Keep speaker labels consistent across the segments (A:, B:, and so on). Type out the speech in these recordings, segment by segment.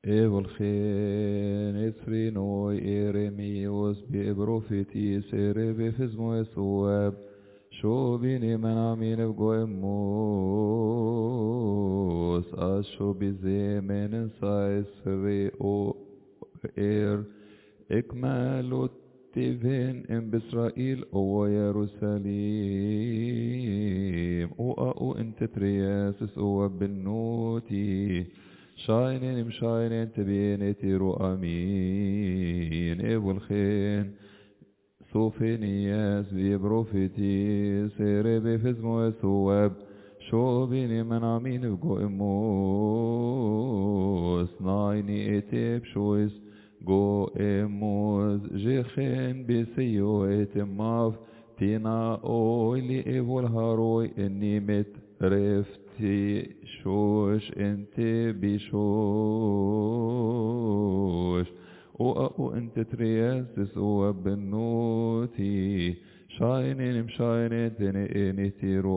A: Evolgen esrinoi eremios biebrofetis erebefismo esuab shobini manamin evgoemos ashobizemen ensais reo ikmalot تيفين ام بإسرائيل او يروساليم او انت ترياسس او بنوتي شاينين تبين تيرو امين ابو الخين صوفينياس بيبروفيتي سيري بفزمو اسواب شو بيني من امين بقو اموس نايني اتيب شويس Go emos jechen besiyo etemav tina oili evol haroi enimet refti shosh ente bishosh o ente triasis o benoti shainin tene enitiru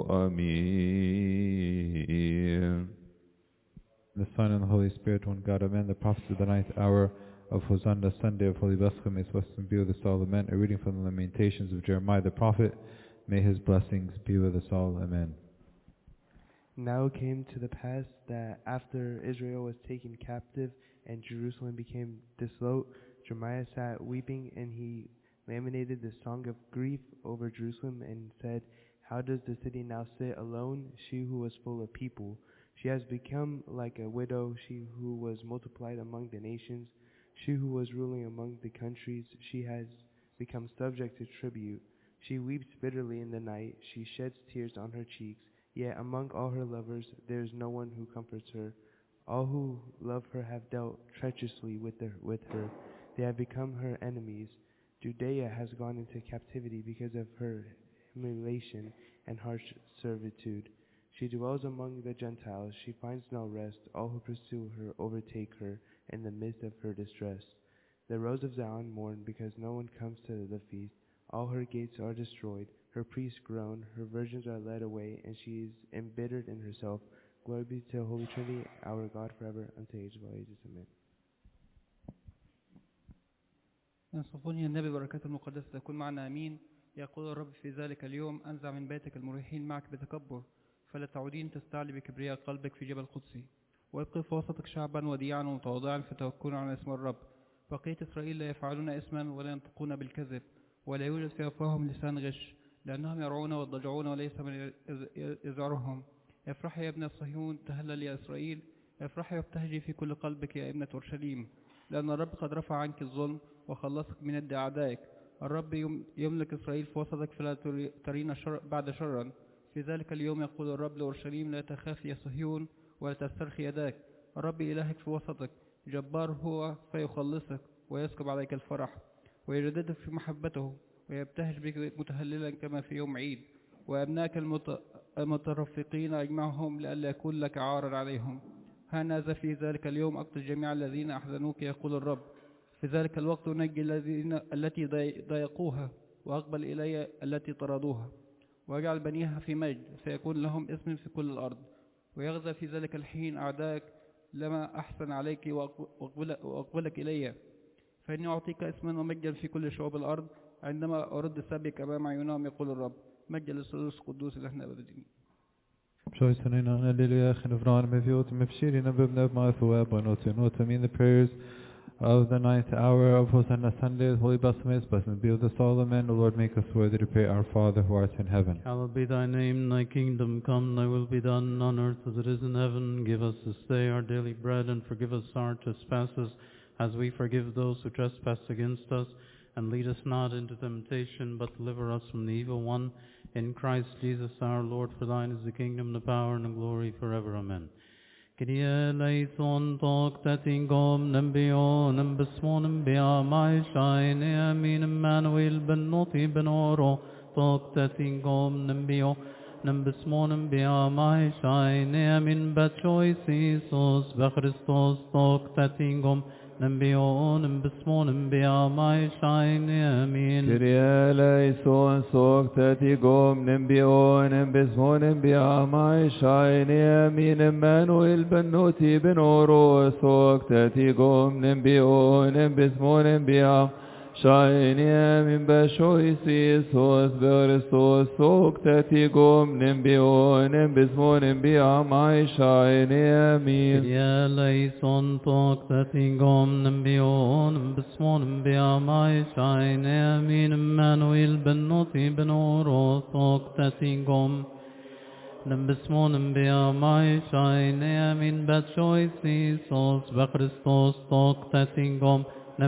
A: amin.
B: The Son and the Holy Spirit, one God, amen. The prophets of the ninth hour of Hosanna, Sunday of Holy Bascom, is blessed and be with us all, amen. A reading from the Lamentations of Jeremiah the prophet. May his blessings be with us all, amen.
C: Now it came to the pass that after Israel was taken captive and Jerusalem became desolate, Jeremiah sat weeping, and he lamentated the song of grief over Jerusalem and said, How does the city now sit alone, she who was full of people? She has become like a widow, she who was multiplied among the nations. She who was ruling among the countries, she has become subject to tribute. She weeps bitterly in the night, she sheds tears on her cheeks. Yet among all her lovers there is no one who comforts her. All who love her have dealt treacherously with her. They have become her enemies. Judea has gone into captivity because of her humiliation and harsh servitude. She dwells among the Gentiles, she finds no rest. All who pursue her overtake her in the midst of her distress. The rose of Zion mourn because no one comes to the feast. All her gates are destroyed, her priests groan, her virgins are led away, and she is embittered in herself. Glory be to the Holy Trinity, our God forever, unto age of all ages. Amen.
D: ينصفوني النبي بركاته المقدسة تكون معنا أمين. يقول الرب في ذلك اليوم أنزع من بيتك المريحين معك بتكبر، فلا تعودين تستعلي بكبرياء قلبك في جبل قدسي. وابقي في وسطك شعبا وديعا ومتواضعا فتوكلون على اسم الرب. بقية إسرائيل لا يفعلون اسما ولا ينطقون بالكذب ولا يوجد في أفواههم لسان غش، لأنهم يرعون ويضجعون وليس من يزعرهم. افرحي يا ابنة صهيون، تهلل يا إسرائيل، افرحي وابتهجي في كل قلبك يا ابنة أورشليم، لأن الرب قد رفع عنك الظلم وخلصك من يد أعدائك. الرب يملك إسرائيل في وسطك فلا ترين بعد شرا. في ذلك اليوم يقول الرب لأورشليم لا تخافي يا صهيون ولا تسترخي يداك. الرب إلهك في وسطك، جبار هو فيخلصك ويسكب عليك الفرح ويجددك في محبته ويبتهج بك متهللا كما في يوم عيد. وأبناك المترفقين أجمعهم لئلا يكون لك عارا عليهم. هانذا في ذلك اليوم أقتل جميع الذين أحزنوك يقول الرب. في ذلك الوقت أنجي التي ضايقوها وأقبل إلي التي طردوها، وأجعل بنيها في مجد فيكون لهم اسم في كل الأرض. ويغزى في ذلك الحين أعدائك لما أحسن عليك وأقبلك إلي، فإني أعطيك اسما ومجدا في كل شعوب الأرض عندما أرد سبيك أمام عيونهم يقول الرب. مجد للثالوث القدوس الإله أبدين.
B: mean the prayers of the ninth hour of Hosanna Sunday, Holy Baptism, blessed be with us all, amen. O Lord, make us worthy to pray, Our Father who art in heaven.
E: Hallowed be thy name, thy kingdom come, thy will be done on earth as it is in heaven. Give us this day our daily bread, and forgive us our trespasses, as we forgive those who trespass against us. And lead us not into temptation, but deliver us from the evil one. In Christ Jesus our Lord, for thine is the kingdom, the power, and the glory forever. Amen. Kyrie eleison toktatingom nembionem besmonem bia mai shaine amin Emmanuel ben noti ben oro toktatingom nembio nembesmonem bia mai shaine amin bachois Isus be Christos toktatingom نبيون بسمون بياماي شاين يمين
A: Kyrie eleison soctetigum nembionem besmonem biamai shaine min Emmanuel benuti benoro soctetigum nembionem besmonem biam shaine min beshoisi sos verstos soctetigum nembionem besmonem biamai shaine min
E: Kyrie eleison soctetigum نبيون بسمون بياماي شاين يمين Emmanuel بنوتي بنورو سوكتتيكم نبسمون بياماي شاين يمين باتشويسي صوص بخريستوس سوكتتيكم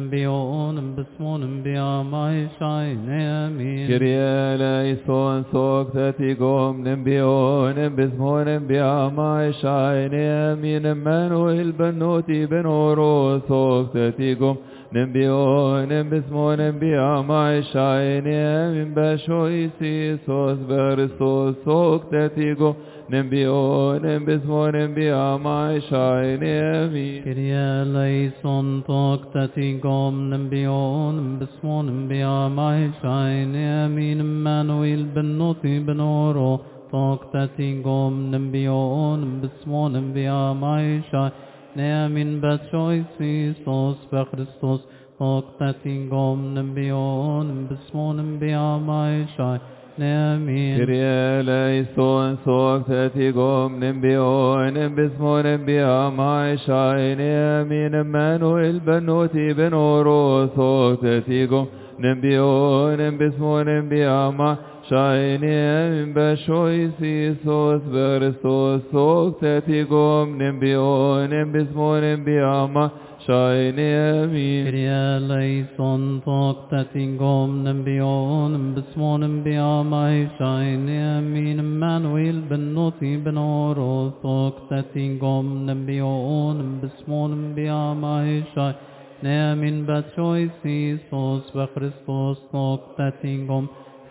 E: نبيون بسمون بياماي شاين يمين
A: Kyrie eleison soctetigum nembionem besmonem biamai shaine min Emmanuel benuti benoro soctetigum nembionem besmonem biamai shaine min beshoisi sos verstos soctetigum nembionem besmonem biamai shaine min
E: Kyrie eleison sوكتتيكم نبيون بسمون بياماي شاين يمين Emmanuel بنوتي بنورو سوكتتيكم نبيون بسمون بياماي شاين يمين باتشويسي صوص بخريستوس سوكتتيكم نبيون بسمون بياماي شاين يمين
A: Kyrie eleison soctetigum nembionem besmonem biamai shaine min Emmanuel benuti benoro soctetigum nembionem besmonem biamai shaine min beshoisi sos verstos soctetigum nembionem besmonem biamai shaine min
E: Kyrie eleison sوكتتيكم نبيون بسمون بياماي شاين يمين Emmanuel بنوتي بنورو سوكتتيكم نبيون بسمون بياماي شاين يمين باتشويسي صوص بخريستوس سوكتتيكم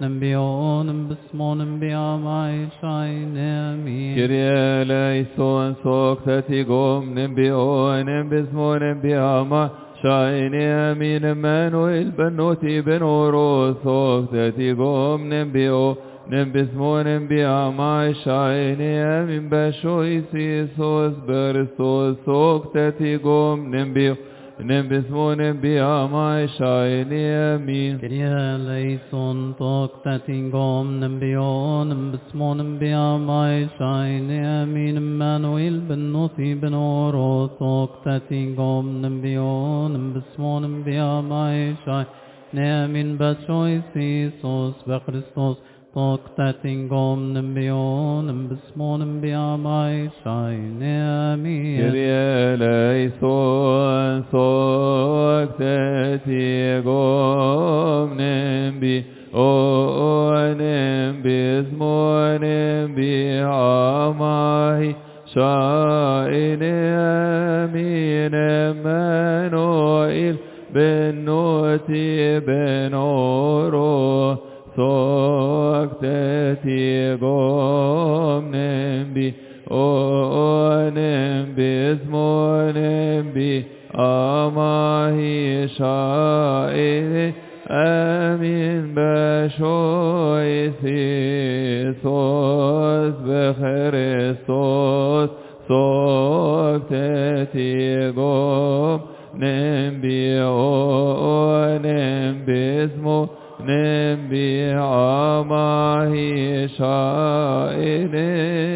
E: نبيون بسمون بياماي شاين يمين
A: Kyrie eleison soctetigum nembionem besmonem biamai shaine min Emmanuel benuti benoro soctetigum nembionem besmonem biamai shaine min beshoisi sos verstos soctetigum nembionem besmonem biamai shaine min
E: Kyrie eleison sوكتتيكم نبيون بسمون بياماي شاين يمين Emmanuel بنوتي بنورو سوكتتيكم نبيون بسمون بياماي شاين يمين باتشويسي صوص بخريستوس سوكتتيكم نبيون بسمون بياماي شاين يمين
A: Kyrie eleison soctetigum nembionem besmonem biamai shaine min Emmanuel benuti benoro soctetigum nembionem besmonem biamai shaine Amin beshoisi sos becherestos soctetigum nembionem besmonem biamai shaine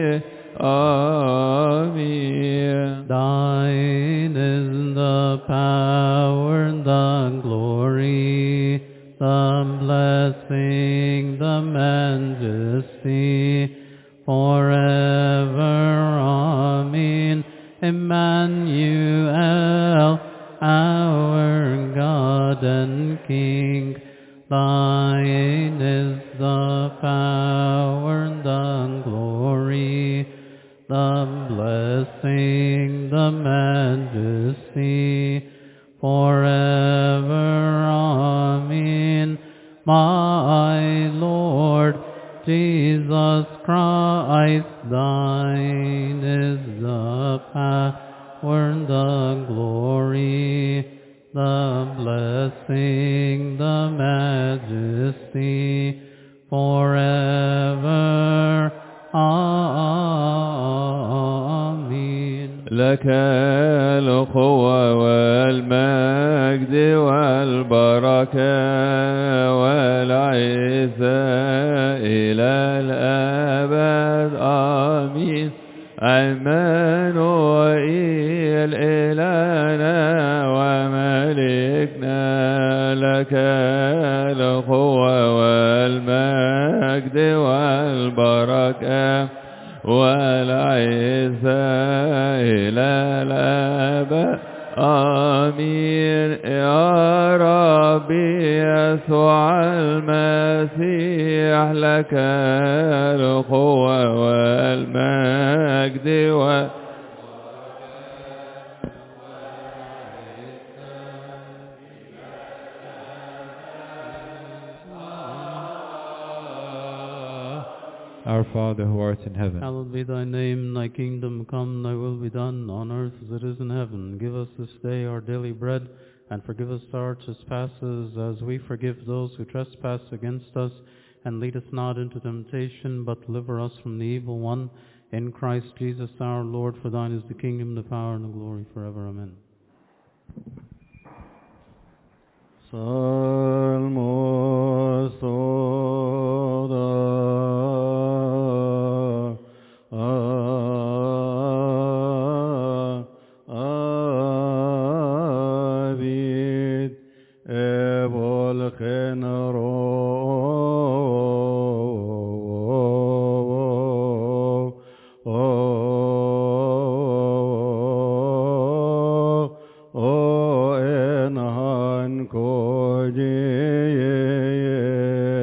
A: Amen.
E: Thine is the power and the glory, the blessing, the majesty, forever. Amen. Emmanuel, our God and King, thine is the power and the glory, the blessing, the majesty, forever. Amen. My Lord Jesus Christ, thine is the power and the glory,
A: لك القوة والمجد والبركة والعزة إلى الأبد آمين. عمانوئيل إلهنا وملكنا لك القوة والمجد والبركة والعزة إلى الأبد آمين. يا ربي يسوع المسيح لك القوة والمجد
B: Our Father who art in heaven,
E: Hallowed be thy name, thy kingdom come, thy will be done, on earth as it is in heaven. Give us this day our daily bread, and forgive us our trespasses, as we forgive those who trespass against us. And lead us not into temptation, but deliver us from the evil one. In Christ Jesus our Lord, for thine is the kingdom, the power, and the glory forever. Amen.
A: Salmos David evol genero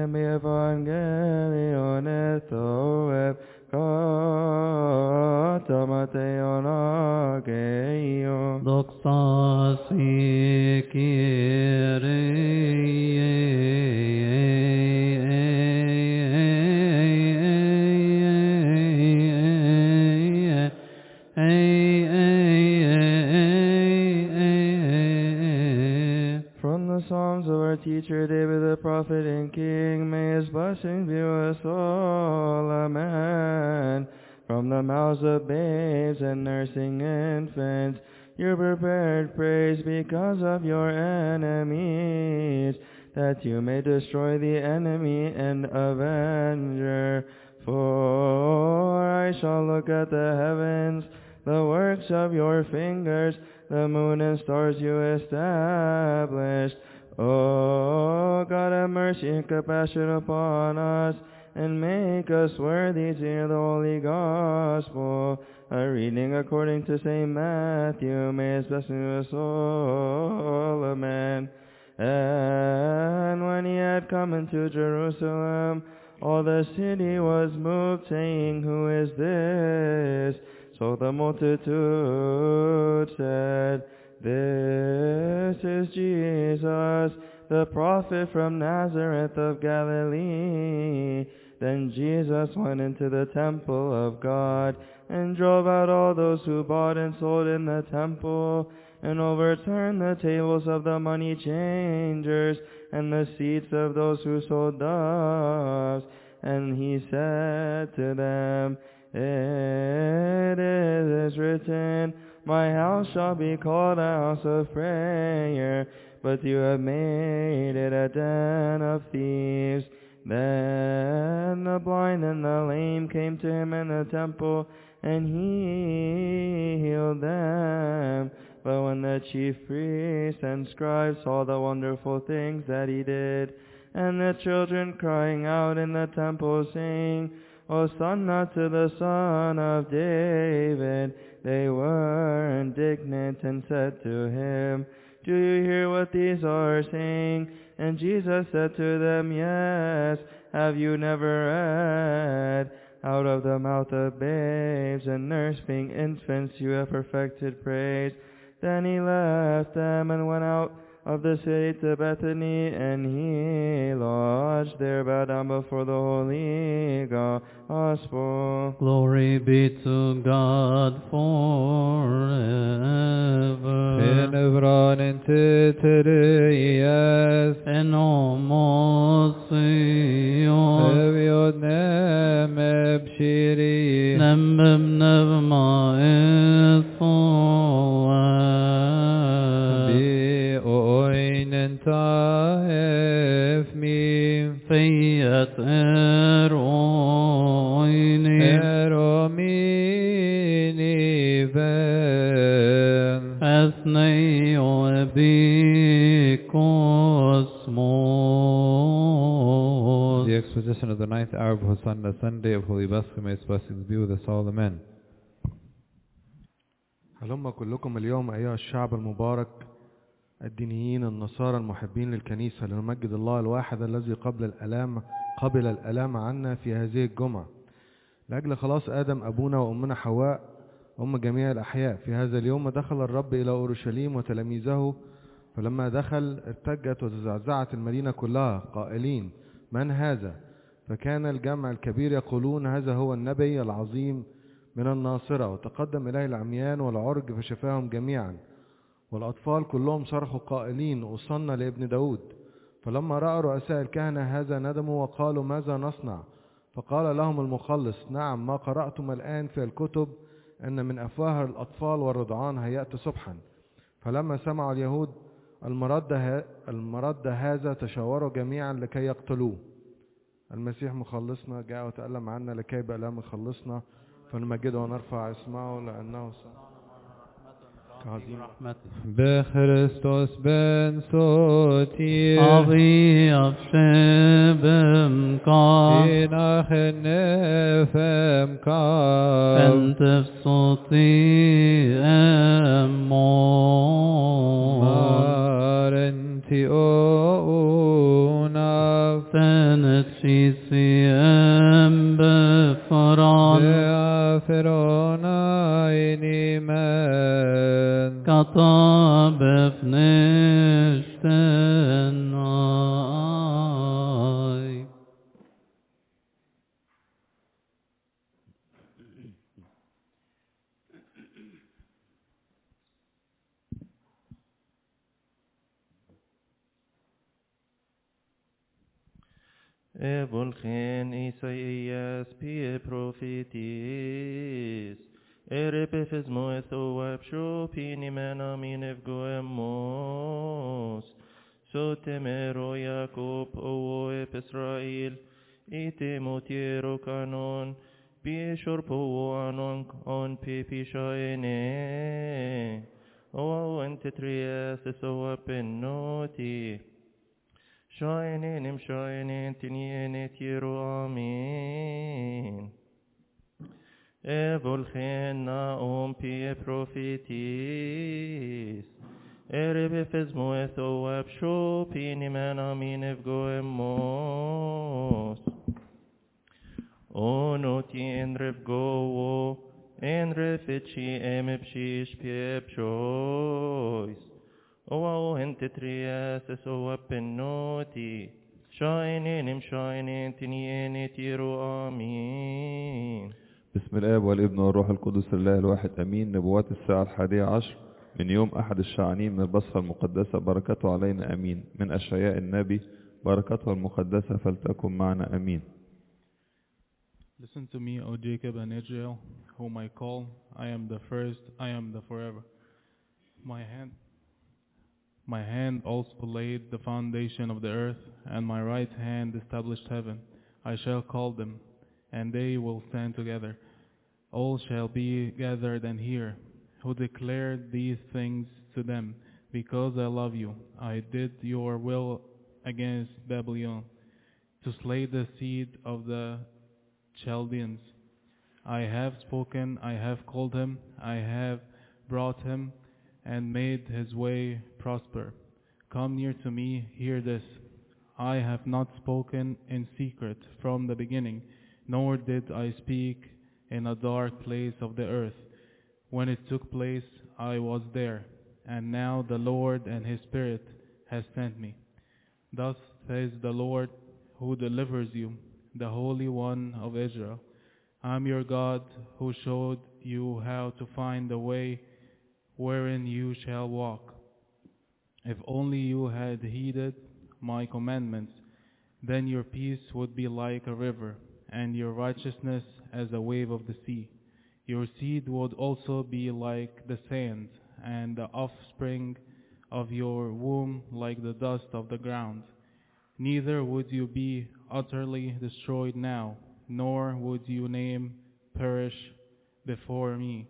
A: me evangelion ethoeb kata mateon ageio.
E: Doxasi
A: From the Psalms of our teacher David the prophet and king, may his blessing be with us all. Amen. From the mouths of babes and nursing infants, you prepared praise because of your enemies, that you may destroy the enemy and avenger. For I shall look at the heavens, the works of your fingers, the moon and stars you established. O God, have mercy and compassion upon us, and make us worthy to hear the holy gospel. A reading according to St. Matthew. May his blessing be with us all. Amen. And when he had come into Jerusalem, all the city was moved, saying, Who is this? So the multitude said, This is Jesus, the prophet from Nazareth of Galilee. Then Jesus went into the temple of God and drove out all those who bought and sold in the temple, and overturned the tables of the money changers and the seats of those who sold doves. And he said to them, It is written, My house shall be called a house of prayer, but you have made it a den of thieves. Then the blind and the lame came to him in the temple, and he healed them. But when the chief priests and scribes saw the wonderful things that he did, and the children crying out in the temple, saying, Hosanna to the Son of David, they were indignant and said to him, Do you hear what these are saying? And Jesus said to them, Yes, have you never read? Out of the mouth of babes and nursing infants you have perfected praise. Then he left them and went out of the city to Bethany, and he lodged there, bowed down before the holy gospel.
E: Glory be to God forever.
B: Enevran enteterias,
E: Enomosion.
B: eviod nemeb shiri,
E: Nembem nevma
B: bi oinen taef mi,
E: Fiyat eroini.
B: eromini ven,
E: Ethneo ebikosmos.
B: The exposition of the 9th hour of Hosanna, Sunday of Holy Basilica, may its blessings be with us all. Amen.
F: هلم كلكم اليوم أيها الشعب المبارك الدينيين النصارى المحبين للكنيسة لنمجد الله الواحد الذي قبل الألام عنا في هذه الجمعة لأجل خلاص آدم أبونا وأمنا حواء أم جميع الأحياء. في هذا اليوم دخل الرب إلى أورشليم وتلاميذه، فلما دخل ارتجت وتزعزعت المدينة كلها قائلين من هذا؟ فكان الجمع الكبير يقولون هذا هو النبي العظيم من الناصرة. وتقدم إليه العميان والعرج فشفاهم جميعا، والأطفال كلهم صرخوا قائلين أوصلنا لابن داود. فلما رأى رؤساء الكهنة هذا ندموا وقالوا ماذا نصنع؟ فقال لهم المخلص نعم ما قرأتم الآن في الكتب أن من أفواه الأطفال والرضعان هيأت صبحا. فلما سمعوا اليهود المرد هذا تشاوروا جميعا لكي يقتلوه. المسيح مخلصنا جاء وتألم عنا لكي بألام يخلصنا، فنمجده ونرفع اسمه لأنه عظيم رحمته.
B: بخريستوس بن صوتي
E: أغي أفشبم كار
B: إناخ النفم كار
E: أنت في صوتي أمون
B: مارنتي أونا
E: سنة stand I.
A: Evolgen Isaias pie prophetis, erepefes moeth oab shopini menamin evgoemos, so temero Jacob oep Israel, ite motiero canon, pie shorpo anon on pepishaene, o entetrias oab penoti, Shainin tinien tiru amin. Evolgen naom pie prophetis. Erebefes moeth oab shopini menamin evgoemos. Onoti enrevgoo, enrefetchi emepshish piepshois. O entetrias o appennoti, shainin tiniene tiru amin.
G: بسم الآب والابن والروح القدس الله الواحد أمين. نبوات الساعة 11 من يوم أحد الشعانين من البصرة المقدسة، بركته علينا أمين. من أشعياء النبي، بركته المقدسة فلتكن معنا أمين.
H: Listen to me, O Jacob and Israel, whom I call. I am the first, I am the forever. My hand also laid the foundation of the earth, and my right hand established heaven. I shall call them, and they will stand together. All shall be gathered and hear, who declared these things to them. Because I love you, I did your will against Babylon, to slay the seed of the Chaldeans. I have spoken, I have called him, I have brought him, and made his way prosper. Come near to me, hear this. I have not spoken in secret from the beginning, nor did I speak in a dark place of the earth. When it took place, I was there, and now the Lord and his Spirit has sent me. Thus says the Lord, who delivers you, the Holy One of Israel. I am your God, who showed you how to find the way wherein you shall walk. If only you had heeded my commandments, then your peace would be like a river, and your righteousness as a wave of the sea. Your seed would also be like the sand, and the offspring of your womb like the dust of the ground. Neither would you be utterly destroyed now, nor would your name perish before me.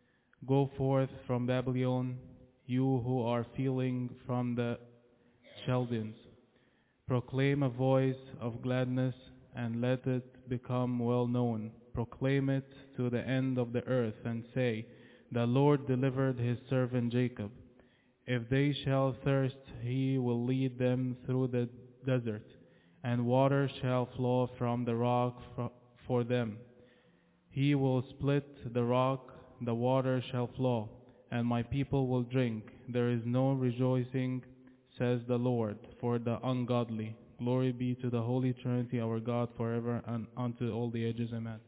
H: Go forth from Babylon, you who are fleeing from the Chaldeans. Proclaim a voice of gladness, and let it become well known. Proclaim it to the end of the earth, and say, the Lord delivered his servant Jacob. If they shall thirst, he will lead them through the desert, and water shall flow from the rock for them. He will split the rock, the water shall flow, and my people will drink. There is no rejoicing, says the Lord, for the ungodly. Glory be to the Holy Trinity, our God, forever and unto all the ages. Amen.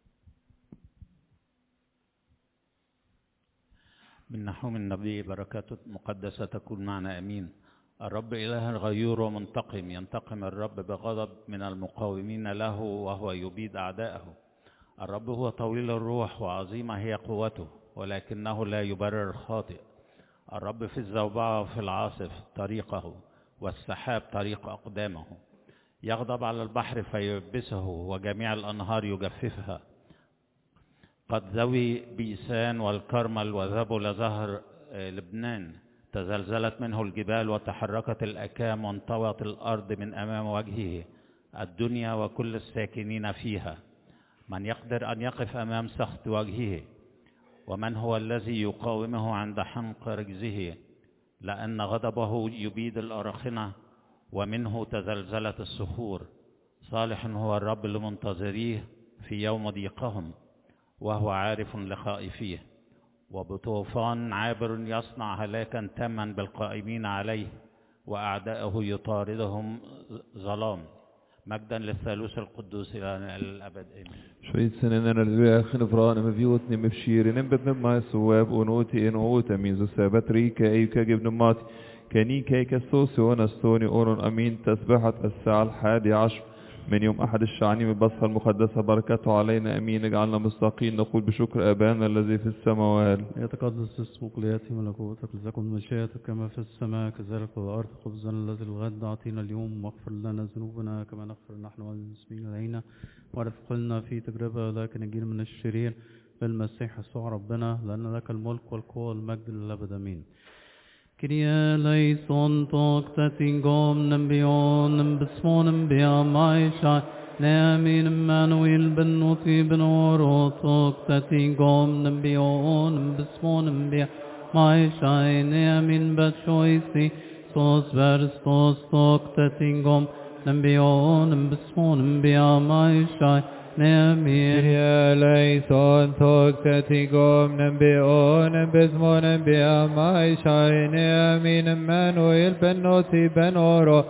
I: من نحوم النبي بركاته مقدسة تكون معنا أمين. الرب إله غيور ومنتقم، ينتقم الرب بغضب من المقاومين له وهو يبيد أعداءه. الرب هو طويل الروح وعظيمة هي قوته، ولكنه لا يبرر الخاطئ. الرب في الزوبعة وفي العاصف طريقه، والسحاب طريق أقدامه. يغضب على البحر فييبسه، وجميع الأنهار يجففها. قد ذوي بيسان والكرمل وذبل زهر لبنان. تزلزلت منه الجبال وتحركت الأكام وانطوت الأرض من أمام وجهه. الدنيا وكل الساكنين فيها. من يقدر أن يقف أمام سخط وجهه؟ ومن هو الذي يقاومه عند حنق رجزه؟ لأن غضبه يبيد الأرخنة، ومنه تزلزلت الصخور. صالح هو الرب لمنتظريه في يوم ضيقهم، وهو عارف لخائفيه. وبطوفان عابر يصنع هلاكا تاما بالقائمين عليه. وأعداءه يطاردهم ظلام. مجدا للثالوث القدوس إلى الأبد آمين.
G: Schweizern reagen vragen med vjotni med bskiren en bet med mig så och noti en åt min så sabat rika أي كجبن مات كني كيك الصوص ونستوني أورون أمين تسبحت الساعة 11 من يوم أحد الشعاني من البصرة المقدسة بركته علينا أمين اجعلنا مستقيم نقول بشكر أبانا الذي في السماوات.
E: يتقدس اسمك ليأتي ملكوتك لتكن مشيئتك كما في السماء كذلك في الأرض. خبزنا الذي الغد أعطينا اليوم واغفر لنا ذنوبنا كما نغفر نحن والمسلمين إلينا ولا تدخلنا في تجربة ولكن نجينا من الشرير بالمسيح يسوع ربنا لأن لك الملك والقوة والمجد للأبد آمين. Kyrie eleison toktatingom nembionem besmonem beamaisha neamin Emmanuel benuti benoro toktatingom nembionem besmonem beamaisha neamin bachoisi sos verstos toktatingom nembionem besmonem beamaisha neamin
B: eleison toktatingom nembionem besmonem beamaisha neamin Emmanuel benoti benoro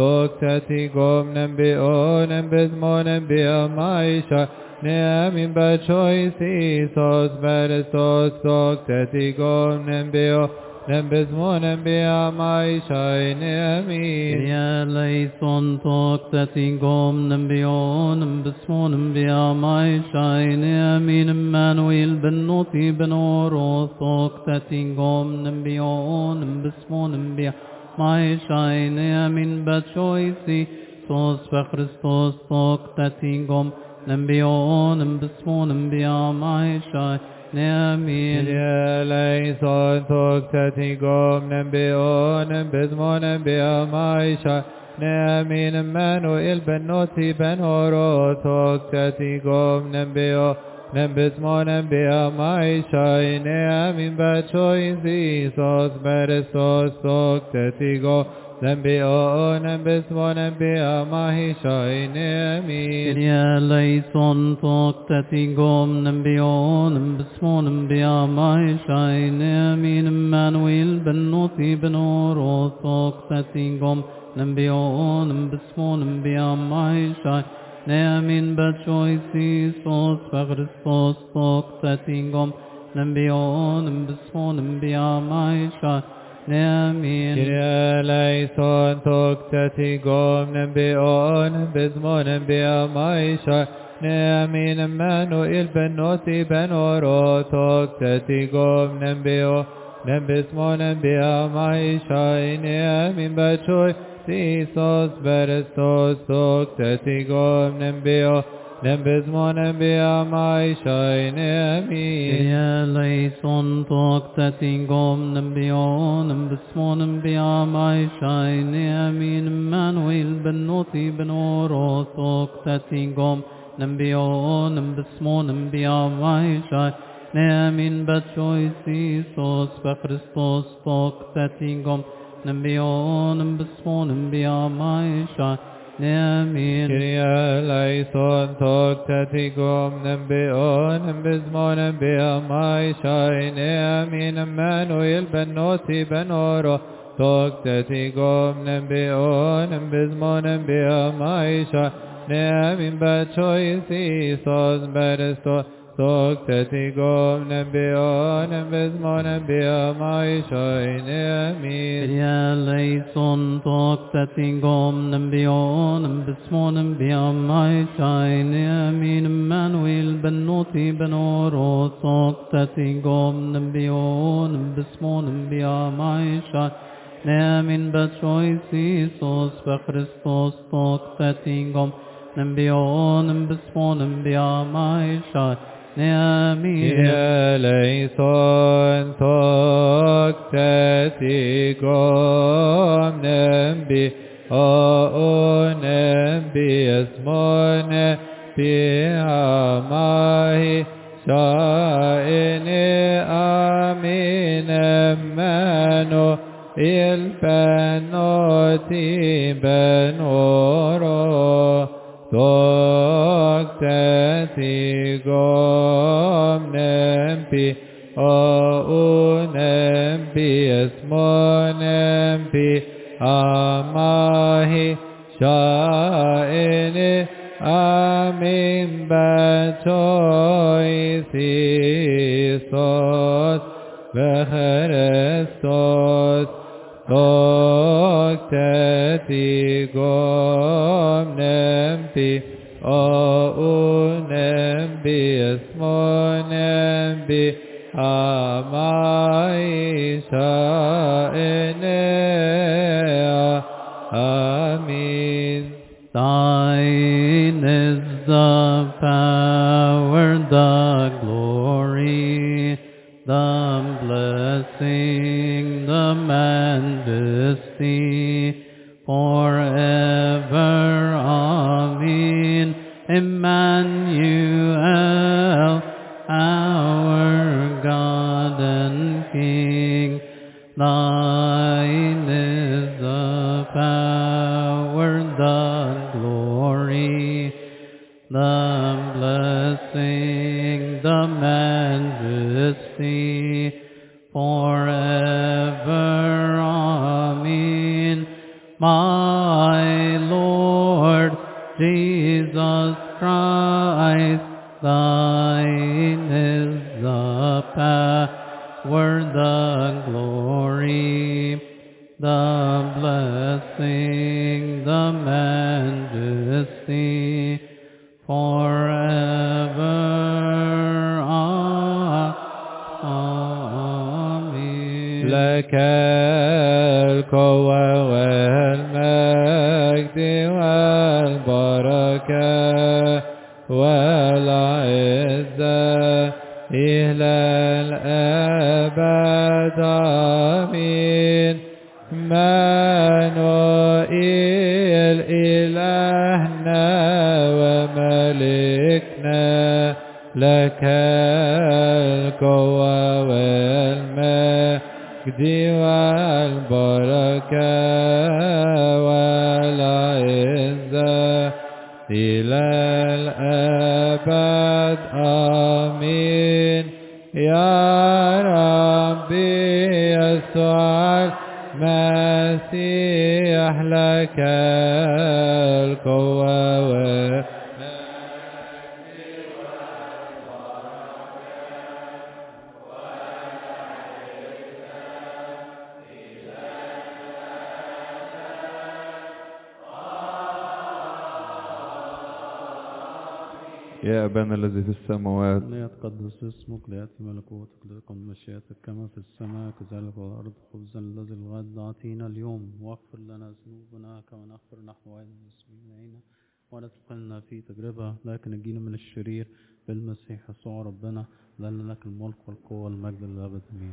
B: toktatingom nembionem besmonem beamaisha neamin bachoisi sos verstos toktatingom nembionem besmonem beamaisha neamin
E: eleison toktatingom nembionem besmonem beamaisha neamin Emmanuel benuti benoro toktatingom nembionem besmonem beamaisha neamin bachoisi sos Christos toktatingom nembionem besmonem beamaisha neamin
B: eleison toktatingom nembionem besmonem beamaisha neamin Emmanuel benoti benoro toktatingom nembionem besmonem beamaisha neamin bachoisi sos verstos toktatingom nembionem besmonem beamaisha neamin
E: Kyrie eleison toktatingom nembionem besmonem beamaisha neamin Emmanuel benuti benoro toktatingom nembionem besmonem beamaisha neamin bachoisi sos Christos toktatingom nembionem besmonem beamaisha neamin
B: Kyrie eleison toktatingom nembionem besmonem beamaisha neamin Emmanuel benoti benoro toktatingom nembionem besmonem beamaisha neamin bachoisi sos verstos toktatingom nembionem besmonem beamaisha neamin
E: Kyrie eleison toktatingom nembionem besmonem beamaisha neamin Emmanuel benuti benoro toktatingom nembionem besmonem beamaisha neamin bachoisi sos Christos toktatingom nembionem besmonem beamaisha neamin
B: Kyrie eleison toktatingom nembionem besmonem beamaisha neamin Emmanuel benoti benoro toktatingom nembionem besmonem beamaisha neamin bachoisi sos verstos toktatingom nembionem besmonem beamaisha neamin
E: Kyrie eleison toktatingom nembionem besmonem beamaisha neamin Emmanuel benuti benoro toktatingom nembionem besmonem beamaisha neamin bachoisi sos Christos toktatingom nembionem besmonem beamaisha neamin
B: Kyrie eleison toktatingom nembionem besmonem beamaisha neamin Emmanuel benoti benoro toktatingom nembionem besmonem amahi shaini amin batoi thisos bechrestos tokteti gom nempi nempi esmo nempi amaisha enea. Amen.
E: Thine is the power, the glory, the blessing, the majesty, forever. Amen. Emmanuel, our God and King, thine is the power, the glory, the blessing, the majesty, forever. Amen. My Lord Jesus Christ, thine is the power, the glory, the blessing, the majesty, forever. Amen.
B: لك القوة والمجد والبركة والعزة إلى الأبد. آمين. مانوئيل إلهنا وملكنا، لك القوة والمجد والبركة والعزة إلى الأبد. آمين. يا ربي يسوع المسيح، لك القوة
G: يا أبانا الذي في السماوات،
E: ليتقدس اسمك، ليأتي ملكوتك، لتكن مشيئتك كما في السماء كذلك على الأرض. خبزنا الذي الغد أعطينا اليوم، واغفر لنا ذنوبنا كما نغفر نحن أيضا للمسلمين، ولا تدخلنا في تجربة لكن نجينا من الشرير، بالمسيح يسوع ربنا، لأن لك الملك والقوة والمجد للأبد. آمين.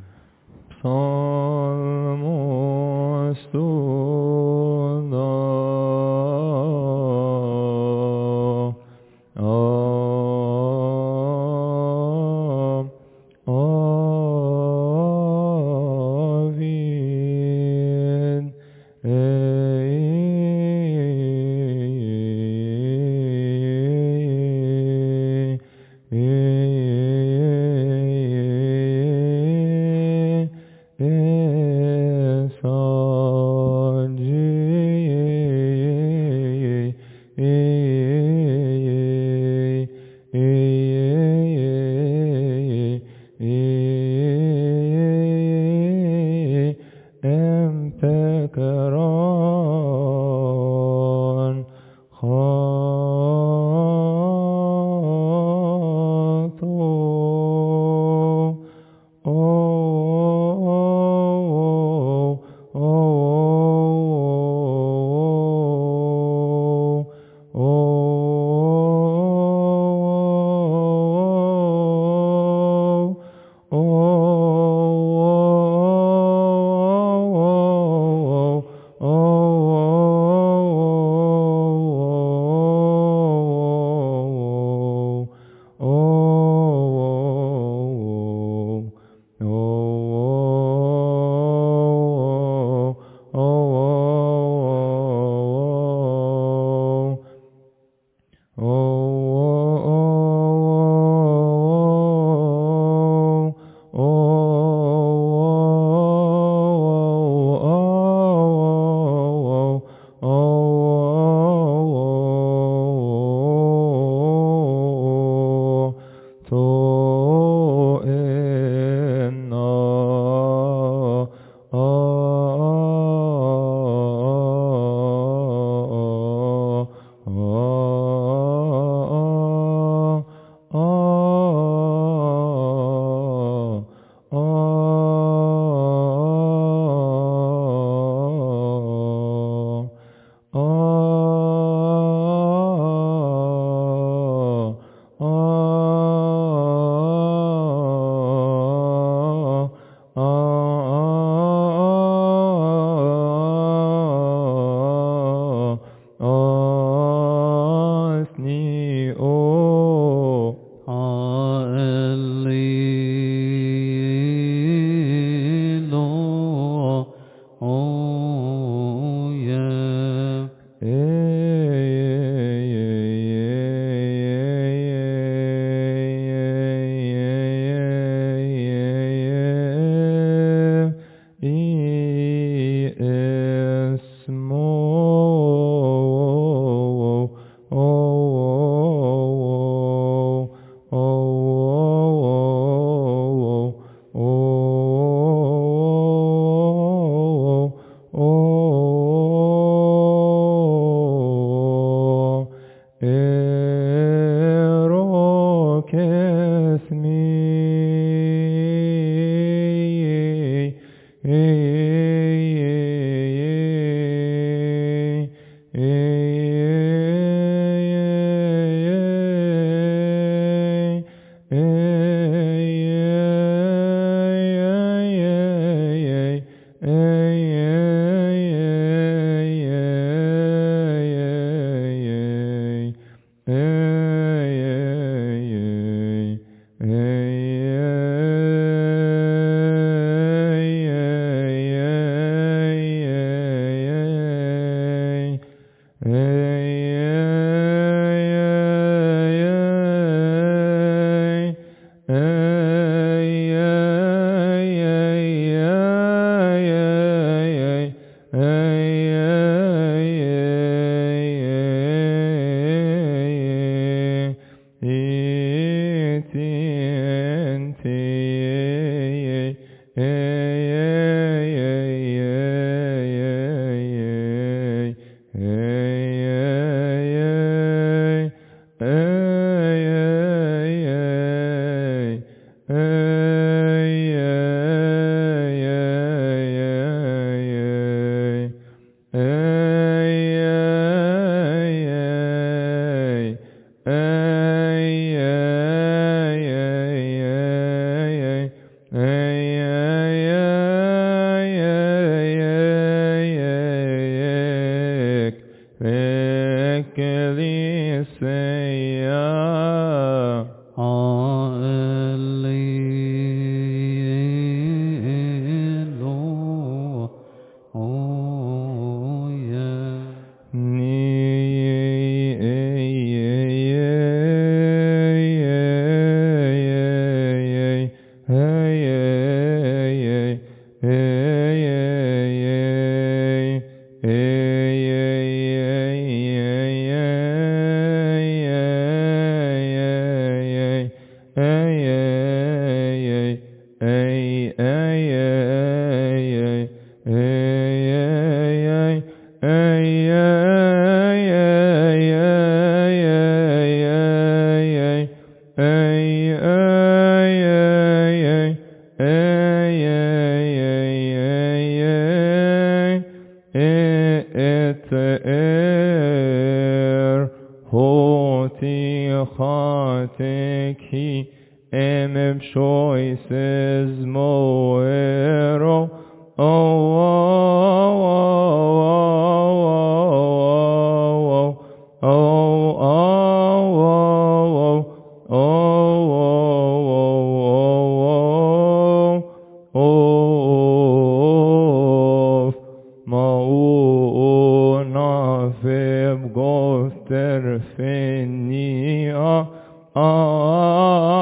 A: Gofter finnia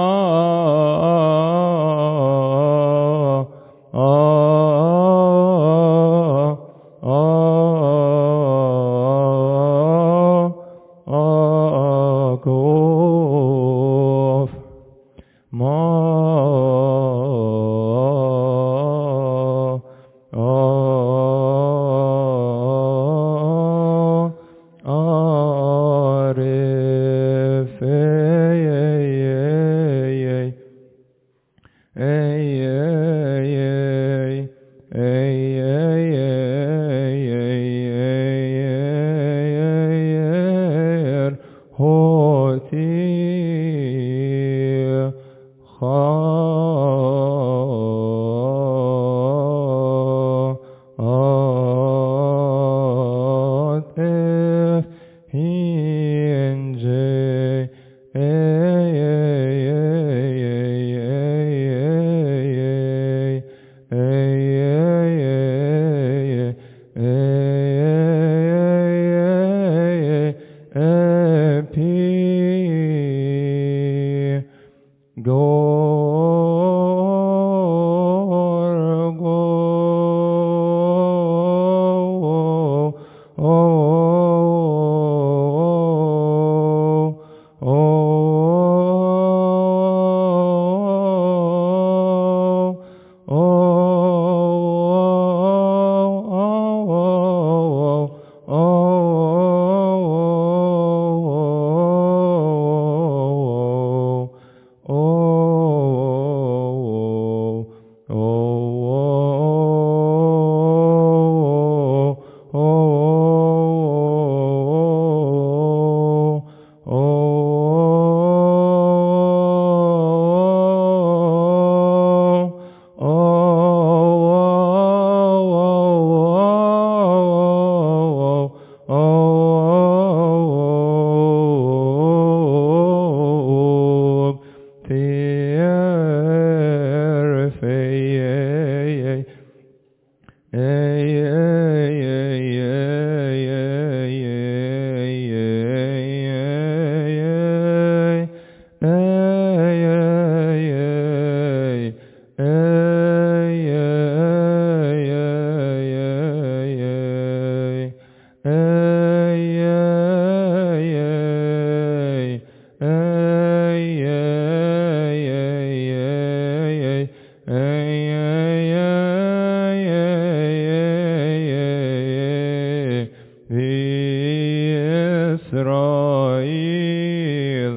A: Israel.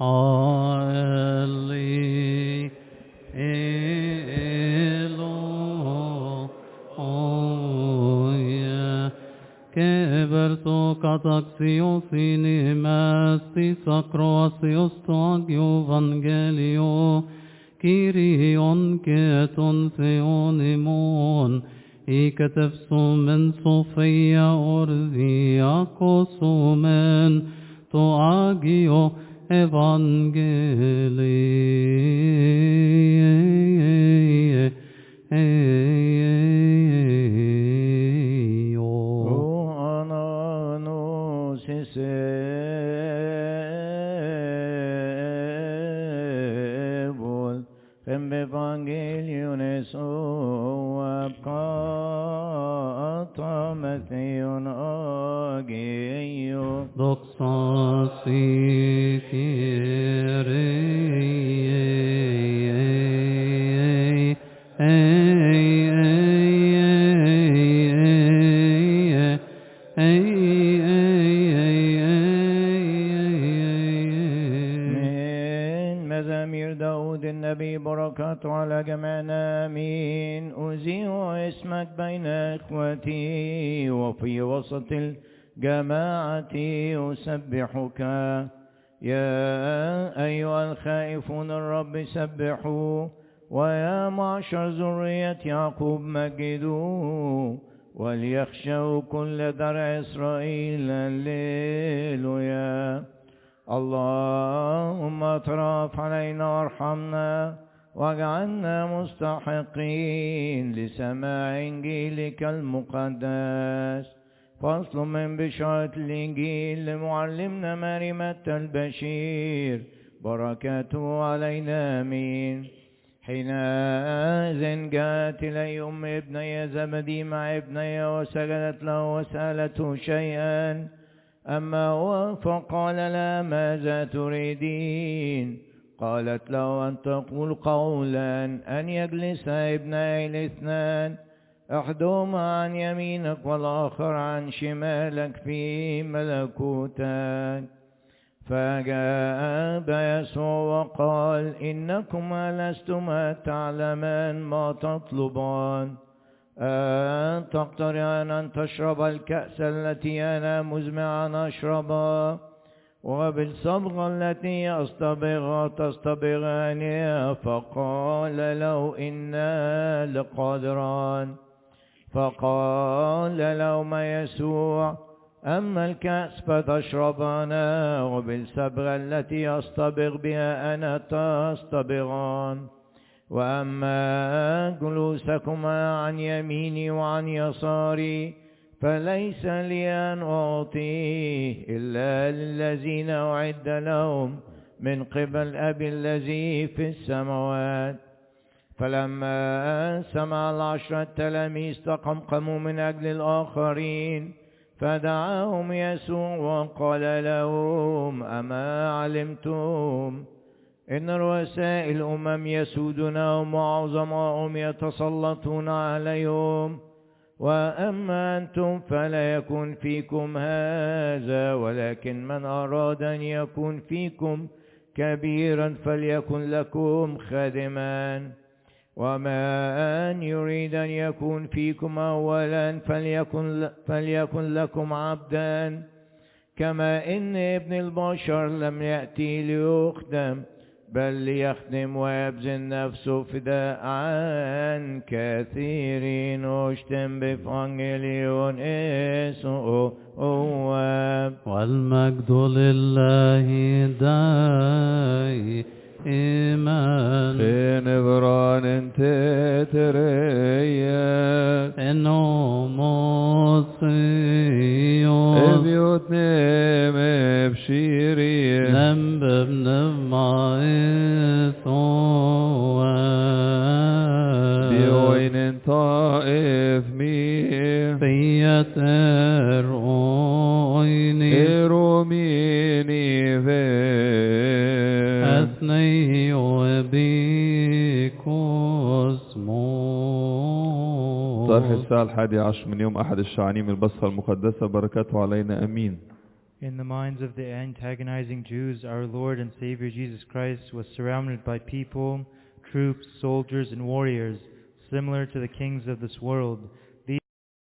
E: Alleluia. Keberto kataxios inimesti sacroasios to agio evangelio, Kyrion keton theonimon, ikatefsumen Sophia ordiakosumen, to agio evangelio.
A: Evangeliones o apkatamathion ageo.
E: Doxasi
A: النبي بركاته على جميعنا آمين. أذيع اسمك بين إخوتي وفي وسط الجماعة أسبحك. يا أيها الخائفون الرب سبحوا، ويا معشر ذرية يعقوب مجدوا، وليخشوا كل درع إسرائيل. هللويا. اللهم اطرف علينا وارحمنا، واجعلنا مستحقين لسماع إنجيلك المقدس. فصل من بشارة الإنجيل لمعلمنا مريمة البشير، بركاته علينا آمين. حينئذ جاءت إلي أم ابني زبدي مع ابني، وسجدت له وسألته شيئا، أما هو فقال لا ماذا تريدين؟ قالت له أن تقول قولا أن يجلس ابني الاثنان، أحدهما عن يمينك والآخر عن شمالك في ملكوتك. فجاء يسوع وقال إنكما لستما تعلمان ما تطلبان. تقترعان أن تشرب الكأس التي أنا مزمع أن أشربها، وبالصبغة التي أصطبغها تصطبغان؟ فقال له إنا لقادران. فقال لهما يسوع أما الكأس فتشربانا، وبالصبغة التي أصطبغ بها أنا تصطبغان. وأما جلوسكما عن يميني وعن يساري فليس لي أن أعطيه إلا للذين أعد لهم من قبل أبي الذي في السماوات. فلما سمع العشرة التلاميذ تقمقموا من أجل الآخرين، فدعاهم يسوع وقال لهم أما علمتم إن رؤساء الأمم يسودونهم وعظماءهم يتسلطون عليهم، وأما أنتم فلا يكن فيكم هذا، ولكن من أراد أن يكون فيكم كبيرا فليكن لكم خادما، ومن يريد أن يكون فيكم أولا فليكن لكم عبدا. كما إن ابن البشر لم يأتي ليخدم بل ليخدم ويبذل نفسه فداء عن كثيرين. اشتم بفانجليون يسوع.
E: والمجد لله دائما.
A: نبران انت تريا
E: إنه مصيون
A: ابيوتنا مبشيرين
E: نمبب نبمعيثوان
A: بيوين طائف مين
E: فيتر أويني
A: إروميني فين
E: أثني وبيكوسمو.
G: طرح الساعة 11 من يوم أحد الشعانين من البصرة المقدسة، بركاته علينا أمين.
A: In the minds of the antagonizing Jews, our Lord and Savior Jesus Christ was surrounded by people, troops, soldiers, and warriors, similar to the kings of this world. These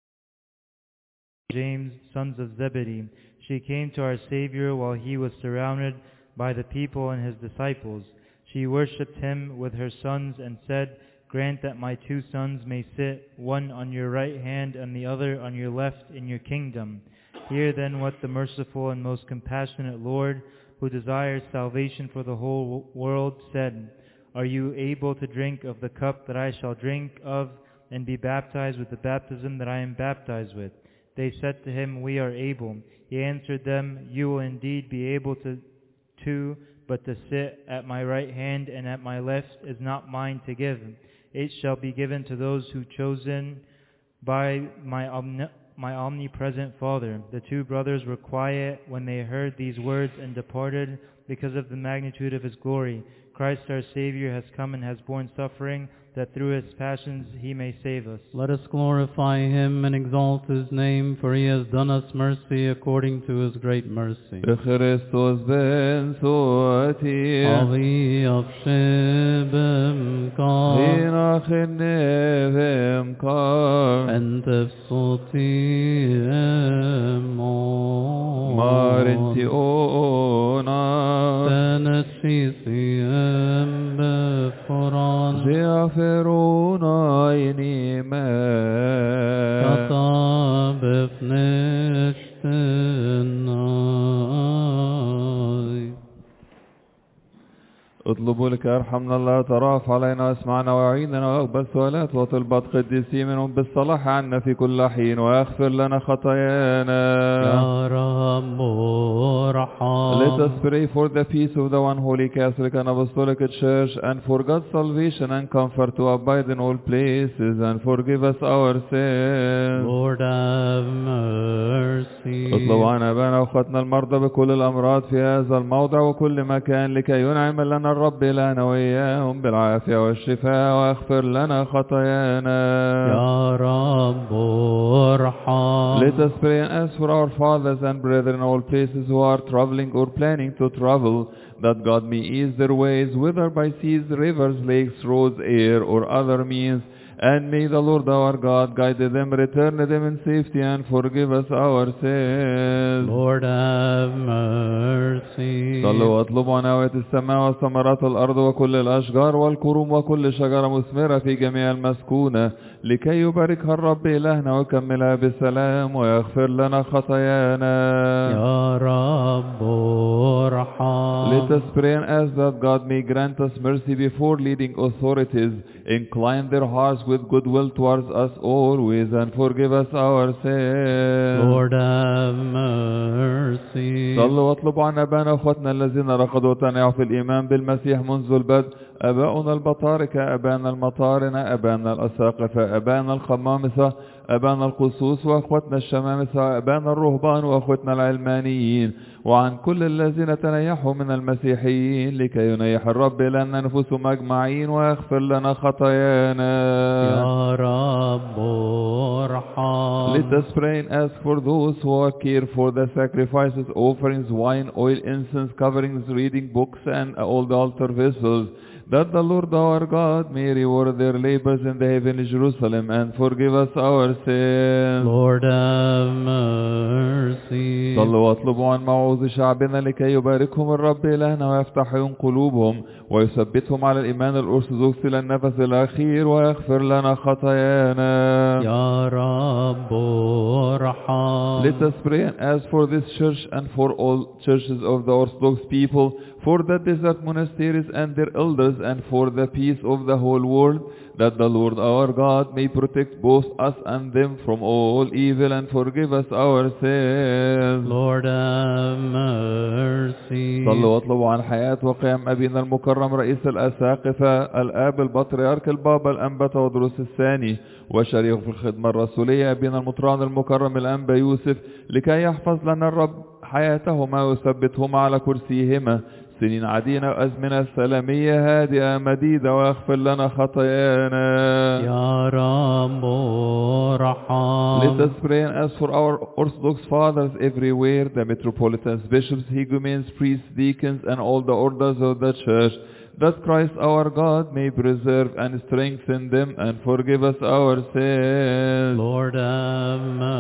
A: James, sons of Zebedee. She came to our Savior while he was surrounded by the people and his disciples. She worshipped him with her sons and said, "Grant that my 2 sons may sit, one on your right hand and the other on your left in your kingdom." Hear then what the merciful and most compassionate Lord, who desires salvation for the whole world, said. "Are you able to drink of the cup that I shall drink of, and be baptized with the baptism that I am baptized with?" They said to him, "We are able." He answered them, "You will indeed be able to, but to sit at my right hand and at my left is not mine to give. It shall be given to those who chosen by my omnipresent Father." The 2 brothers were quiet when they heard these words and departed because of the magnitude of his glory. Christ our Savior has come and has borne suffering, that through his passions he may save us.
E: Let us glorify him and exalt his name, for he has done us mercy according to his great mercy.
G: Christos ben soati
E: Avi avshibim ka
G: Hinach nevem kar
E: Ente fsoti emo
G: Marinti ona
E: Tenetisi beforan
G: Zeaferuna inime
E: Kata befnishtenai.
G: اطلبوا لك ارحمنا الله تراف علينا واسمعنا وعيننا واقبل سؤالات وطلبات قديسي منهم بالصلاح عنا في كل حين واغفر لنا خطايانا.
E: يا رب ارحم.
G: Let us pray for the peace of the one holy Catholic and Apostolic Church and for God's salvation and comfort to abide in all places and forgive us our sins.
E: Lord have mercy.
G: اطلب عن ابانا واخواتنا المرضى بكل الامراض في هذا الموضع وكل مكان لكي ينعم لنا الرب لنا وإياهم بالعافية والشفاء واغفر لنا خطايانا.
E: يا رب ارحم.
G: Let us pray and ask for our fathers and brethren in all places who are traveling or planning to travel, that God may ease their ways, whether by seas, rivers, lakes, roads, air, or other means, and may the Lord our God guide them, return them in safety, and forgive us our sins.
E: Lord have mercy.
G: صلوا واطلبوا نوات السماء وثمرات الأرض وكل الأشجار والكروم وكل شجرة مثمرة في جميع المسكونة لكي يباركها الرب إلهنا ويكملها بالسلام ويغفر لنا خطايانا.
E: يا رب ارحم.
G: Let us pray and ask that God may grant us mercy before leading authorities, incline their hearts with goodwill towards us always, and forgive us our sins.
E: Lord have mercy.
G: صلوا واطلبوا عن أبانا أخواتنا الذين رقدوا وتنعوا في الإيمان بالمسيح منذ البدء، أباؤنا البطاركة، أبانا المطارنة، أبانا الأساقفة، أبانا الخمامسة، أبانا القصوص، وأخواتنا الشمامسة، أبانا الرهبان، وأخواتنا العلمانيين، وعن كل الذين تنيحوا من المسيحيين، لكي ينيح الرب لنا نفوسهم أجمعين ويغفر لنا خطايانا.
E: يا رب ارحم.
G: Let us pray and ask for those who are care for the sacrifices, offerings, wine, oil, incense, coverings, reading books, and all the altar vessels, that the Lord our God may reward their labors in the heavenly Jerusalem and forgive us our sins.
E: Lord have mercy.
G: صلوا واطلبوا عن موعظ شعبنا لكي يباركهم الرب إلهنا ويفتح عيون قلوبهم ويثبتهم على الإيمان الأرثوذكسي للنفس الأخير ويغفر لنا خطايانا.
E: يا رب ارحم.
G: Let us pray and ask for this church and for all churches of the Orthodox people, for the desert monasteries and their elders, and for the peace of the whole world, that the Lord our God may protect both us and them from all evil and forgive us our sins.
E: Lord have mercy.
G: صلوا واطلبوا عن حياة وقيام أبينا المكرم رئيس الأساقفة الآب البطريرك البابا الأنبا تودروس الثاني وشريك في الخدمة الرسولية أبينا المطران المكرم الأنبا يوسف، لكي يحفظ لنا الرب حياتهما ويثبتهما على كرسيهما سنين عديدة وأزمنة سلامية هادئة مديدة واغفر لنا خطايانا.
E: يا رب ارحم.
G: Let us pray and ask for our Orthodox fathers everywhere, the metropolitans, bishops, higumens, priests, deacons, and all the orders of the church, that Christ our God may preserve and strengthen them and forgive us our sins.
E: Lord have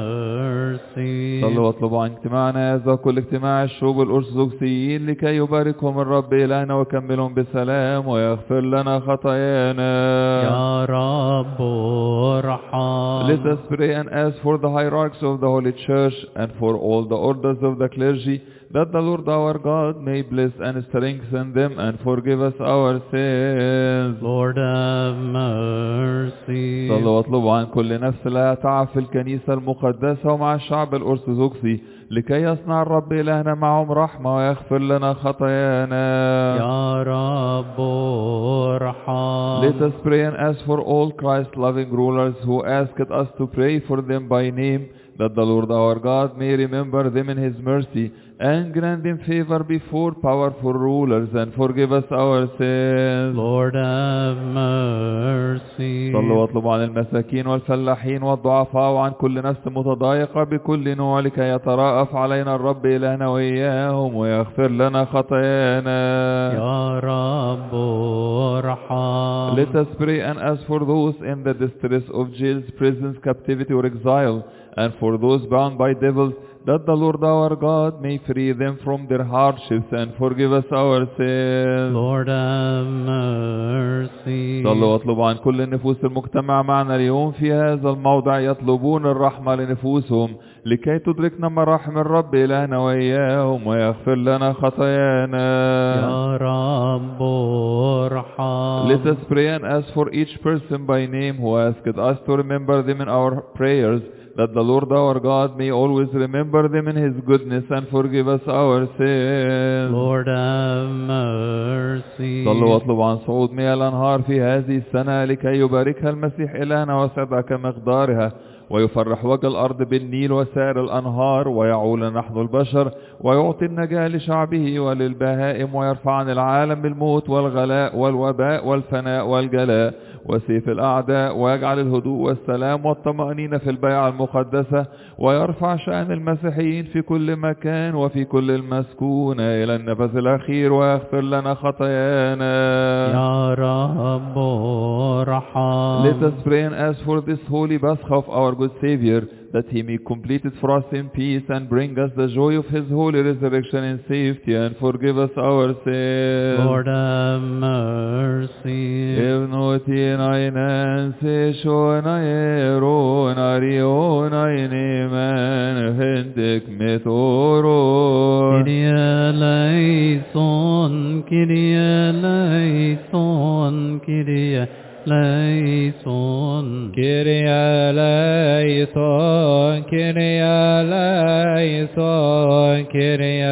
E: mercy.
G: صلوا واطلبوا عن اجتماعنا هذا كل اجتماع الشعوب الأرثوذكسيين لكي يباركهم الرب إلهنا ويكملهم بسلام ويغفر لنا خطايانا.
E: يا رب ارحم.
G: Let us pray and ask for the hierarchs of the Holy Church and for all the orders of the clergy, that the Lord our God may bless and strengthen them and forgive us our sins.
E: Lord have mercy.
G: صلوا واطلبوا عن كل نفس لا تعب في الكنيسة المقدسة ومع الشعب الأرثوذكسي لكي يصنع الرب إلهنا معهم رحمة ويغفر لنا خطايانا.
E: يا رب ارحم.
G: Let us pray and ask for all Christ-loving rulers who asked us to pray for them by name, that the Lord our God may remember them in His mercy and grant them favor before powerful rulers and forgive us our sins.
E: Lord have mercy.
G: صلوا واطلبوا عن المساكين والفلاحين والضعفاء وعن كل نفس متضايقة بكل نوع لكي يتراءف علينا الرب إلهنا وإياهم ويغفر لنا خطايانا.
E: يا رب ارحم.
G: Let us pray and ask for those in the distress of jails, prisons, captivity or exile, and for those bound by devils, that the Lord our God may free them from their hardships and forgive us our sins.
E: Lord have mercy.
G: صلوا واطلبوا عن كل النفوس المجتمع معنا اليوم في هذا الموضع يطلبون الرحمة لنفوسهم لكي تدركنا مراحم الرب إلهنا وإياهم ويغفر لنا خطايانا.
E: يا رب ارحم.
G: Let us pray and ask for each person by name who asked us to remember them in our prayers, that the Lord our God may always remember them in His goodness and forgive us our sins.
E: Lord have mercy.
G: صلوا واطلبوا عن صعود مياه الأنهار في هذه السنة لكي يباركها المسيح إلهنا وسعدها كمقدارها ويفرح وجه الأرض بالنيل وسائر الأنهار ويعول نحن البشر ويعطي النجاة لشعبه وللبهائم ويرفع عن العالم بالموت والغلاء والوباء والفناء والجلاء وسيف الأعداء ويجعل الهدوء والسلام والطمأنينة في البيعة المقدسة ويرفع شأن المسيحيين في كل مكان وفي كل المسكونة إلى النفس الأخير ويغفر لنا خطايانا.
E: يا رب ارحم.
G: Let us pray and ask for this holy Pascha of our good Savior, that He may complete it for us in peace and bring us the joy of His holy resurrection in safety and forgive us our sins.
E: Lord have mercy.
G: Evnotin aynen seşon ayeron arion aynemen hendik metoron.
E: Kyrie eleison, Kyrie eleison, Kyrie eleison.
B: Kyrie eleison, Kyrie eleison, Kyrie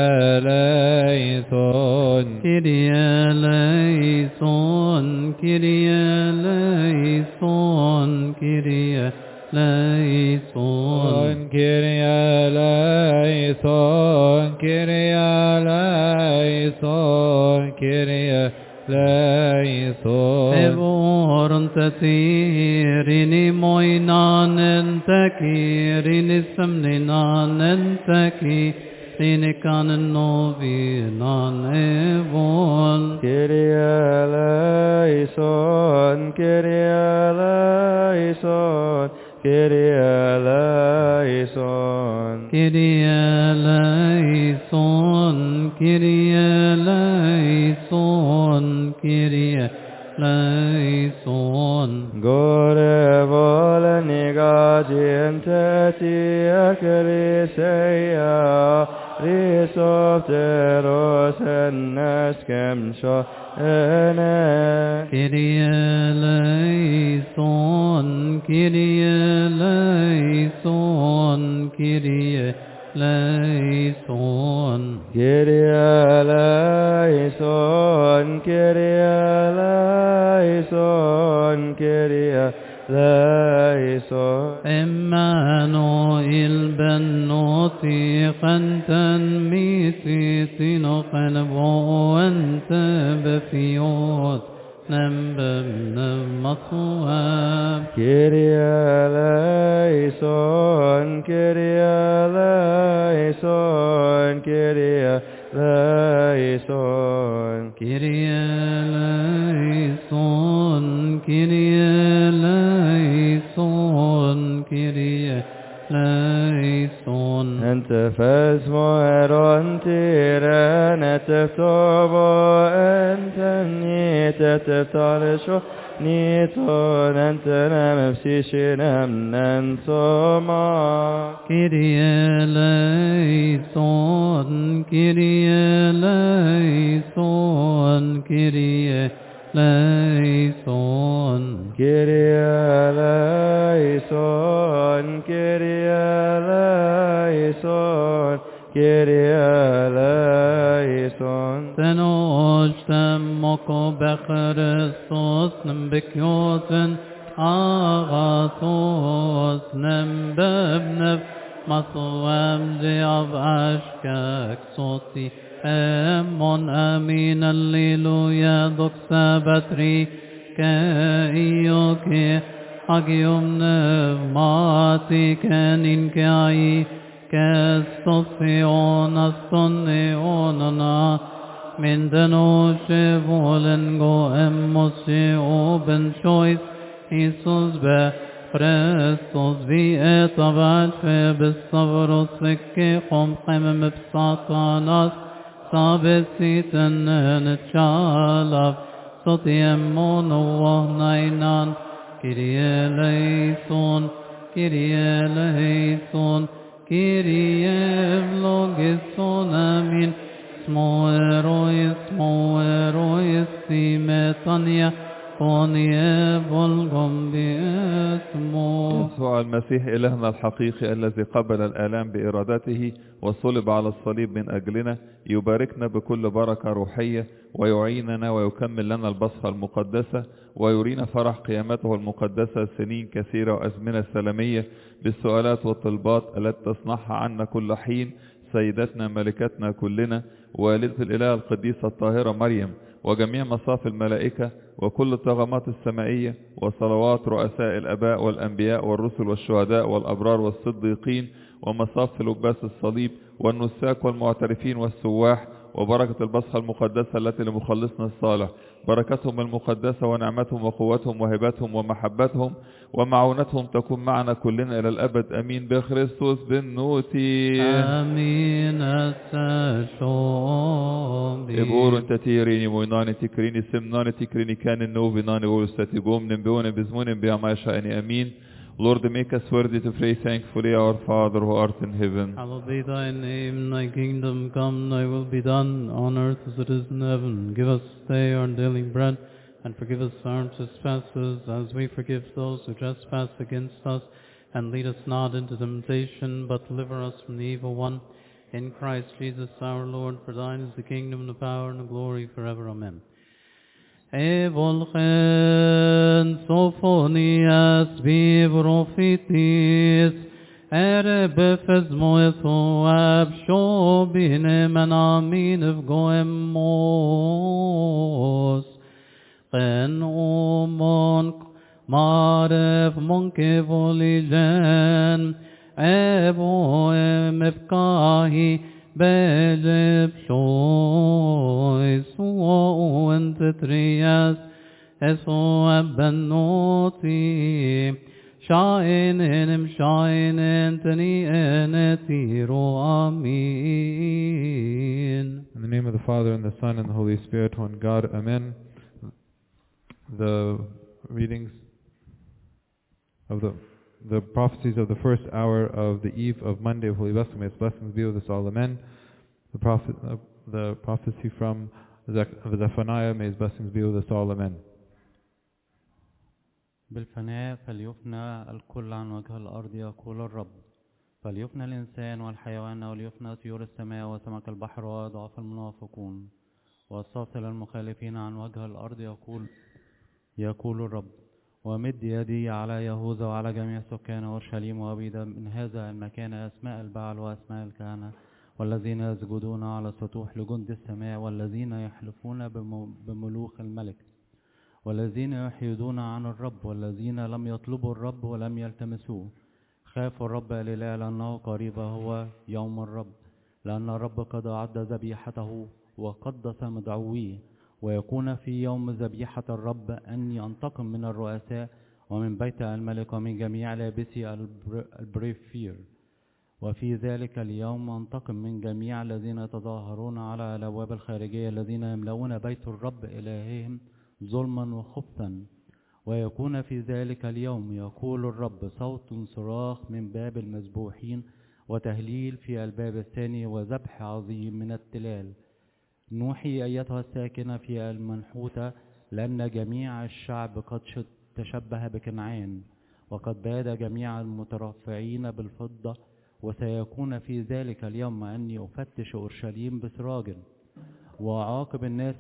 B: eleison.
E: Kyrie eleison, Kyrie eleison, Kyrie eleison.
B: Kyrie eleison, Kyrie eleison, Kyrie eleison.
E: Evorn tasirini moinanen takirini semninanen taki sinikanen novinan evon.
A: Kyrie eleison, Kyrie eleison, Kyrie eleison.
E: Kyrie eleison, Kyrie eleison, Kyrie eleison.
A: Gore voleniga genteti ecclesia risopteros ennescem ene.
E: Kyrie eleison, Kyrie eleison, Kyrie eleison.
A: Kyrie eleison, Kyrie eleison, Kyrie ليسون
E: Emmanuel ben noti qantan miti tino qanbo anta befiyot nambab nabmatwab
A: Kyrie eleison, Kyrie eleison, Kyrie eleison.
E: Kyrie eleison, Kyrie eleison, Kyrie eleison.
A: أنت فاسمر تيران تفتوبو أنت نيت تفتالشو نيتون أنت نمفسيشي نمنن سوما
E: Kyrie eleison, Kyrie eleison, Kyrie eleison.
A: Kyrie eleison, Kyrie eleison, Kyrie eleison.
E: Tenojtem moko bechristos nem bekjoten agathos nem bebnev maswam av ashkak soti emon amin alleluia doxa batri kaioke hagium nev mati kanin kai Kestos astonneonana min denoshe volen go emmosi oben choice Jesus be Christos vi etavat fe bestavros veke khom khemem bsatanas sabesiten netchalav sotiemon wahnainan Kyrie eleison Kyrie eleison Kyrie vlogeson amin smoerois simetania ponie volgom biesmo.
G: يسوع المسيح إلهنا الحقيقي الذي قبل الآلام بإرادته وصلب على الصليب من أجلنا يباركنا بكل بركة روحية ويعيننا ويكمل لنا البصخة المقدسة ويرينا فرح قيامته المقدسة سنين كثيرة وأزمنة سلامية بالسؤالات والطلبات التي تصنعها عنا كل حين سيدتنا ملكتنا كلنا والدة الإله القديسة الطاهرة مريم وجميع مصاف الملائكة وكل الطغمات السمائية وصلوات رؤساء الآباء والأنبياء والرسل والشهداء والأبرار والصديقين ومصاف لباس الصليب والنساك والمعترفين والسواح وبركة البصخة المقدسة التي لمخلصنا الصالح بركتهم المقدسة ونعمتهم وقوتهم وهبتهم ومحبتهم ومعونتهم تكون معنا كلنا إلى الأبد أمين بخريستوس بالنوتي
E: آمين السشوبي
G: إبور انت تيريني مويناني تكريني سمناني تكريني كان النو بناني ورستاتي قوم نبيون بزمون بيا شأني أمين Lord, make us worthy to pray thankfully, our Father who art in heaven.
E: Hallowed be thy name, thy kingdom come, thy will be done, on earth as it is in heaven. Give us this day our daily bread, and forgive us our trespasses, as we forgive those who trespass against us. And lead us not into temptation, but deliver us from the evil one. In Christ Jesus our Lord, for thine is the kingdom, the power, and the glory forever. Amen. Evolchen Sophonias Vivrophitis Erebefes Moethoab Shobine Manamin of Goemos Ken Omon Marev Monke Voligen Eboem Efkahi Beleb shois o entetrias eso abnoti shainen tani enetiro amin.
B: In the name of the Father, and the Son, and the Holy Spirit, one God, Amen. The readings of the prophecies of the first hour of the eve of Monday of Holy Bethlehem. Its blessings be with us all. Amen. The prophecy from Zephaniah. May his blessings be with us all. Amen.
J: بالفناء فليفنى الكل عن وجه الأرض يقول الرب فليفنى الإنسان والحيوان وليفنى طيور السماء وسمك البحر وضعف المنافقون والصافل المخالفين عن وجه الأرض يقول الرب ومد يدي على يهوذا وعلى جميع سكان أورشليم وأبيد من هذا المكان أسماء البعل وأسماء الكهنة والذين يسجدون على سطوح لجند السماء والذين يحلفون بملوك الملك والذين يحيدون عن الرب والذين لم يطلبوا الرب ولم يلتمسوه. خافوا الرب الإله لأنه قريب هو يوم الرب، لأن الرب قد أعد ذبيحته وقدس مدعويه، ويكون في يوم ذبيحة الرب أن ينتقم من الرؤساء ومن بيت الملك ومن جميع لابسي البريفير. وفي ذلك اليوم أنتقم من جميع الذين يتظاهرون على الأبواب الخارجية الذين يملؤون بيت الرب إلههم ظلما وخبثا. ويكون في ذلك اليوم يقول الرب صوت صراخ من باب المذبوحين وتهليل في الباب الثاني وذبح عظيم من التلال. نوحي أيتها الساكنة في المنحوتة لأن جميع الشعب قد تشبه بكنعان وقد باد جميع المترفعين بالفضة. وسيكون في ذلك اليوم أني أفتش أورشليم بسراج وأعاقب الناس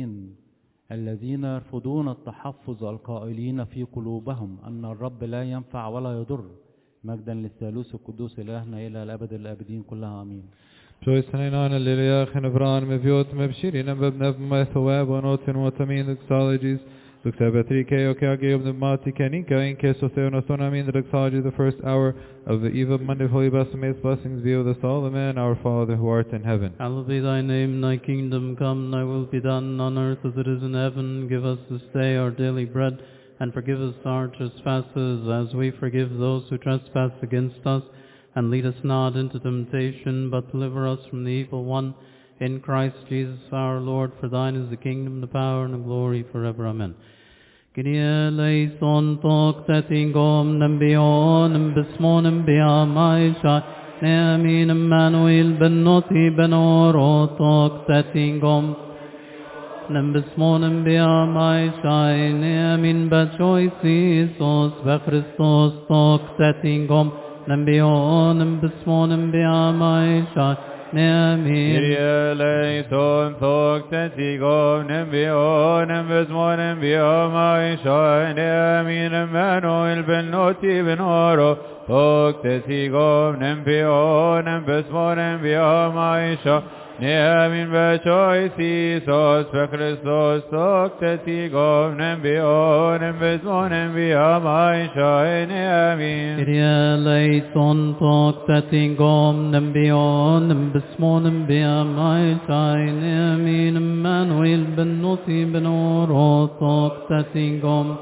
J: الذين يرفضون التحفظ القائلين في قلوبهم أن الرب لا ينفع ولا يضر. مجدا للثالوث القدوس إلهنا إلى الأبد الآبدين كلها آمين.
B: Joy Saninana Lilia Chenevran Meviot Mevshiri Nembeb Nev Methoab Onotin Watamin Doxologies Duxabatri Keo Keagib Mati Keninka in Kesotheon Astonamin the doxology the first hour of the eve of Monday Holy Baptism blessings be with us all. Amen. Our Father who art in heaven.
E: Hallowed be thy name, thy kingdom come, thy will be done on earth as it is in heaven. Give us this day our daily bread, and forgive us our trespasses as we forgive those who trespass against us. And lead us not into temptation, but deliver us from the evil one. In Christ Jesus our Lord, for thine is the kingdom, the power, and the glory forever. Amen. Kyrie eleison tok tetingom nembionem bismonem biamaisha neamin Emmanuel ben noti ben oro tok tetingom nembismonem biamaisha neamin bachoisi sos bechristos tok tetingom Nambionem bismonem biamaisha neamin.
K: Kyrie eleison tok tetigom nambionem bismonem biamaisha neamin Emmanuel ben noti ben oro tok tetigom nambionem bismonem biamaisha neamin bachoisi sos bechristos tok tetigom nambionem bismonem biamaisha neamin.
E: Kyrie eleison tok tetigom nambionem bismonem biamaisha neamin Emmanuel ben noti ben oro tok tetigom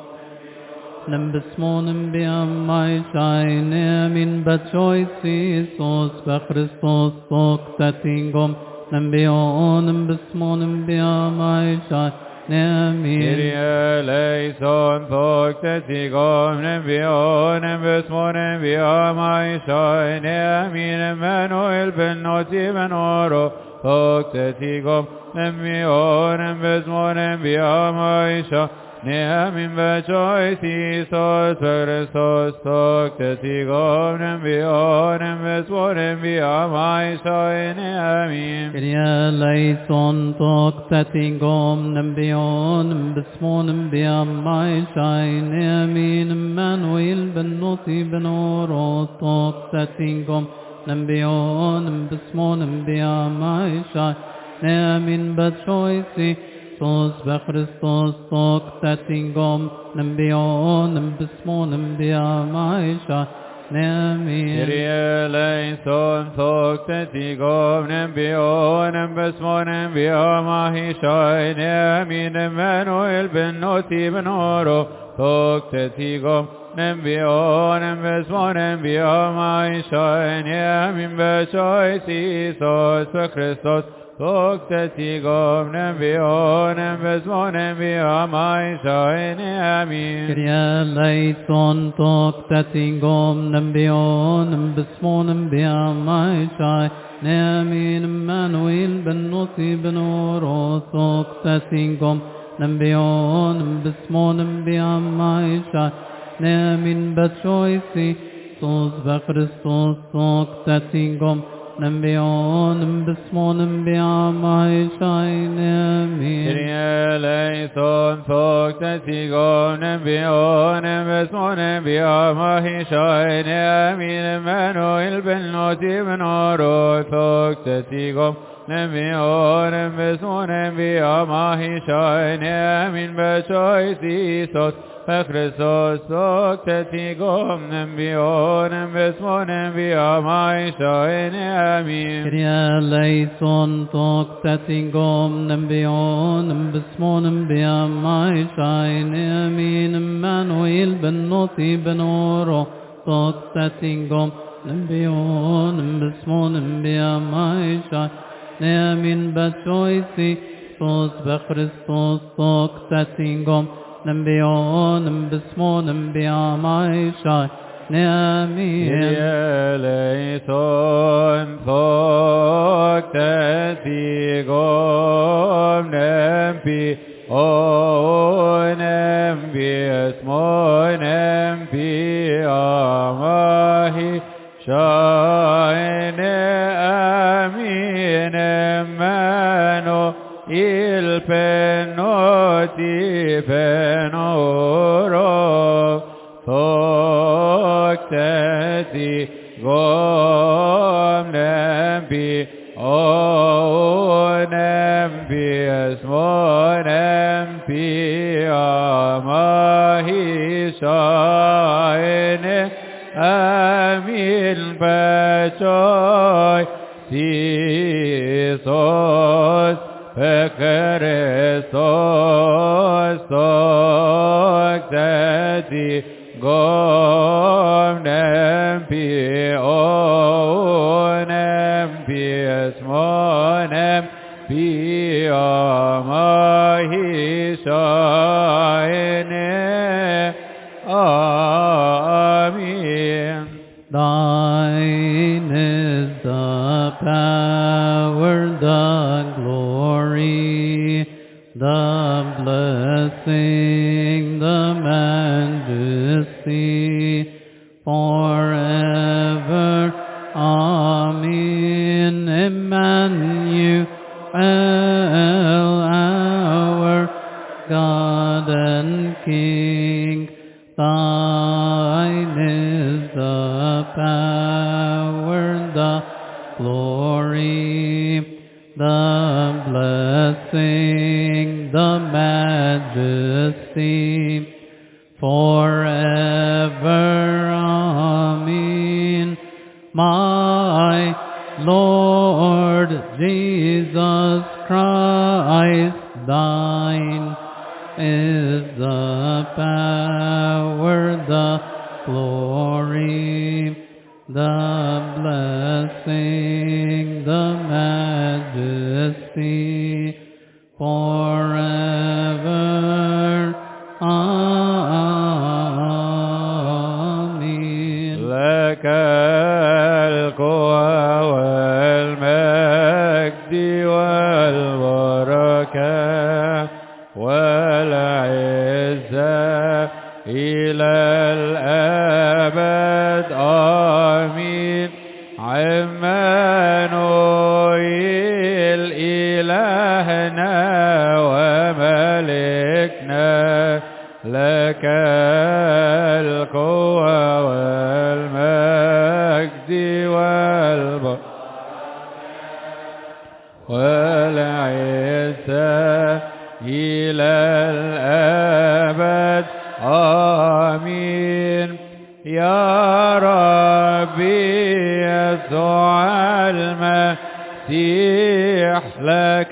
E: nambismonem biamaisha neamin bachoisi sos bechristos tok tetigom Nambionem bismonem biamaisha neamin.
K: Kyrie eleison tok tetigom nambionem bismonem biamaisha neamin Emmanuel ben noti ben oro tok tetigom nambionem bismonem biamaisha neamin bachoisi sos bechristos tok tetigom nambionem bismonem biamaisha neamin.
E: Kyrie eleison tok tetigom nambionem bismonem biamaisha neamin Emmanuel ben noti ben oro tok tetigom nambionem bismonem biamaisha neamin bachoisi sos bechristos tok tetigom nambionem bismonem biamaisha neamin.
K: Kyrie eleison tok tetigom nambionem bismonem biamaisha neamin Emmanuel ben noti ben oro tok tetigom nambionem bismonem biamaisha neamin bachoisi sos bechristos tok tetigom nambionem bismonem biamaisha neamin.
E: Kyrie eleison tok tetigom nambionem bismonem biamaisha neamin Emmanuel ben noti ben oro tok tetigom nambionem bismonem biamaisha neamin bachoisi sos bechristos tok tetigom نبيون بسمون بياماي شاين آمين
K: Kyrie eleison thoktetikon nembion besmon biamahi shain amin Emmanuel ben noti ben oro thoktetikon nembion besmon biamahi shain amin beshoy sisos Christos thoktetikon nembion besmon biamahi shain amin
E: Kyrie eleison thoktetikon nembion بسمون بياماي شاين آمين Emmanuel ben noti ben oro تقتتنكم نبيون بسمون بياماي شاين آمين بشويسي صوص بخريستوس تقتتنكم نبيون بسمون بياماي شاين آمين
K: eleison thoktetikon nembi onem biesmonem biamahi shaine amin Emmanuel penoti penoro thoktetikon nembi onem biesmonem biamahi shaine amin bechoy sisos Christos thoktetikon nembi onem biesmonem biamahi shaine amin
E: Thine is the power, the glory, the blessing, the majesty, forever. Amen. Emmanuel, our God and King, Thine is the power, the glory, the blessing, the majesty, forever. Amen. My Lord Jesus Christ, Thine is the power, the glory, the blessing, the majesty, forever. Amen.
K: لك القوة والمجد والبركة والعزة إلى الأبد آمين عمانوئيل إلهنا وملكنا لك القوة والمجد والبركة والعزة إلى الأبد آمين يا ربي يسوع المسيح لك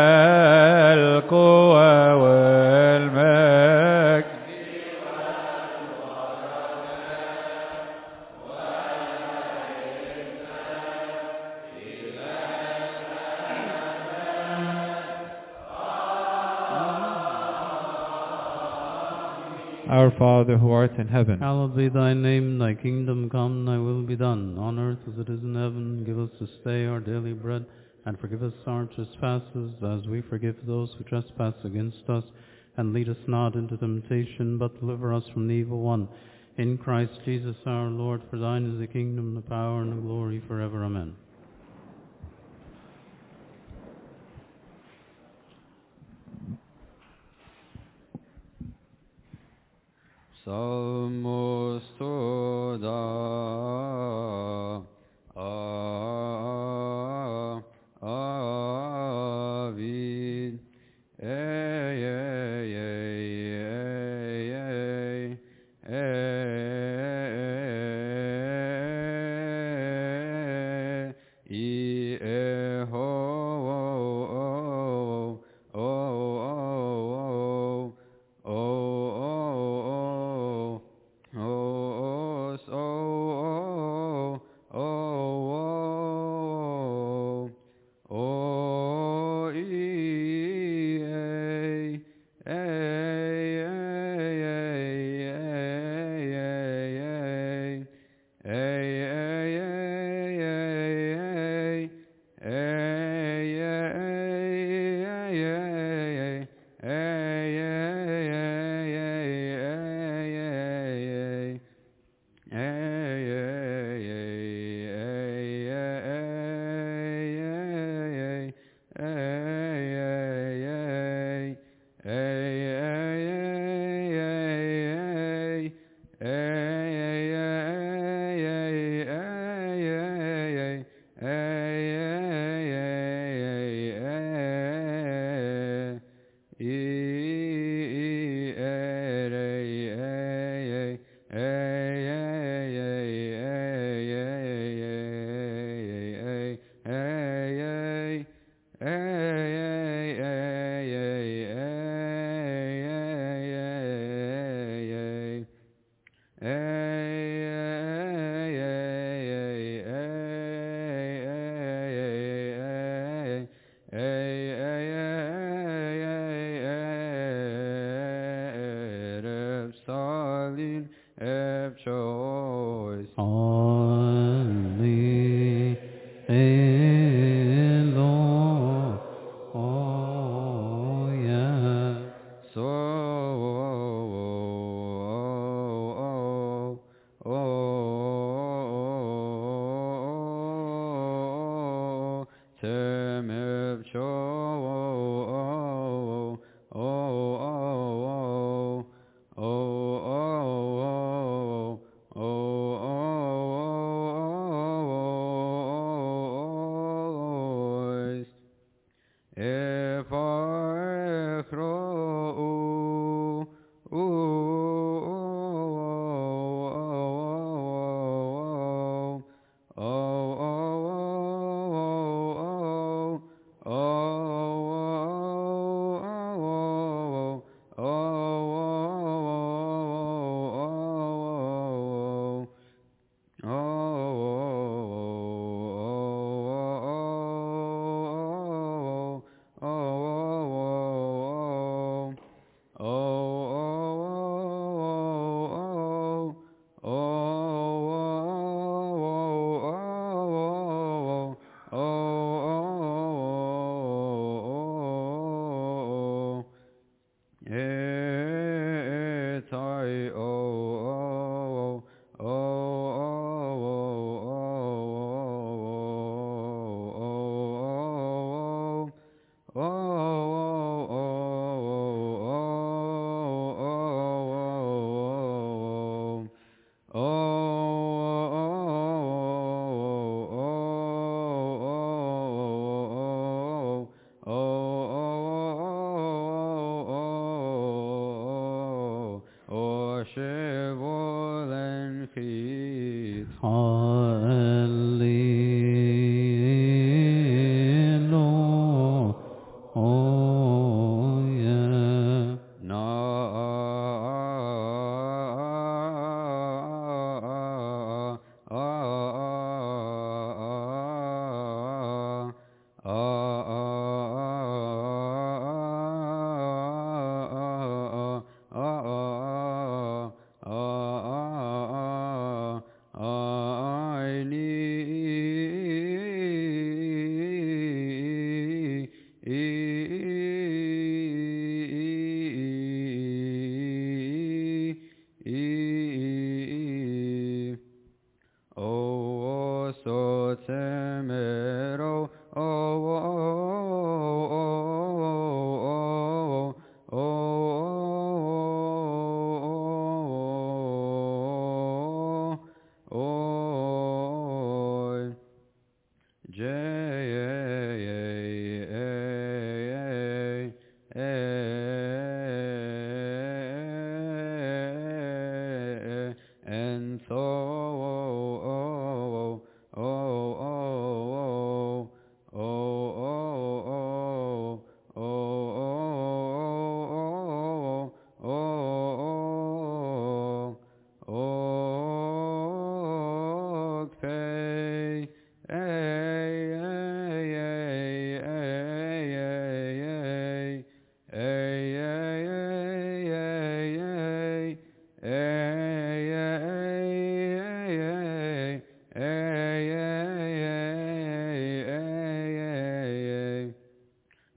K: القوة والمجد
B: Our Father who art in heaven,
E: Hallowed be thy name, thy kingdom come, thy will be done, on earth as it is in heaven. Give us this day our daily bread, and forgive us our trespasses, as we forgive those who trespass against us. And lead us not into temptation, but deliver us from the evil one. In Christ Jesus our Lord, for thine is the kingdom, the power, and the glory forever. Amen.
L: Salmos toda. Avid.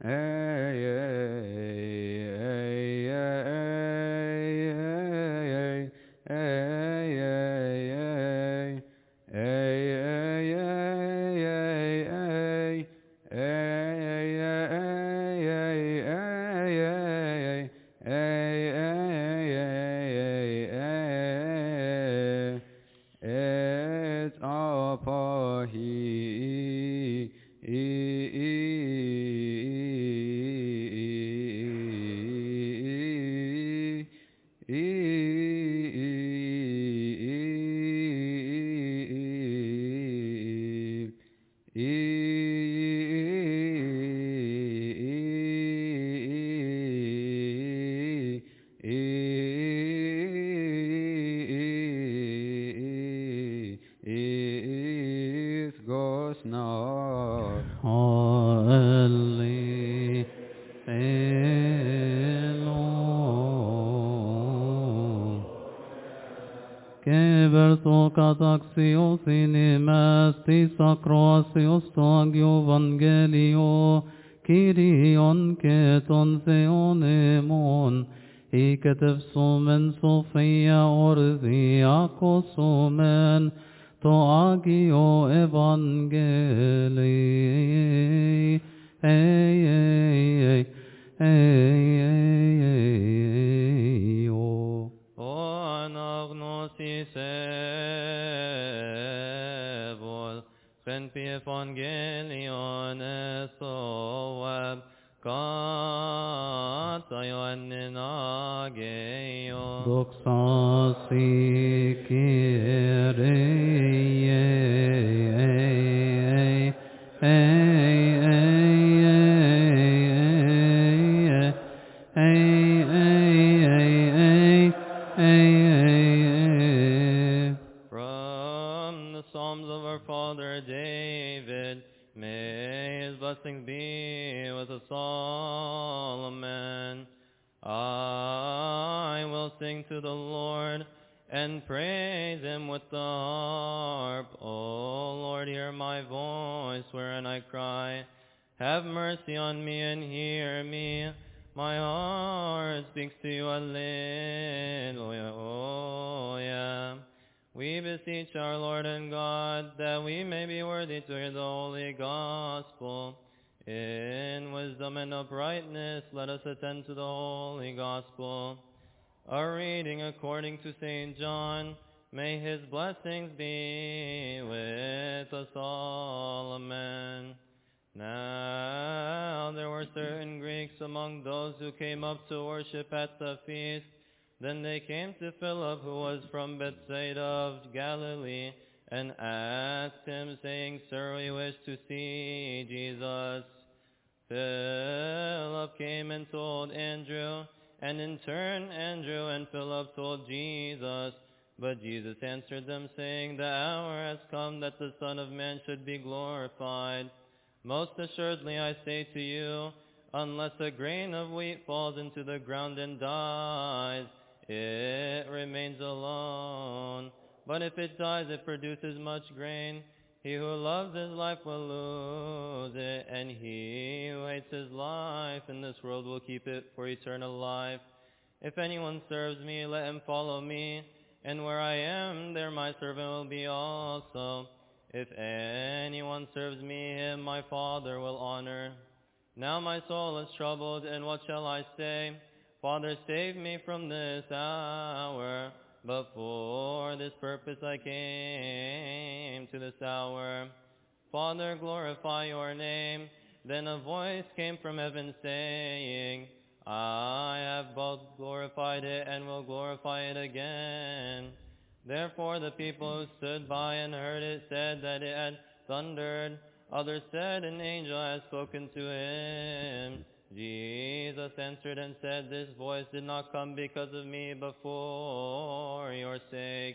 E: Keberto kataxios inimes tis acroasios to agio evangelio Kyrion keton theonemon Iketev somen Sophia orthiakos somen to agio evangelii
A: Anagnosis evol, chen pi evangelion esoab, kata Ioannin ageio.
E: Doxa si
A: From the Psalms of our father David, may his blessings be with us all. Amen. I will sing to the Lord and praise him with the harp. O Lord, hear my voice wherein I cry. Have mercy on me and hear me. My heart speaks to you, alleluia. Oh, yeah. We beseech our Lord and God that we may be worthy to hear the holy gospel. In wisdom and uprightness, let us attend to the holy gospel. A reading according to St. John. May his blessings be with us all. Amen. Now there were certain Greeks among those who came up to worship at the feast. Then they came to Philip, who was from Bethsaida of Galilee, and asked him, saying, Sir, we wish to see Jesus. Philip came and told Andrew, and in turn Andrew and Philip told Jesus. But Jesus answered them, saying, The hour has come that the Son of Man should be glorified. Most assuredly I say to you, unless a grain of wheat falls into the ground and dies, it remains alone. But if it dies, it produces much grain. He who loves his life will lose it, and he who hates his life in this world will keep it for eternal life. If anyone serves me, let him follow me, and where I am, there my servant will be also. If anyone serves me, him my Father will honor. Now my soul is troubled, and what shall I say? Father, save me from this hour. But for this purpose I came to this hour. Father, glorify your name. Then a voice came from heaven saying, I have both glorified it and will glorify it again. Therefore the people who stood by and heard it said that it had thundered. Others said, an angel has spoken to him. Jesus answered and said, this voice did not come because of me, but for your sake.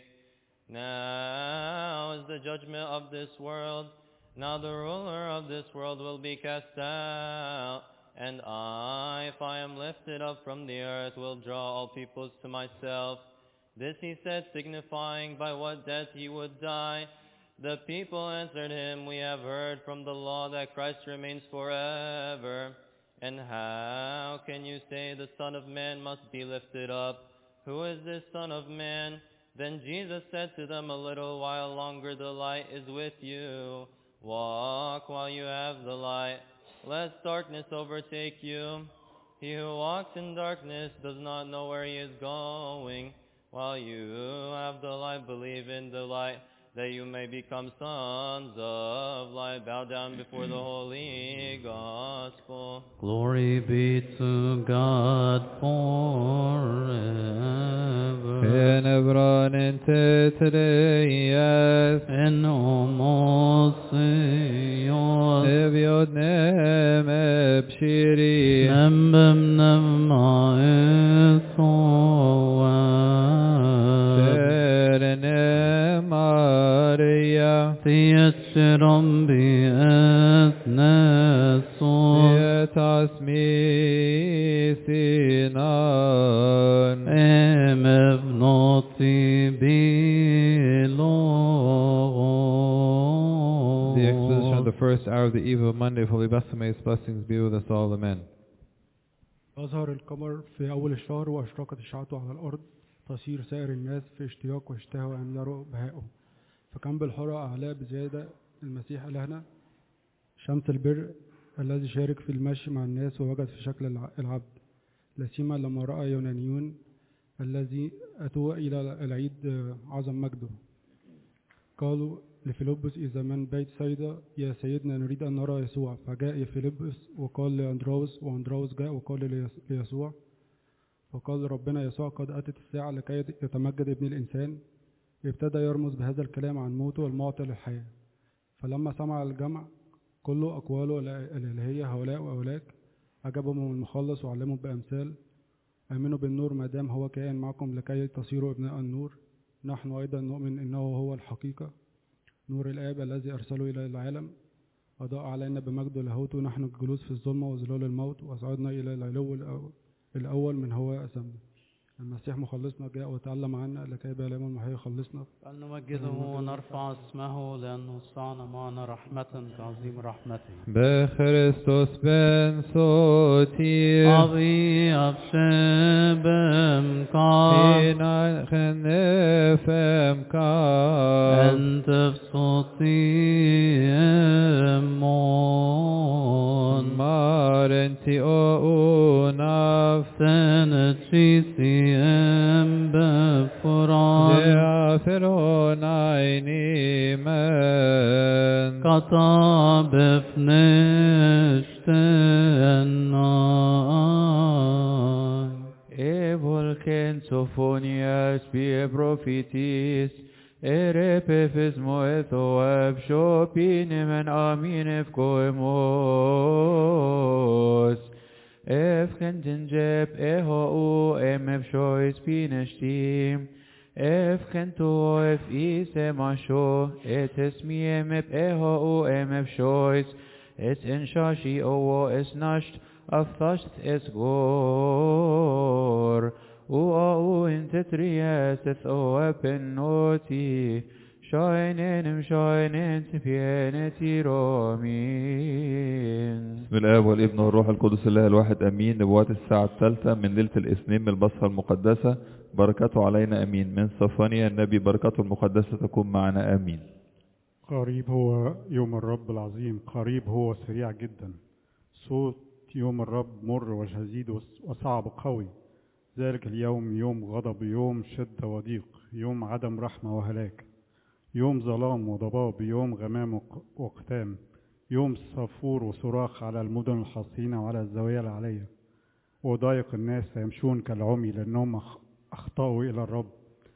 A: Now is the judgment of this world. Now the ruler of this world will be cast out. And I, if I am lifted up from the earth, will draw all peoples to myself. This he said, signifying by what death he would die. The people answered him, we have heard from the law that Christ remains forever.
M: And how can you say the Son of Man must be lifted up? Who is this Son of Man? Then Jesus said to them, a little while longer the light is with you. Walk while you have the light, lest darkness overtake you. He who walks in darkness does not know where he is going. While you have the light, believe in the light, that you may become sons of light. Bow down before the holy gospel.
E: Glory be to God forever.
B: En ebran entetreyes
E: En omosios
B: Neviot nem ebshiri
E: Nembem nemmaesoa
B: Serene Maria
E: Tiyetşiram bi etnesos
B: Yetasmi sinan
E: Emevnoti bilo.
B: The exposition of the first hour of the eve of Monday, Holy Baphomet's blessings be with us all, amen.
N: أظهر القمر في أول الشهر وأشرقت إشعته على الأرض تصير سائر الناس في اشتياق واشتهوا أن يروا بهائه فكان بالحرى أعلاه بزيادة المسيح إلهنا شمس البر الذي شارك في المشي مع الناس ووجد في شكل العبد لا سيما لما رأى يونانيون الذي أتوا إلى العيد عظم مجده قالوا لفيلبس إذا من بيت سيدة يا سيدنا نريد أن نرى يسوع فجاء فيلبس وقال لأندراوس وأندراوس جاء وقال ليسوع فقال ربنا يسوع قد أتت الساعة لكي يتمجد ابن الإنسان ابتدى يرمز بهذا الكلام عن موته والمعطي للحياة فلما سمع الجمع كل أقواله الإلهية هؤلاء وأولاك أجابهم المخلص وعلمهم بأمثال آمنوا بالنور ما دام هو كائن معكم لكي تصيروا ابناء النور نحن أيضا نؤمن إنه هو الحقيقة نور الآب الذي أرسله إلى العالم أضاء علينا بمجد لاهوته نحن الجلوس في الظلمة وظلال الموت وأصعدنا إلى العلو الأول من هو أسمنا المسيح مخلصنا جاء وتعلم عنا لكي بيعلم المحيي يخلصنا
E: فلنمجده ونرفع اسمه لأنه صنع معنا رحمة كعظيم رحمته
B: بخريستوس بن صوتي
E: أبي أبشبم كار
B: هنا خنفم كار
E: أنت بصوتي أمون
B: مارنتي أو
E: نفتن تشيسي أم بفران
B: جافرون عيني من
E: كطاب فنشتنا
B: Evolken sophonias pie prophetis erepefes moetho abshopinem en amin efkoemos Efkentinjep eho emefshois pineshtim Efkento ef isemasho et esmiem ep eho emefshois et enshashi owo esnasht أفشت إسغور وأو إنت ترياس أو بنوتي شاينين مشاينين تبينتي رومين
G: بسم الآب والابن والروح القدس الله الواحد أمين. نبوات الساعة الثالثة من ليلة الاثنين من البصرة المقدسة بركاته علينا أمين. من صفانيا النبي بركاته المقدسة تكون معنا أمين.
O: قريب هو يوم الرب العظيم قريب هو سريع جدا صوت يوم الرب مر وشديد وصعب قوي ذلك اليوم يوم غضب يوم شدة وضيق يوم عدم رحمة وهلاك يوم ظلام وضباب يوم غمام وقتام يوم صفور وصراخ على المدن الحصينة وعلى الزوايا العالية وضايق الناس يمشون كالعمي لأنهم أخطأوا إلى الرب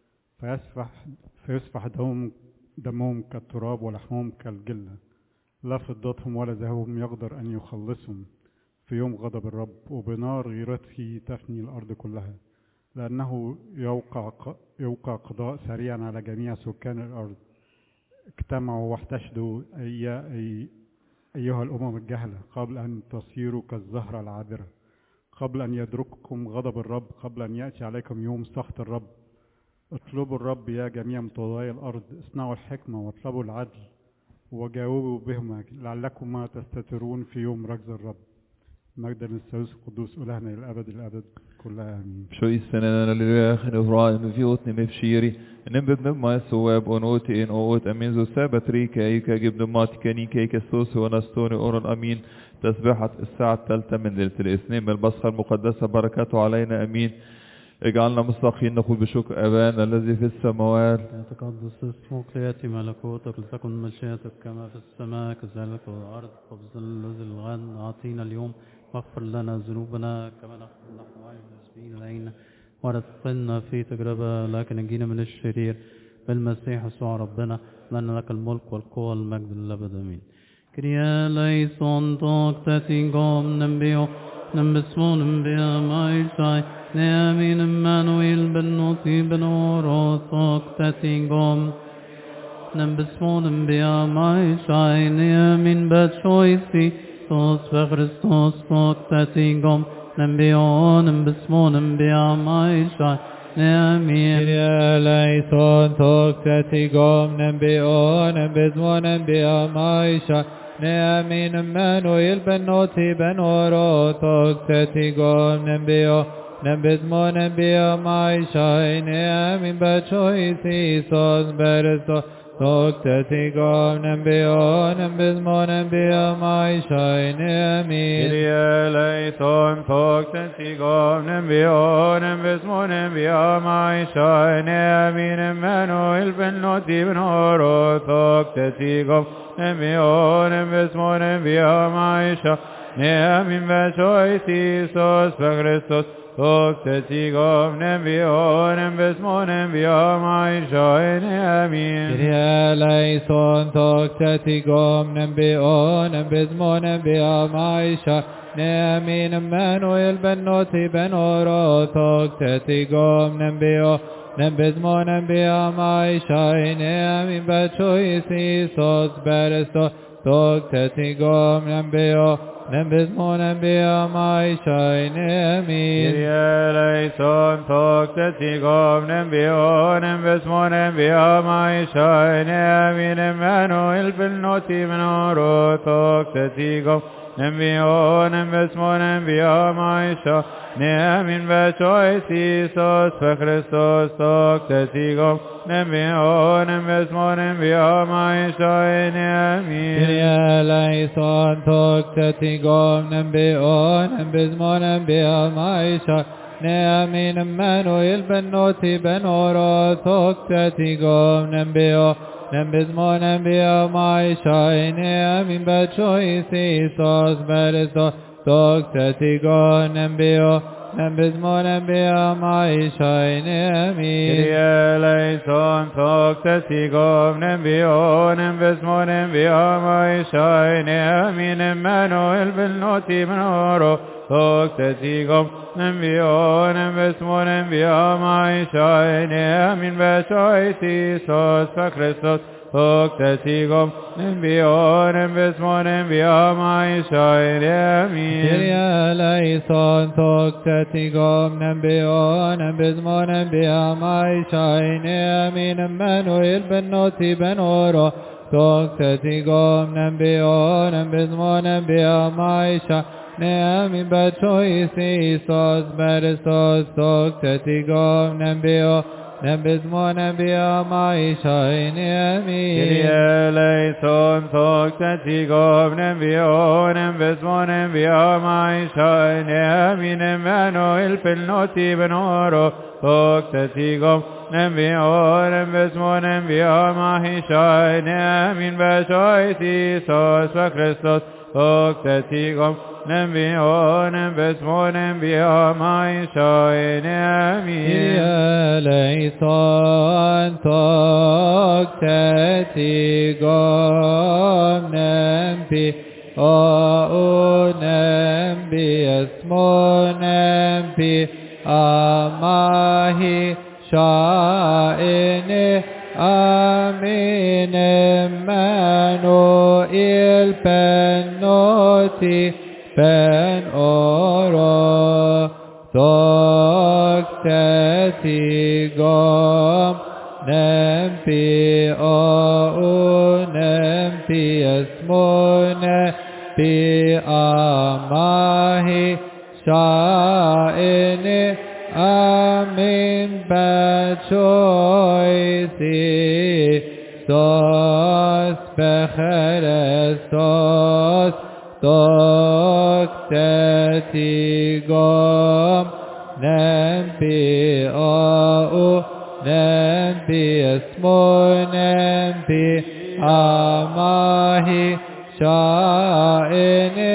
O: فيسفح دمهم كالتراب ولحمهم كالجلة لا فضتهم ولا ذهبهم يقدر أن يخلصهم في يوم غضب الرب وبنار غيرته تفني الأرض كلها لأنه يوقع قضاء سريعا على جميع سكان الأرض اجتمعوا واحتشدوا أيها الأمم الجهلة قبل أن تصيروا كالزهرة العابرة قبل أن يدرككم غضب الرب قبل أن يأتي عليكم يوم سخط الرب اطلبوا الرب يا جميع متضايق الأرض اصنعوا الحكمة واطلبوا العدل وجاوبوا بهما لعلكم ما تستترون في يوم رجز الرب مجدا للثالوث القدوس إلهنا إلى الأبد الأبد كلها آمين.
G: شوي السنة للويا خن إبراهيم في أوتني مبشيري نبت نبما السواب ونوتي إن أوت أمين زو سابت ريكا إيكا جبن ماتي كاني كيكا السوس ونستوني أورا أمين تسبحت الساعة الثالثة من ليلة الاثنين من البصخة المقدسة بركاته علينا أمين. اجعلنا مستقيم نقول بشكر أبانا الذي في السماوات.
E: يتقدس اسمك ليأتي ملكوتك لتكن مشيئتك كما في السماء كذلك في الأرض. خبزنا الذي الغد أعطينا اليوم واغفر لنا ذنوبنا كما نغفر نحن المسلمين إلينا ولا تدخلنا في تجربة لكن نجينا من الشرير بالمسيح يسوع ربنا لأن لك الملك والقوة والمجد للأبد آمين. كريا ليسون توك تاتيكم نبيو نبسون بيا مايشاي نامين مانويل بنوتي بنورو توك تاتيكم نبسون بيا مايشاي نامين باتشويسي توس بخريستوس توك تاتيكم نبيو نبسون بيا مايشاي نامين
K: كريا ليسون توك تاتيكم نبيو نبسون بيا مايشاي نامين مانويل بنوتي بنورو توك تاتيكم نبيو نبزمون بيا مايشاي نامين باتشويسي صوص برسو توك تاتيكم نبيو نبزمون بيا مايشاي نامين
P: كريا ليسون توك تاتيكم نبيو نبزمون بيا مايشاي نامين مانويل بنوتي بنورو توك تاتيكم نبيو نبزمون بيا مايشاي نامين باتشويسي صوص بخريستوس توك تاتيكم نبيو نبزمون بيا مايشاي نامين
K: كريا ليسون توك تاتيكم نبيو نبزمون بيا مايشاي نامين مانويل بنوتي بنورو توك تاتيكم نبيو نبزمون بيا مايشاي نامين باتشويسي صوص برستو توك تاتيكم نبيو نبزمون بيا مايشاي نامين
P: كريا ليسون توك تاتيكم نبيو نبزمون بيا مايشاي نامين مانويل بنوتي بنورو توك تاتيكم نبيو نبزمون بيا مايشاي نامين باتشويسي صوص بخريستوس توك تاتيكم نبيو نبزمون بيا مايشاي نامين
K: كريا ليسون توك تاتيكم نبيو نبزمون بيا مايشاي نامين مانويل بنوتي بنورو توك تاتيكم نبيو نبزمون بيا مايشاي نامين باتشويسي صوص برسو توك تاتيكم نبيو نبزمون بيا مايشاي نامين
P: كريا ليسون توك تاتيكم نبيو نبزمون بيا مايشاي نامين مانويل بنوتي بنورو توك تاتيكم نبيو نبزمون بيا مايشاي نامين باتشويسي صوص بخريستوس توك تاتيكم نبيو نبزمون بيا مايشاي نامين
K: كريا ليسون توك تاتيكم نبيو نبزمون بيا مايشاي نامين مانويل بنوتي بنورو توك تاتيكم نبيو نبزمون بيا مايشاي نامين باتشويسي صوص برسوس توك تاتيكم نبيو نبزمون بيا مايشاي نامين
P: كريا ليسون توك تاتيكم نبيو نبزمون بيا مايشاي نامين مانويل بنوتي بنورو توك تاتيكم نبيو نبزمون بيا مايشاي نامين باتشويسي صوص بخريستوس توك تاتيكم نبيو نبزمون بيا مايشاي نامين
K: كريا ليسون توك تاتيكم نبيو نبي اسمو نبي أماهي شائن آمين مانوئيل بنوتي بن أورو توك تاتيكم نبي نبي اسمو بأماه شائن Amen, bad choices, sos becherestos, toktetigom, nembi au, nembi esmo, nembi amahi, sha'ene,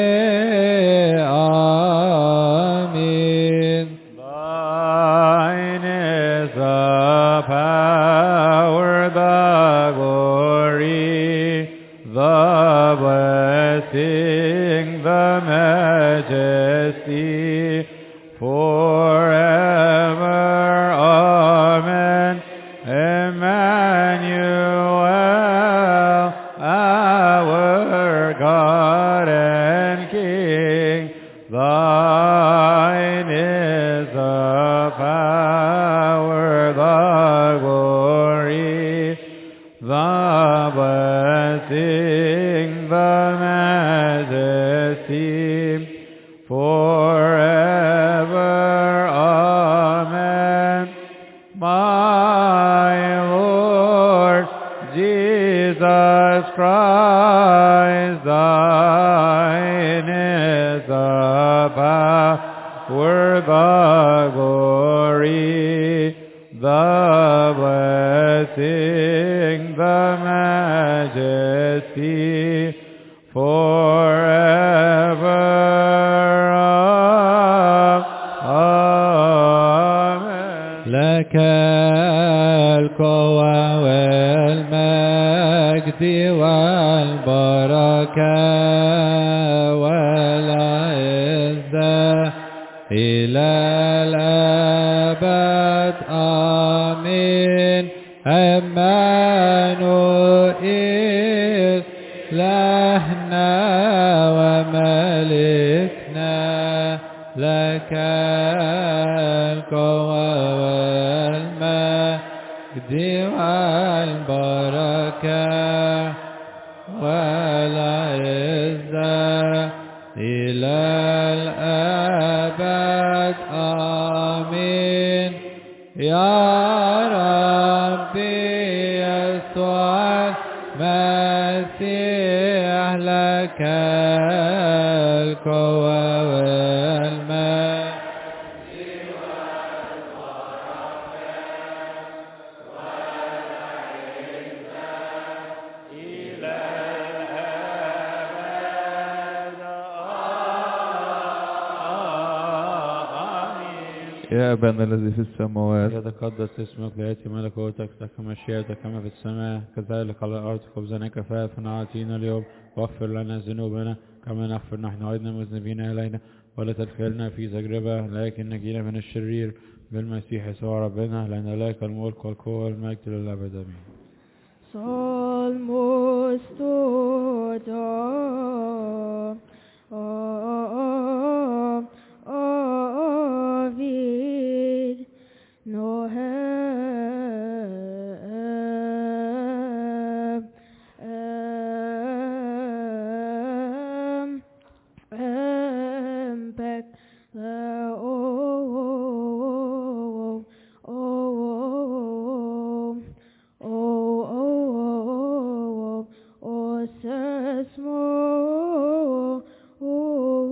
K: amen.
P: Thine is the power, the glory, the blessing, the majesty, forever. Amen. Emmanuel, our God and King, thine is the power, the glory, the blessing, the majesty, forever. Amen. My Lord Jesus Christ, thine is the power, the glory, the blessing, the majesty, forever. Amen.
K: لك القوة والمجد والبركة والعزة إلى الأبد. آمين. عمانوئيل إلهنا وملكنا، لك القوة والمجد والبركة والعزة إلى الأبد. آمين. يا ربي يسوع المسيح، لك القوة والمجد
G: يا أبانا الذي في السماوات
P: يتقدس اسمك، ليأتي ملكوتك، تكن مشيئتك كما في السماء كذلك على الأرض. خبزنا كفافنا أعطينا اليوم، واغفر لنا ذنوبنا كما نغفر نحن أيضا المذنبين إلينا، ولا تدخلنا في تجربة لكن نجينا من الشرير بالمسيح يسوع ربنا، لأن لك الملك والقوة والمجد للأبد. آمين.
Q: Salmos todo, vid nohem, empek, sesmo,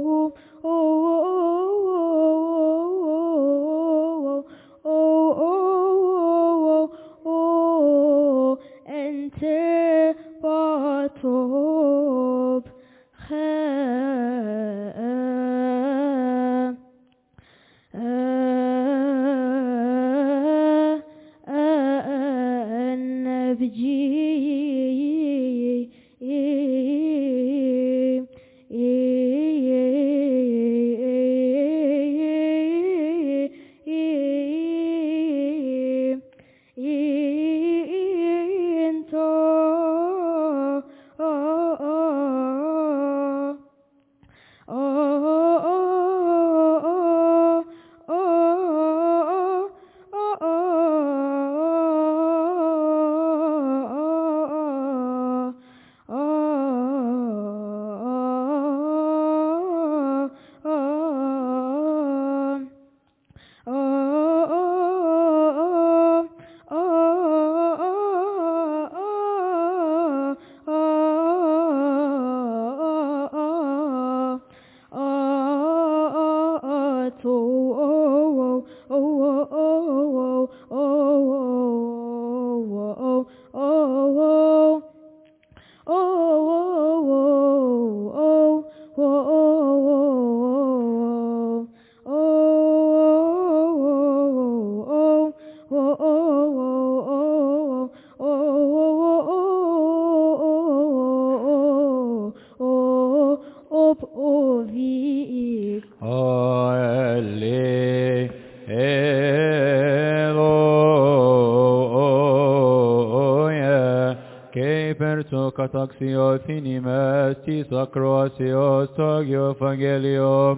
K: Taxio finimes tis acroasios togio evangelium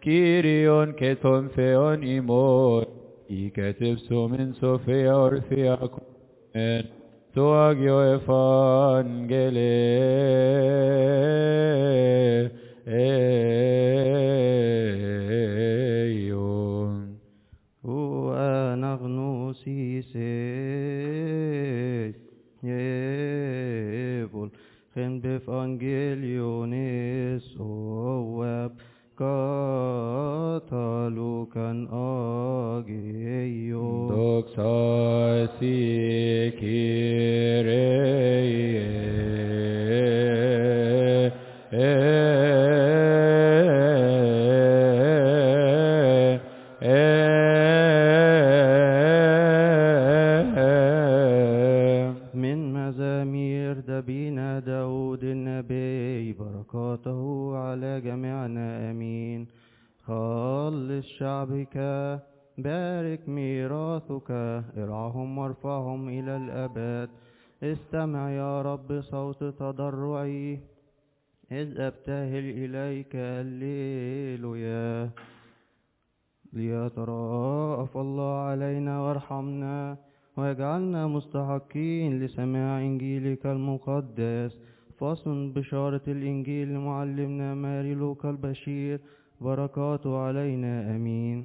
K: Kyrion keton theon imor Iketiv sumin Sophia orthia kumen Togio evangelium
L: Uanagnosise Chen bevangeliones oab katalukan ageio
K: doxa si
L: على جميعنا آمين. خلص شعبك، بارك ميراثك، ارعهم وارفعهم إلى الأبد. استمع يا رب صوت تضرعي إذ أبتهل إليك الليلويا. ليترأف الله علينا وارحمنا واجعلنا مستحقين لسماع إنجيلك المقدس. فصل بشارة الإنجيل لمعلمنا ماري لوقا البشير، بركاته علينا آمين.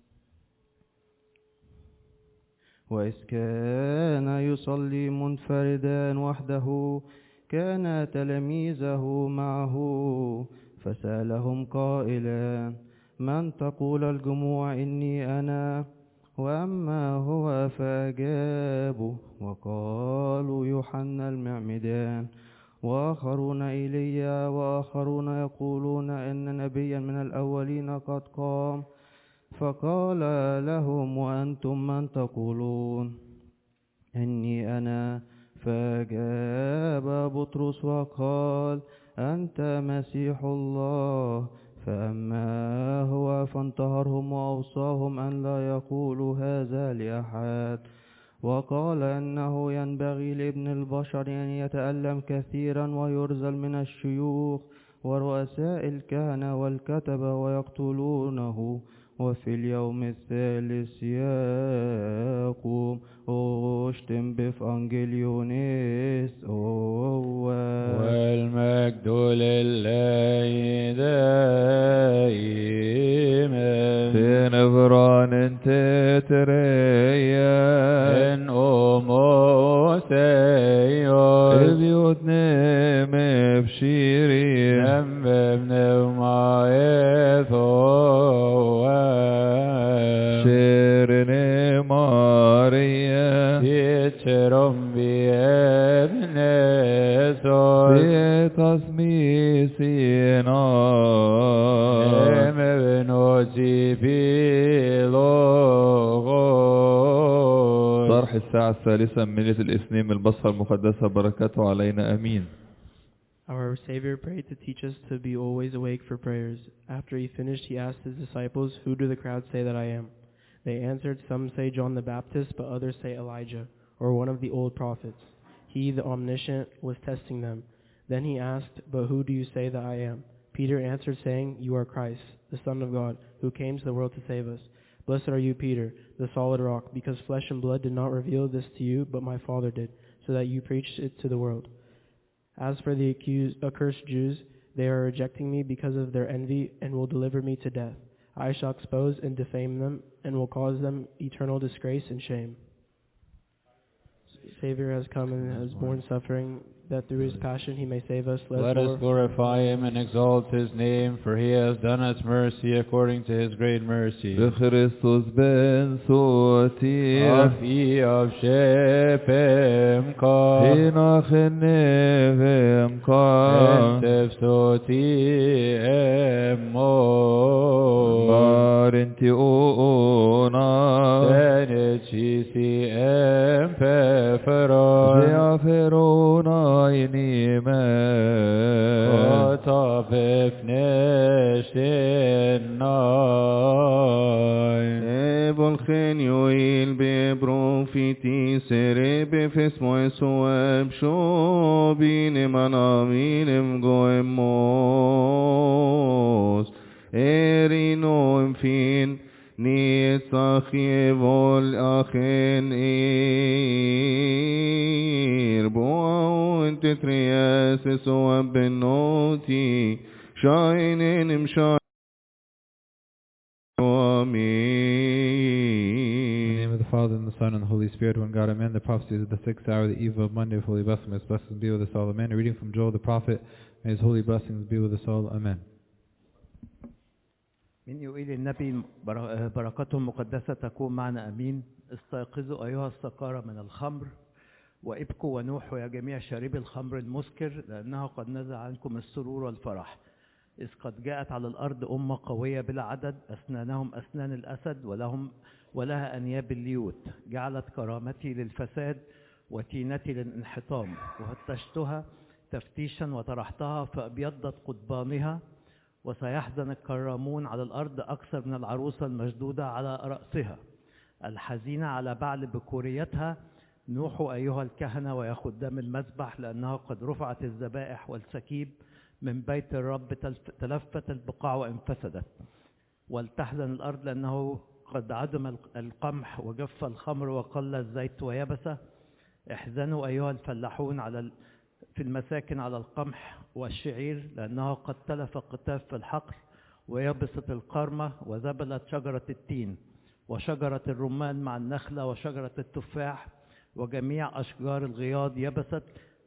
L: وإذ كان يصلي منفردا وحده كان تلاميذه معه، فسألهم قائلا: من تقول الجموع إني أنا؟ وأما هو فأجابوا وقالوا يوحنا المعمدان، وآخرون إيليا، وآخرون يقولون إن نبيا من الأولين قد قام. فقال لهم: وأنتم من تقولون إني أنا؟ فأجاب بطرس وقال: أنت مسيح الله. فأما هو فانتهرهم وأوصاهم أن لا يقولوا هذا لأحد، وقال أنه ينبغي لابن البشر أن يتألم كثيرا ويرذل من الشيوخ ورؤساء الكهنة والكتبة ويقتلونه، وفي اليوم الثالث يقوم. اشتم بفانجليونيس
K: والمجد لله دائما.
G: تنفران انت تريا
K: ان اموسيوس
G: بيوتنا مبشرين
K: نمبنا معي
G: الساعة الثالثة من ليلة الاثنين من البصرة المقدسة بركاته علينا آمين.
R: Our Savior prayed to teach us to be always awake for prayers. After he finished, he asked his disciples, "Who do the crowd say that I am?" They answered, "Some say John the Baptist, but others say Elijah, or one of the old prophets." He, the omniscient, was testing them. Then he asked, "But who do you say that I am?" Peter answered, saying, "You are Christ, the Son of God, who came to the world to save us. Blessed are you, Peter, the solid rock, because flesh and blood did not reveal this to you, but my Father did, so that you preached it to the world. As for the accursed Jews, they are rejecting me because of their envy and will deliver me to death. I shall expose and defame them and will cause them eternal disgrace and shame." Savior has come and has borne suffering, that through his passion he may save us.
P: Let us glorify him and exalt his name, for he has done us mercy according to his great mercy.
G: Christus ben sotir
P: Afi av shepem ka
G: Hinach nevem ka
P: Entef soti emmo
G: Barinti ona
P: Tenechisi empeferon
G: Zeaferona inime
P: Otapef neshtenai
F: Volgen joil be profiti serebe fesmo esoeb shobine manaminim goemos erino fin nisachi vol achen bo ente trias esoeb benoti shainenim shain
B: Father, and the Son, and the Holy Spirit, one God, amen. The prophecies of the 6th hour, the eve of Monday of Holy Blessings, blessings be with us all, amen. A reading from Joel the prophet, may his holy blessings be with us all, amen.
S: من يقول النبي بركاته المقدسة تكون معنا أمين. استيقظوا أيها السكارى من الخمر وابكوا ونوحوا يا جميع شاربي الخمر المسكر لأنه قد نزع عنكم السرور والفرح. إذ قد جاءت على الأرض أمة قوية بلا عدد أسنانهم أسنان الأسد ولها أنياب الليوت. جعلت كرامتي للفساد وتينتي للانحطام وفتشتها تفتيشا وطرحتها فأبيضت قضبانها. وسيحزن الكرامون على الأرض أكثر من العروسة المشدودة على رأسها الحزينة على بعل بكوريتها. نوحوا أيها الكهنة ويا خدام المذبح لأنها قد رفعت الذبائح والسكيب من بيت الرب. تلفت البقاع وانفسدت. ولتحزن الأرض لأنه قد عدم القمح وجف الخمر وقل الزيت ويبسه. احزنوا أيها الفلاحون في المساكن على القمح والشعير لأنه قد تلف القتاف في الحقل ويبست القرمة وذبلت شجرة التين وشجرة الرمان مع النخلة وشجرة التفاح وجميع أشجار الغياض يبست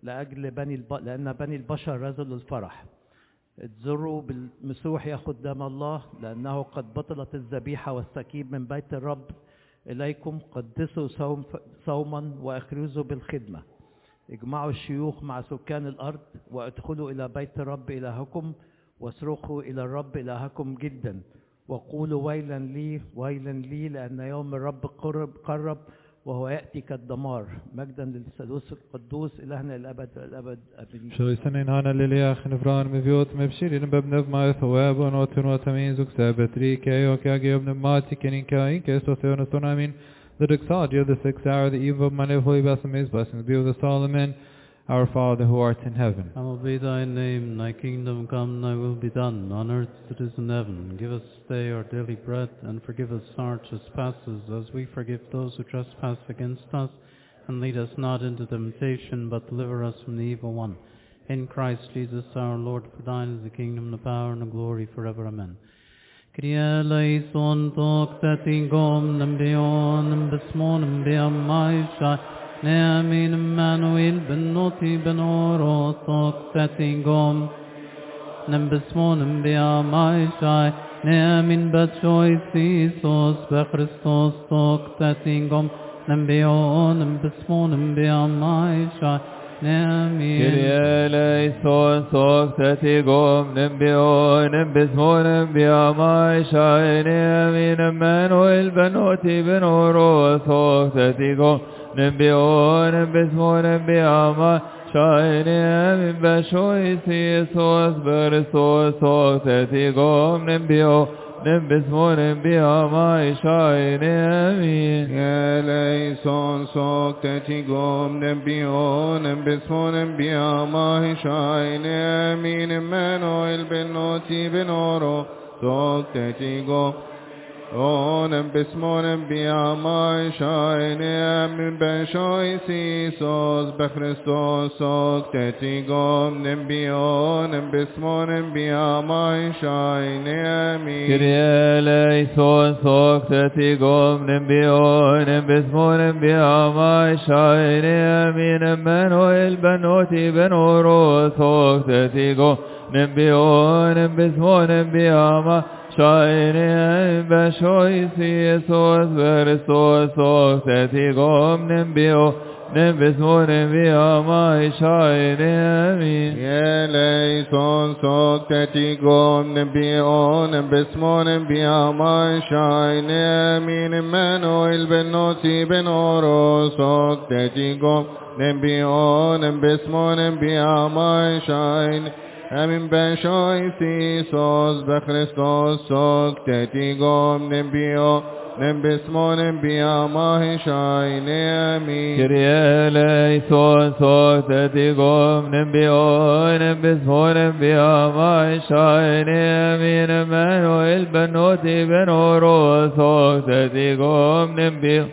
S: لأن بني البشر رذلوا الفرح. اتزروا بالمسوح يا خدام الله لأنه قد بطلت الذبيحة والسكيب من بيت الرب إليكم. قدسوا صوما وأخرزوا بالخدمة. اجمعوا الشيوخ مع سكان الأرض وادخلوا إلى بيت الرب إلهكم واصرخوا إلى الرب إلهكم جدا وقولوا ويلا لي لأن يوم الرب قرب وهو يأتي كالدمار. مجدا للثالوث القدوس إلهنا الأبد والأبد أمين.
B: شوي سنين هانا للياخ نفران مبيوت مبشرين ببنف ما ثواب ونوتن وتميزك سابتري كيوك ياجي ابن ماتي كنين كاين كيسو سيونسون آمين. The doxology of the 6th hour, the eve of Monday of Holy Blessings, blessings be with us all, amen. Our Father who art in heaven.
E: Hallowed be thy name, thy kingdom come, thy will be done, on earth as it is in heaven. Give us this day our daily bread, and forgive us our trespasses, as we forgive those who trespass against us. And lead us not into temptation, but deliver us from the evil one. In Christ Jesus our Lord, for thine is the kingdom, the power, and the glory forever, amen. Kyrie eleison toktetingom nembeon besmonem beamaisha neamin Emmanuel benoti benoro toktetingom nembesmonem beamaisha neamin betchoisisos bechristos toktetingom nembeon besmonem beamaisha
G: Kyrie eleison toktetingom nembeon besmonem beamaisha neamin Emmanuel benoti benoro toktetingom نبيون باسمون بياما شايني من بشوي سيسوس برسوس وتتيقوم نبيو نبسمون بياما شايني امين
T: يا ليسون سوك تتيقوم نبيو نبسمون بياما شايني امين منو البنوتي بنورو سوك تتيقوم Onem bismonem biamai shainem beshoy sisos bechristos ok tetigom nembionem bismonem biamai shainem
G: Kyrie eleison ok tetigom nembionem bismonem biamai shainem Emmanuel benoti benoros ok tetigom nembionem bismonem biamai Shainim beshoy sisos veristos ok tetigom nembio nembismonim biamai shainim
T: Yeleison sok tetigom nembio nembismonim biamai shainim Emmanuel benoti benoros ok tetigom nembio nembismonim biamai shainim Amin beshoy sisos bechristos sok tetigom nembio nembismonim biamai shayne amin
G: Kyrie eleison sok tetigom nembio nembismonim biamai shayne amin Emmanuel benoti benoros sok tetigom nembio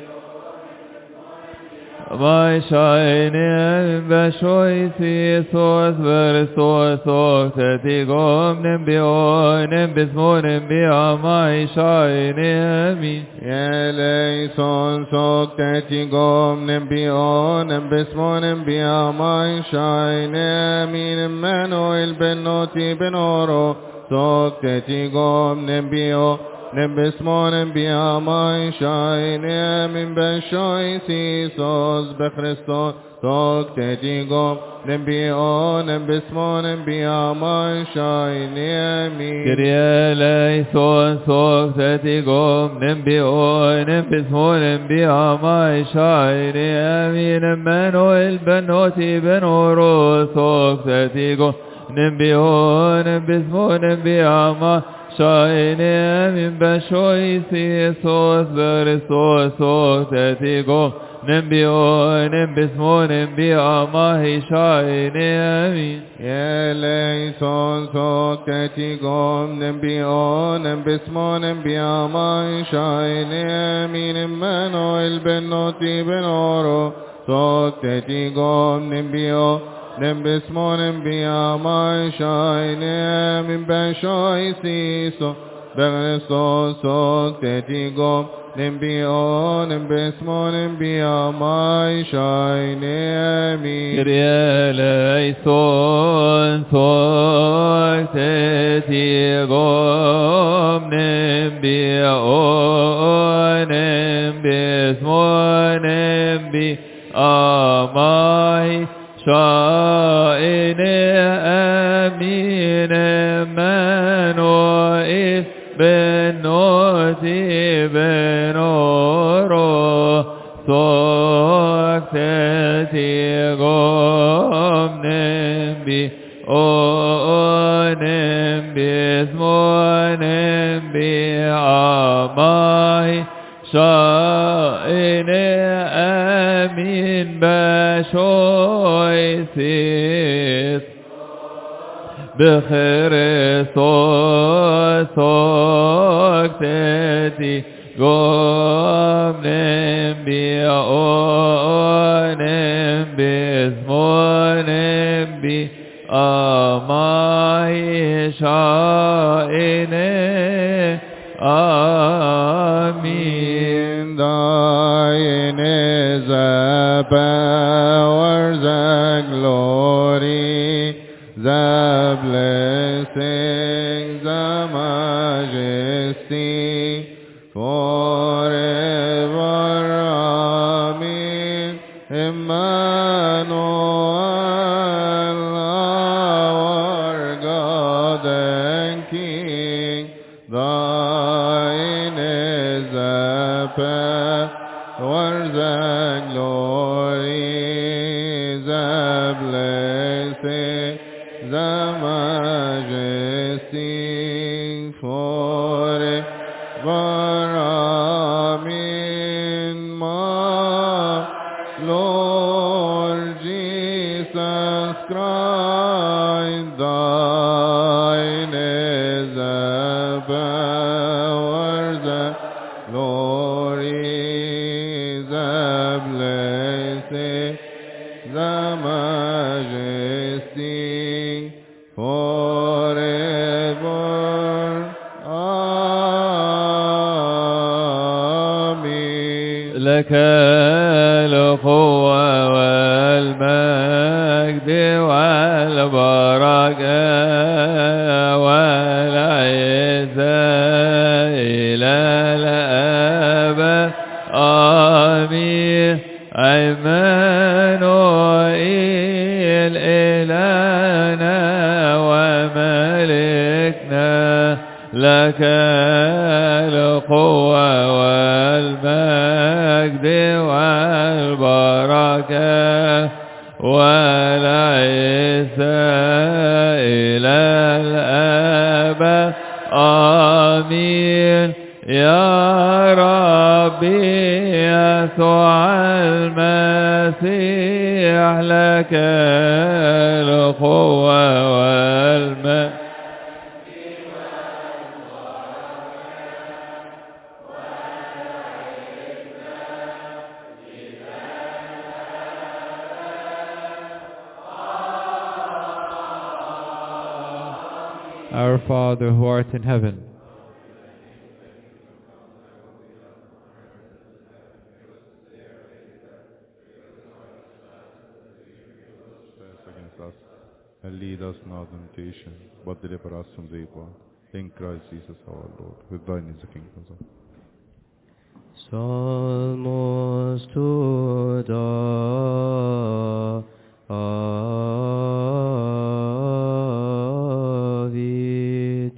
G: My shining beshoy sisos veristos ok tetigom nembio nembismonim biamai shining amin
T: Yeleison sok tetigom nembio nembismonim biamai shayne amin Emmanuel benoti benoro sok tetigom nembio nembismonim biamai shayne amin beshoy sisos bechristos sok tetigom nembio nembismonim biamai shayne amin
G: Kyrie eleison sok tetigom nembio nembismonim biamai shayne amin Emmanuel benoti benoros ok tetigom nembio nembismonim biamai Shayne amin beshoy sisos veristos ok tetigom nembio nembismonim biamai shayne amin
T: Yeleison sok tetigom nembio nembismonim biamai shayne amin Emmanuel benoti benoro sok tetigom nembio nembismonim biamai shayne amin beshoy sisos bechristos ok tetigom nembio nembismonim biamai shayne amin
G: Kyrie eleison sok tetigom nembio nembismonim biamai shayne amin Emmanuel benoti benoro sok tetigom nembio nembismonim biamai shayne amin beshoy sis bechristos ok tetigom nembio nembismonim biamai shayne amin
T: Thine is the power, the glory, the blessing, the majesty, forever. Amen. Emmanuel, our God and King, Thine is the power, the glory,
K: لك القوة والمجد والبركة والعزة إلى الأبد آمين. عمانوئيل إلهنا وملكنا لك القوة والمجد والبركة والعزة إلى الأبد آمين. يا ربي يسوع المسيح لك القوة والمجد
B: Our Father who art in heaven,
U: against us, and lead us not into temptation, but deliver us from the evil one. In Christ Jesus our Lord, with thine is the kingdom.
L: Salmos to David.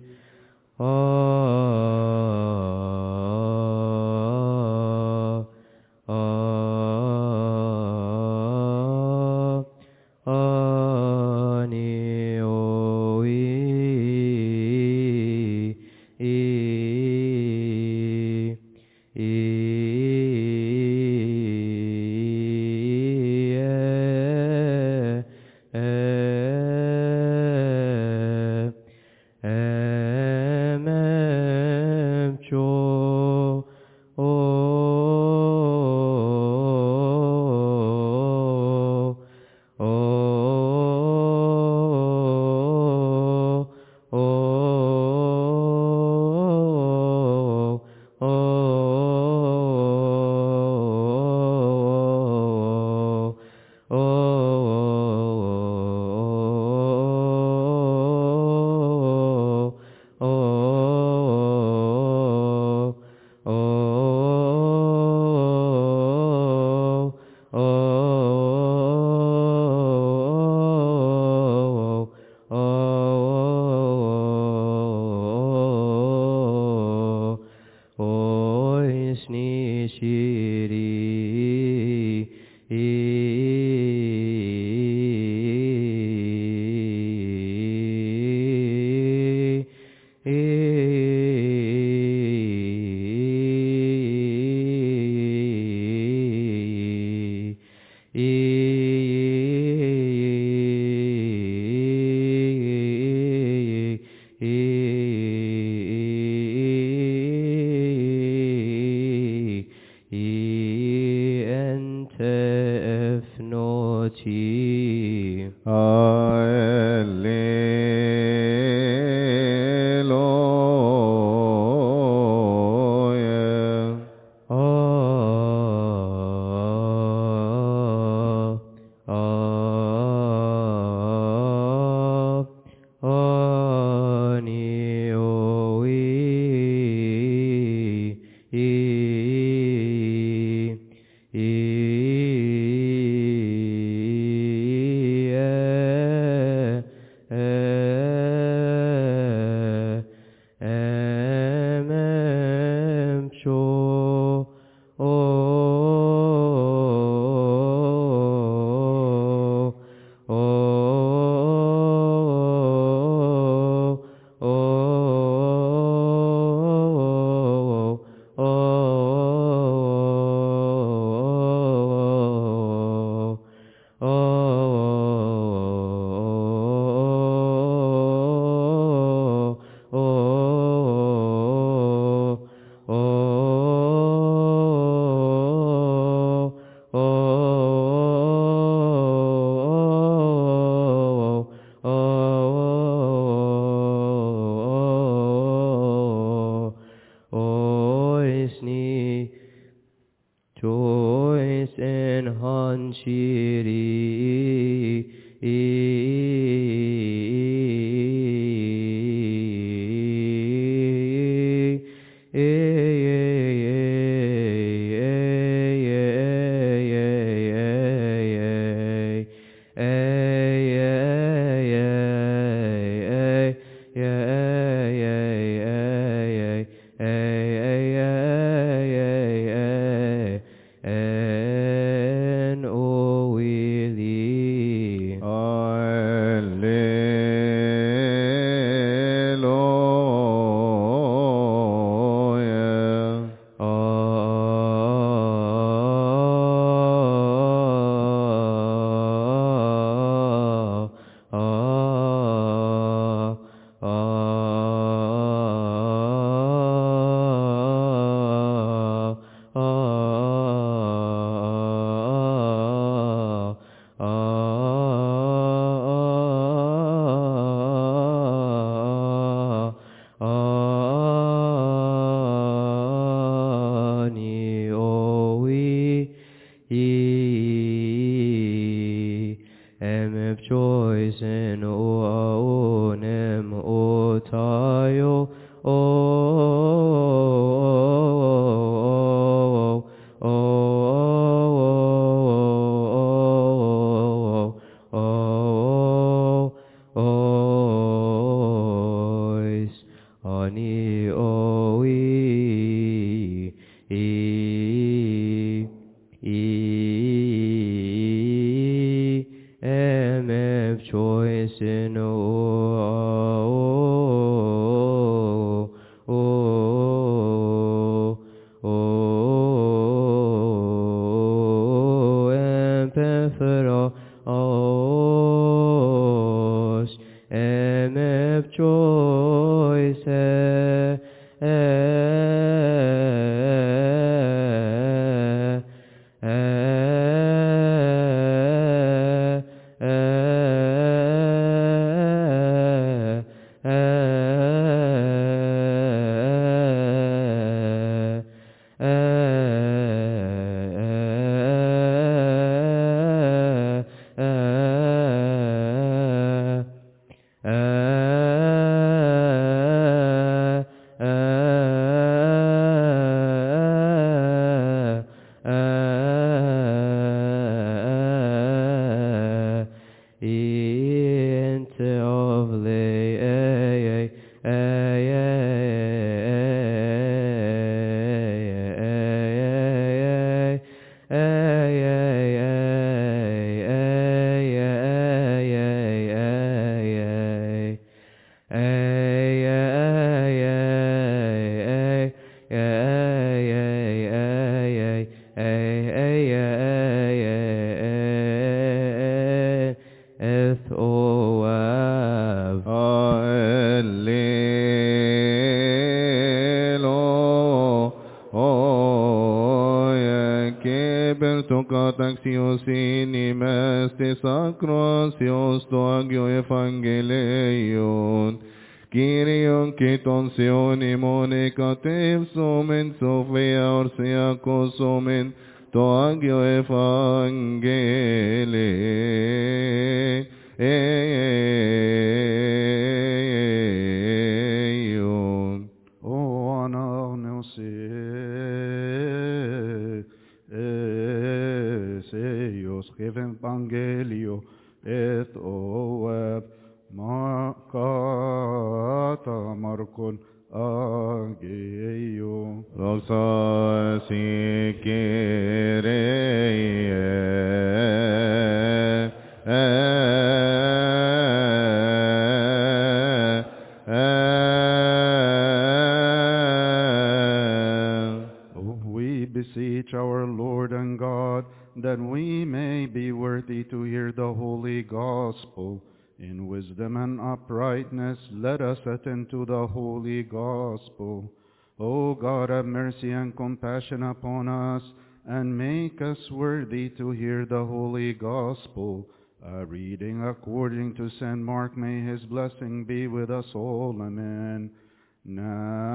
C: Compassion upon us, and make us worthy to hear the holy gospel. A reading according to St. Mark, may his blessing be with us all. Amen.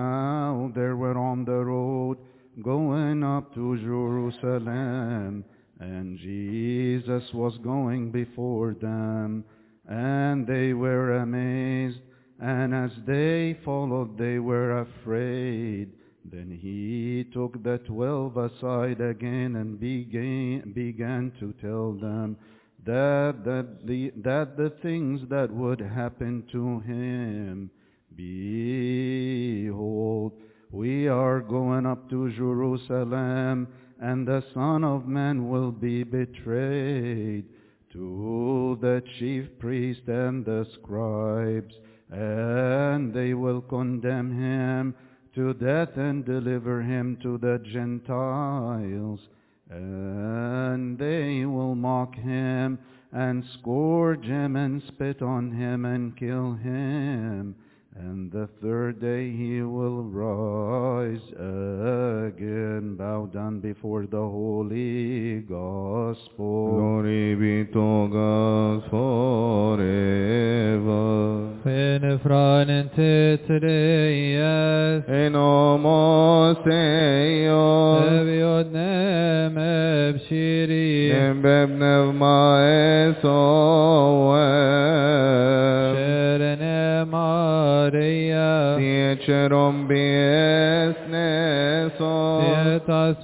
C: Now there were on the road going up to Jerusalem And Jesus was going before them, and they were amazed, and as they followed they were afraid. Then he took the 12 aside again and began to tell them that the things that would happen to him. Behold, we are going up to Jerusalem, and the Son of Man will be betrayed to the chief priests and the scribes, and they will condemn him to death and deliver him to the Gentiles. And they will mock him and scourge him and spit on him and kill him. And the third day he will rise again. Bow down before the Holy Gospel.
T: Glory be to God forever.
B: Fenefranen tetreyes
T: En homoseos
B: Eviot nem ebshiri
T: Nembeb nevmaesoev
B: Sherene Maria
T: Siecherom bies nesos
B: Sietas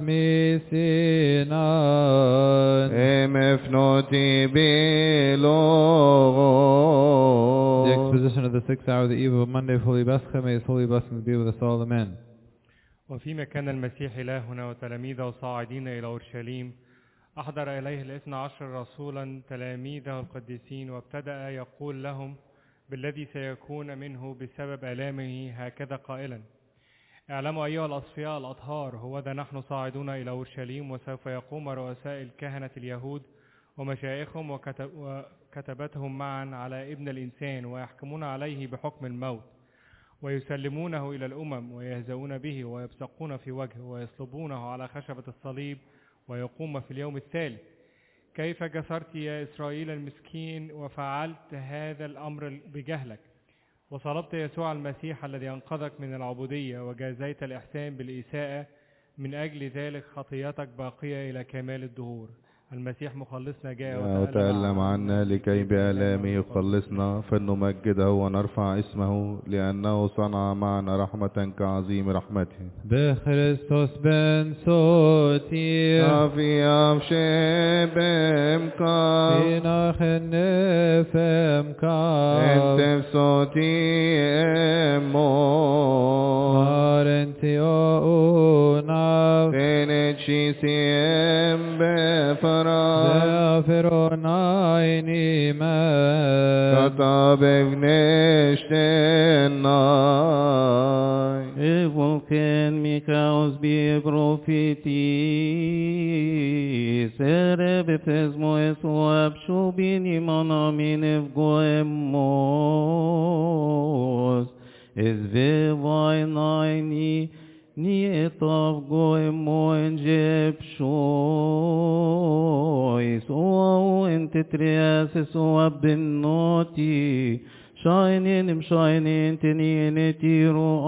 B: misinan
T: Emefnoti bilogo.
B: The exposition of the 6th hour of the eve of Monday of Holy Pascha. May His holy blessings be with us all. Amen.
D: وفيما كان المسيح إلهنا وتلاميذه صاعدين إلى أورشليم أحضر إليه 12 رسولا تلاميذه القديسين وابتدأ يقول لهم بالذي سيكون منه بسبب آلامه هكذا قائلا: اعلموا أيها الأصفياء الأطهار هوذا نحن صاعدون إلى أورشليم وسوف يقوم رؤساء الكهنة اليهود ومشايخهم وكتبتهم معا على ابن الإنسان ويحكمون عليه بحكم الموت ويسلمونه إلى الأمم ويهزؤون به ويبصقون في وجهه ويصلبونه على خشبة الصليب ويقوم في اليوم الثالث. كيف جسرت يا إسرائيل المسكين وفعلت هذا الأمر بجهلك وصلبت يسوع المسيح الذي أنقذك من العبودية وجازيت الإحسان بالإساءة، من أجل ذلك خطيتك باقية إلى كمال الدهور. المسيح مخلصنا جاء
C: وتألم عنا لكي بآلامه يخلصنا، فلنمجده ونرفع اسمه لأنه صنع معنا رحمة كعظيم رحمته.
B: بخريستوس بن صوتي
T: أفي أفشي بمكا
B: إنخ نفمكا
T: انت صوتي أمو
B: مارنتي أونا
T: فينتشي سيم بفرا
B: زافرون عيني ما
T: كتاب بنشتناي
E: Evoken Mikaos bi profeti Serebe fesmo esoab shubini manamin evgoemos Ezvevainaini Nietav goemo enjeb shois O entetrias esoab benoti شاينين مشاينين تنين تيرو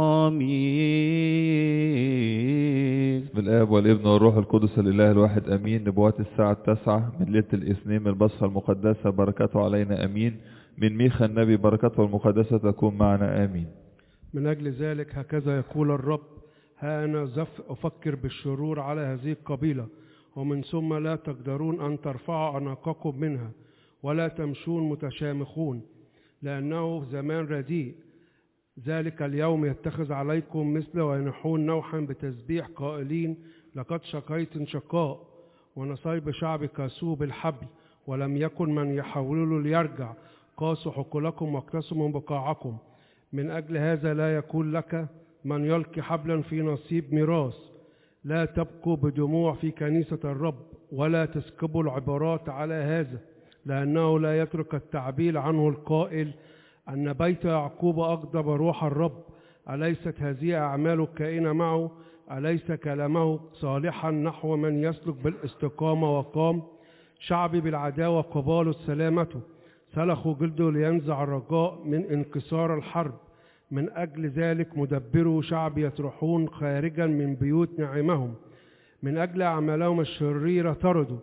E: آمين.
G: بالآب والابن والروح القدس الإله الواحد أمين. نبوات الساعة 9 من ليلة الاثنين من البصخة المقدسة، بركاته علينا أمين. من ميخا النبي، بركاته المقدسة تكون معنا آمين.
N: من أجل ذلك هكذا يقول الرب: ها أنا أفكر بالشرور على هذه القبيلة، ومن ثم لا تقدرون أن ترفعوا أعناقكم منها ولا تمشون متشامخون، لأنه زمان رديء. ذلك اليوم يتخذ عليكم مثل وينحون نوحا بتسبيح قائلين: لقد شقيت شقاء ونصيب شعب كاسوه بالحبل، ولم يكن من يحاول ليرجع. قاسوا حقولكم واقتسموا بقاعكم. من أجل هذا لا يكون لك من يلقي حبلا في نصيب ميراث. لا تبكوا بدموع في كنيسة الرب، ولا تسكبوا العبارات على هذا، لأنه لا يترك التعبير عنه القائل أن بيت يعقوب أغضب روح الرب. أليست هذه أعماله كائنة معه؟ أليس كلامه صالحا نحو من يسلك بالاستقامة وقام؟ شعبي بالعداوة قبالوا سلامته، سلخوا جلده لينزع الرجاء من انكسار الحرب. من أجل ذلك مدبروا شعبي يطرحون خارجا من بيوت نعمهم. من أجل أعمالهم الشريرة طردوا،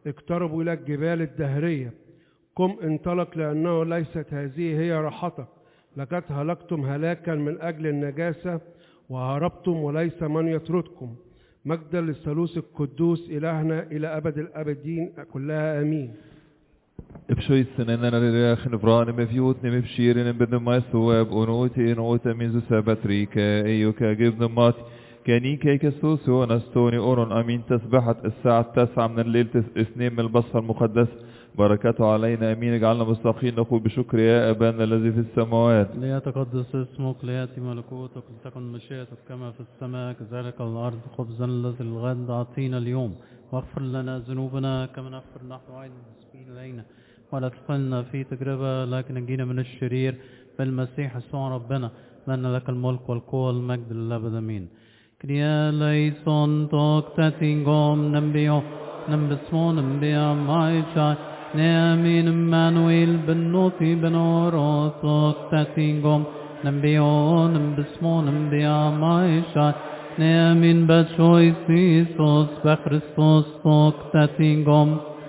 H: اقتربوا إلى الجبال الدهرية. قم انطلق لأنه ليست هذه هي راحتك، لقد هلكتم هلاكا من أجل النجاسة وهربتم وليس من يطردكم. مجدا للثالوث القدوس إلهنا إلى أبد الأبدين كلها آمين.
G: Beskjutsen när det räknar från med fjorten med skiren med de mest och nota min så sabatrika أيوك جبنا مات كانيك كسوس ونستوني أورون أمين تسبحت الساعة 9 من الليل 2 من البصرة المقدس بركاته علينا أمين اجعلنا مستقيم نقول بشكر يا أبانا الذي في السماوات
E: ليتقدس اسمك ليأتي ملكوتك لتكن مشيئتك كما في السماء كذلك على الأرض. خبزنا الذي الغد أعطينا اليوم واغفر لنا ذنوبنا كما نغفر نحن أيضا المسلمين إلينا ولا تدخلنا في تجربة لكن نجينا من الشرير بالمسيح يسوع ربنا لأن لك الملك والقوة والمجد للأبد آمين. Kyrie leison toktatingom nambio nambismon nambia maisha neamin Emmanuel benoti benoro toktatingom nambio nambismon nambia maisha neamin bachois Isus bechristos toktatingom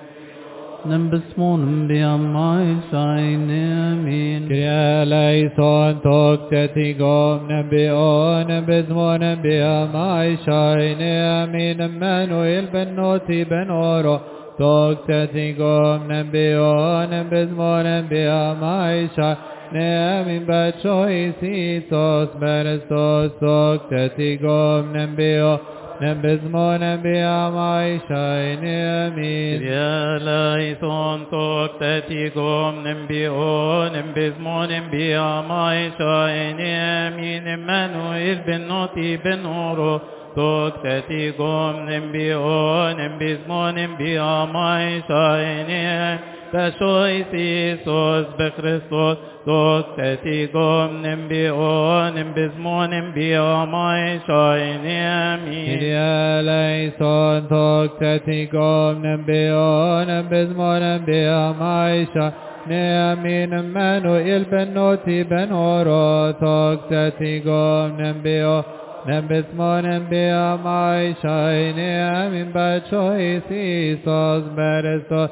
E: nambismon nambia maisha neamin
K: Kyrie leison toktatingom nambio nambismon nambia maisha neamin Emmanuel benoti benoro toktatingom nambio nambismon nambia maisha neamin bachois Isus bechristos toktatingom nambio nambismon nambia maisha neamin
I: Kyrie leison toktatingom nambio nambismon nambia maisha neamin Emmanuel benoti benoro toktatingom nambio nambismon nambia maisha neamin bachois Isus bechristos toktatingom nambio nambismon nambia maisha neamin
K: Kyrie leison toktatingom nambio nambismon nambia maisha neamin Emmanuel benoti benoro toktatingom nambio nambismon nambia maisha neamin bachois Isus bechristos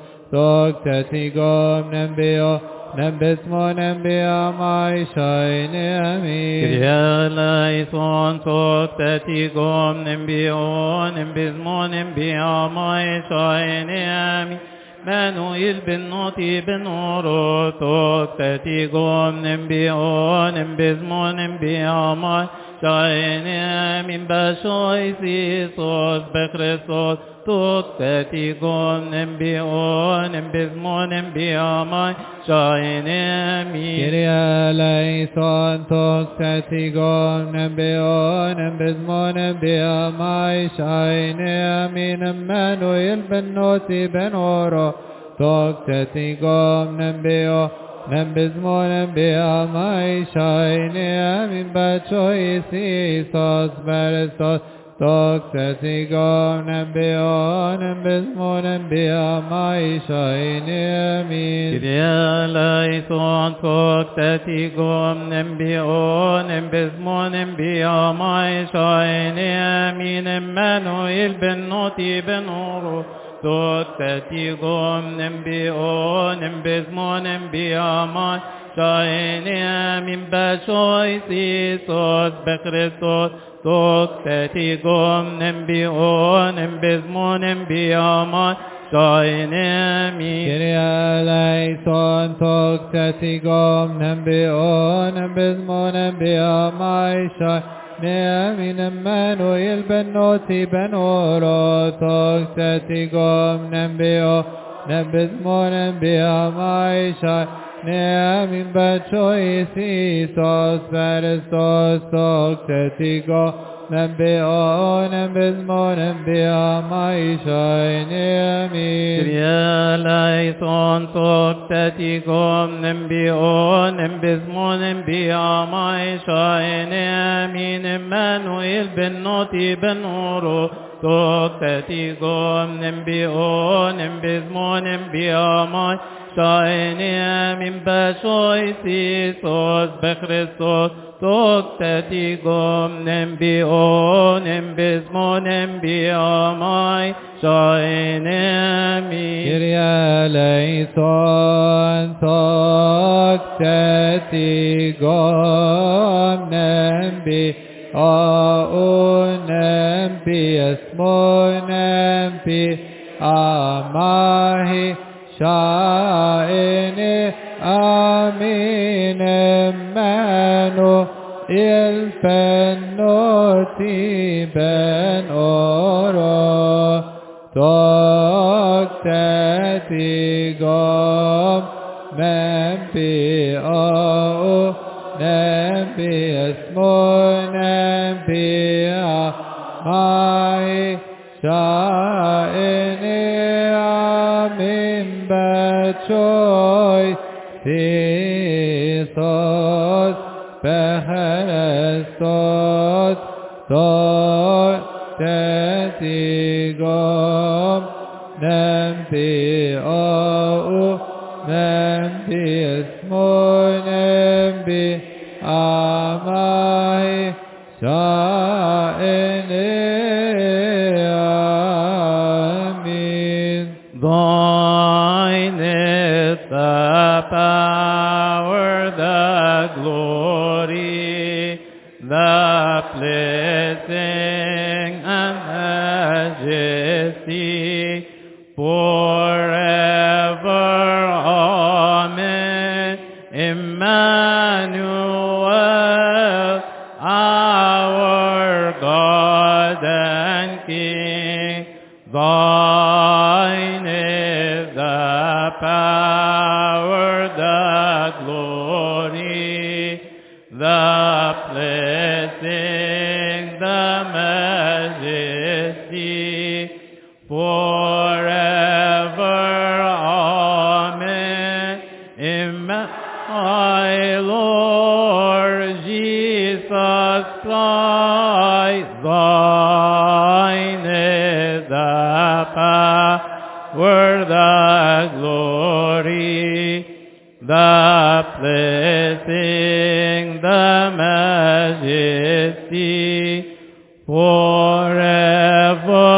K: toktatingom nambio nambismon nambia maisha neamin
I: Kyrie leison toktatingom nambio nambismon nambia maisha neamin Emmanuel benoti benoro toktatingom nambio nambismon nambia maisha neamin bachois Isus bechristos toktatingom nambio nambismon nambia maisha neamin
K: Kyrie leison toktatingom nambio nambismon nambia maisha neamin Emmanuel benoti benoro toktatingom nambio nambismon nambia maisha neamin bachois Isus bechristos toktatingom nambio nambismon nambia maisha neamin
I: Kyrie leison toktatingom nambio nambismon nambia maisha neamin Emmanuel benoti benoro toktatingom nambio nambismon nambia maisha neamin bachois Isus bechristos toktatingom nambio nambismon nambia maisha neamin
K: Kyrie leison toktatingom nambio nambismon nambia maisha neamin Emmanuel benoti benoro toktatingom nambio nambismon nambia maisha neamin bachois Isus bechristos toktatingom nambio nambismon nambia maisha neamin
I: Kyrie leison toktatingom nambio nambismon nambia maisha neamin Emmanuel benoti benoro toktatingom nambio nambismon nambia maisha
K: شايني من بشوي سيسوس بخريستوس توكتتيكم نمبيون نمبزمون نمبياماي شايني
P: Kyrie eleison toktetikum nembi nembi esmon nembi amahi shaini amin emanu ilfennoti ben oro Toktetigom nempi nempi esmo nempi amai shaini amin bachoy tisos pecherestos Toktetigom nempi nempi esmo nempi amai shaini amin.
K: Thine is the power, the glory, the blessing and majesty forever. Amen. Emmanuel, our God and King, thine is the power, the glory, the blessing, the majesty forever. Amen. My Lord Jesus Christ, thine is the power, the glory, the blessing, the majesty forever.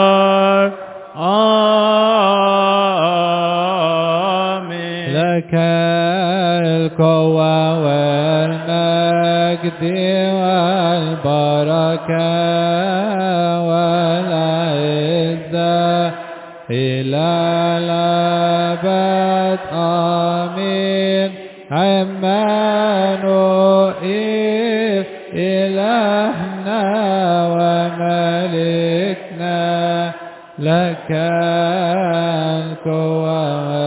K: Amen.
P: لك القوة والمجد والبركة والعزة إلى الأبد. آمين. عمانوئيل إلهنا وملكنا لك القوة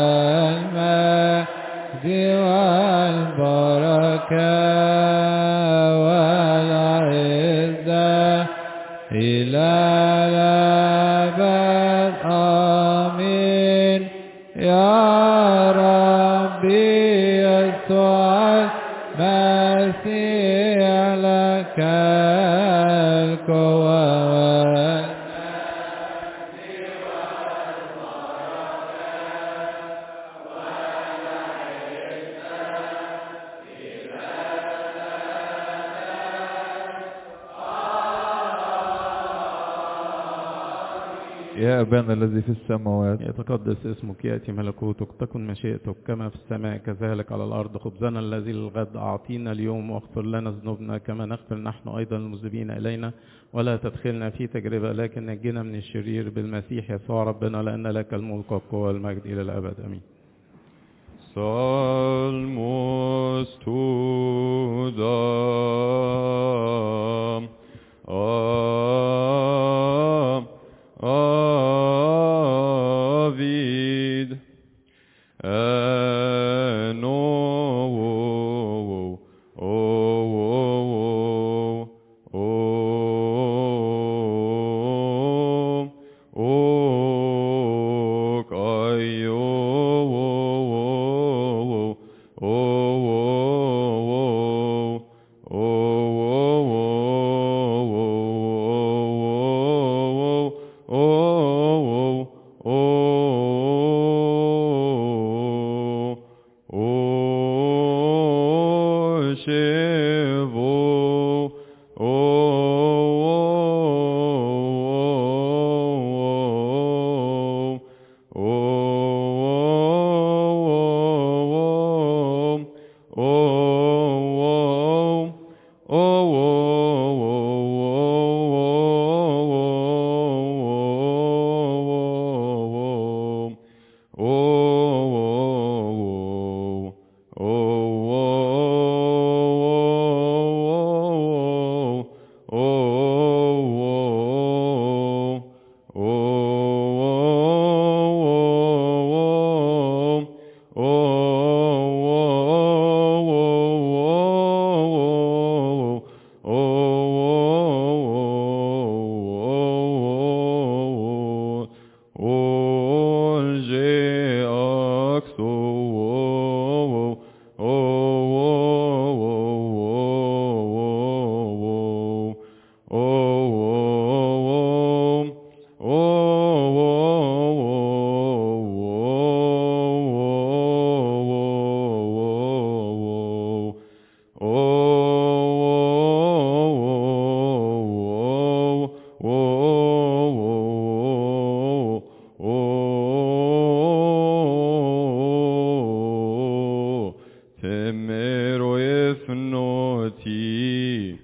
P: والمجد والبركة والعزة إلى الأبد. آمين. يا ربي يسوع المسيح لك القوة
G: يا أبانا الذي في السماوات
E: يتقدس اسمك، يأتي ملكوتك، تكن مشيئتك كما في السماء كذلك على الأرض. خبزنا الذي للغد أعطينا اليوم، واغفر لنا ذنوبنا كما نغفر نحن أيضا المذنبين إلينا، ولا تدخلنا في تجربة لكن نجنا من الشرير بالمسيح يسوع ربنا، لأن لك الملك والقوة والمجد إلى الأبد. آمين.
G: Salmos tudam Avid
A: Temero efnoti.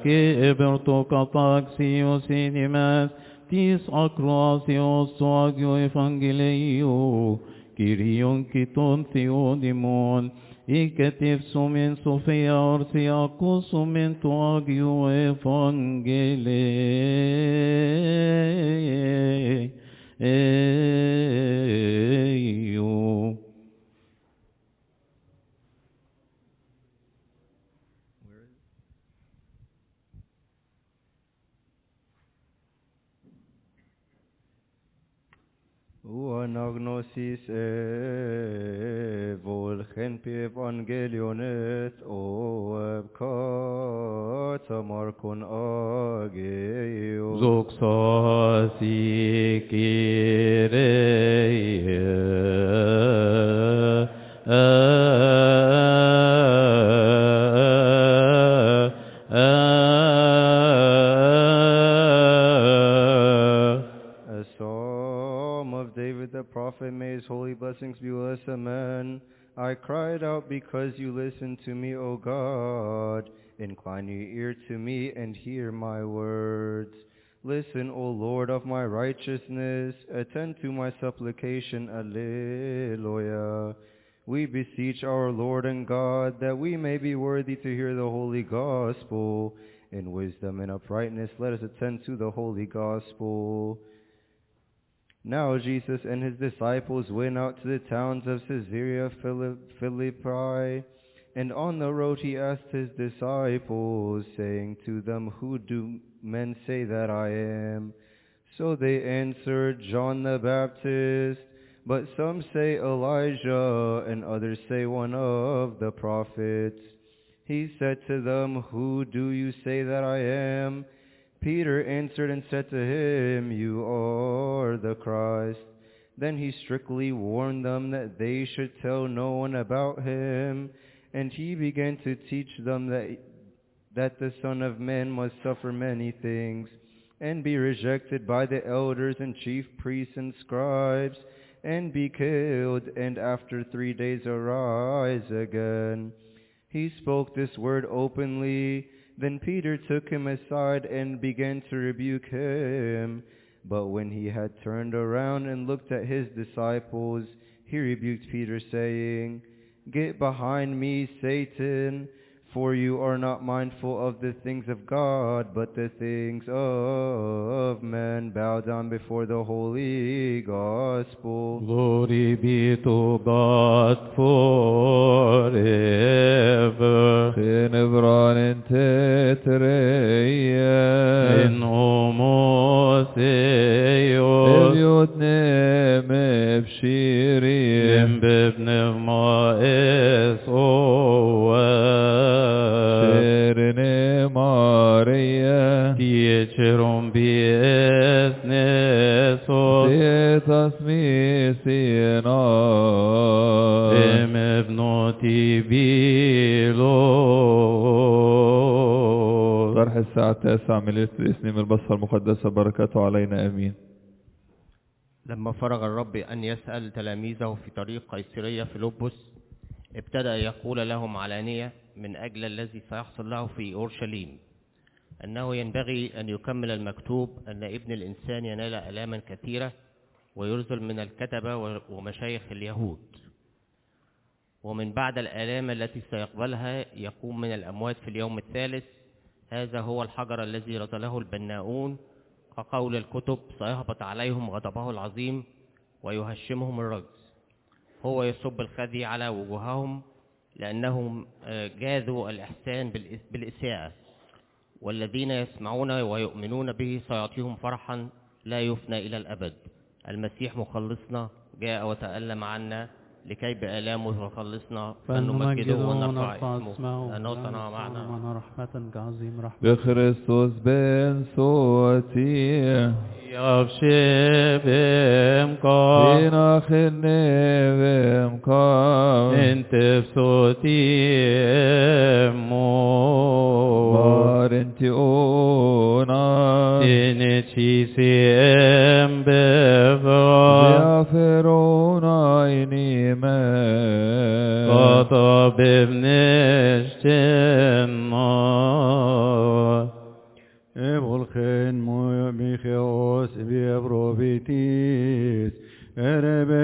P: que ebertocapaxios inimas, tis acrasios agio evangelio, Kyrion kiton theodimon, Iketif sumen Sofia orsiakos sumen to agio evangelio.
A: Uanagnosis volgen pi evangelionet kata markon ageo.
P: Zoxasi
A: The prophet, may his holy blessings be with us, amen. I cried out because you listened to me, O God. Incline your ear to me and hear my words. Listen, O Lord of my righteousness. Attend to my supplication. Alleluia. We beseech our Lord and God that we may be worthy to hear the holy gospel. In wisdom and uprightness, let us attend to the holy gospel. Now Jesus and his disciples went out to the towns of Caesarea Philippi, and on the road he asked his disciples, saying to them, Who do men say that I am? So they answered, John the Baptist, but some say Elijah, and others say one of the prophets. He said to them, Who do you say that I am? Peter answered and said to him, You are the Christ. Then he strictly warned them that they should tell no one about him, and he began to teach them that the Son of Man must suffer many things, and be rejected by the elders and chief priests and scribes, and be killed, and after 3 days arise again. He spoke this word openly. Then Peter took him aside and began to rebuke him. But when he had turned around and looked at his disciples, he rebuked Peter, saying, Get behind me, Satan, for you are not mindful of the things of God, but the things of men. Bow down before the holy gospel.
P: Glory be to God forever.
G: Tenebran tetreia.
P: In homos eos.
G: Eviotne mebshirim.
P: Bibnev maes
G: Serene Maria.
P: Diecerum bies nesos.
G: Dietas misina.
P: Emevnoti bilos.
G: صرح الساعة 9 من ليلة الاثنين من البصرة المقدسة بركاته علينا آمين.
J: لما فرغ الرب أن يسأل تلاميذه في طريق قيصرية فيلبس، ابتدأ يقول لهم علانية من أجل الذي سيحصل له في أورشليم، أنه ينبغي أن يكمل المكتوب أن ابن الإنسان ينال آلاما كثيرة ويرذل من الكتبة ومشايخ اليهود، ومن بعد الآلام التي سيقبلها يقوم من الأموات في اليوم الثالث. هذا هو الحجر الذي رذله البناؤون، كقول الكتب سيهبط عليهم غضبه العظيم ويهشمهم الرجز. هو يصب الخزي على وجوههم لأنهم جاذوا الإحسان بالإساءة، والذين يسمعون ويؤمنون به سيعطيهم فرحا لا يفنى إلى الأبد. المسيح مخلصنا جاء وتألم عنا لكي بآلامه يخلصنا، فنمجده ونرفع اسمه لأنه صنع معنا
E: رحمة كعظيم رحمة.
G: بخريستوس بن صوتي
P: يفشي بإمكان
G: بناخلني بإمكان
P: انت بصوتي امو
G: بارنتي اونا
P: تنتشي سيم بفا
G: يافرون عيني ما
P: قطب بنشتنا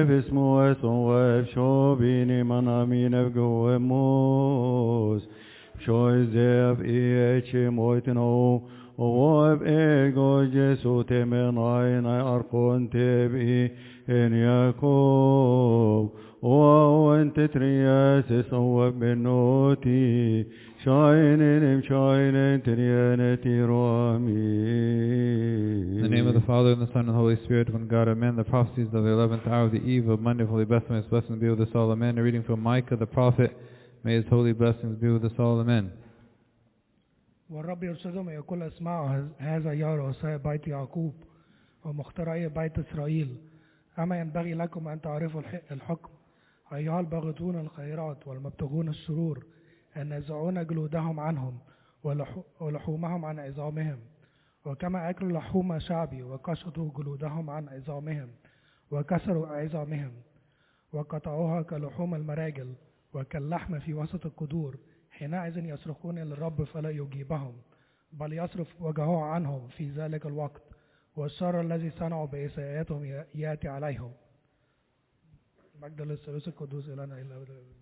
M: اسمو اسو شو بيني من امين بجو موس شو ازيف ايش موتنو وواب ايجو جسو تمن عين ارقون تبئي ان ياكوب وانت ترياس صوب منوتي شاين تريانتي رامي.
B: In the name of the Father, and the Son, and the Holy Spirit, one God, amen. The prophecies of the 11th hour of the eve of Monday, Holy Bethlehem, His blessings be with us all, amen. A reading from Micah the prophet, may His holy blessings be with us all, amen.
V: والرب يرشدهم يقول اسمعوا هذا يا رؤساء بيت يعقوب ومخترعي بيت إسرائيل، أما ينبغي لكم أن تعرفوا الحكم أيها الباغتون الخيرات والمبتغون الشرور، النازعون جلودهم عنهم ولحومهم عن عظامهم، وكما أكلوا لحوم شعبي وقشطوا جلودهم عن عظامهم وكسروا عظامهم وقطعوها كلحوم المراجل وكاللحم في وسط القدور، حينئذ يصرخون إلى الرب فلا يجيبهم، بل يصرف وجهه عنهم في ذلك الوقت، والشر الذي صنعوا بإساءاتهم يأتي عليهم. مجد للثالوث القدوس إلهنا إلا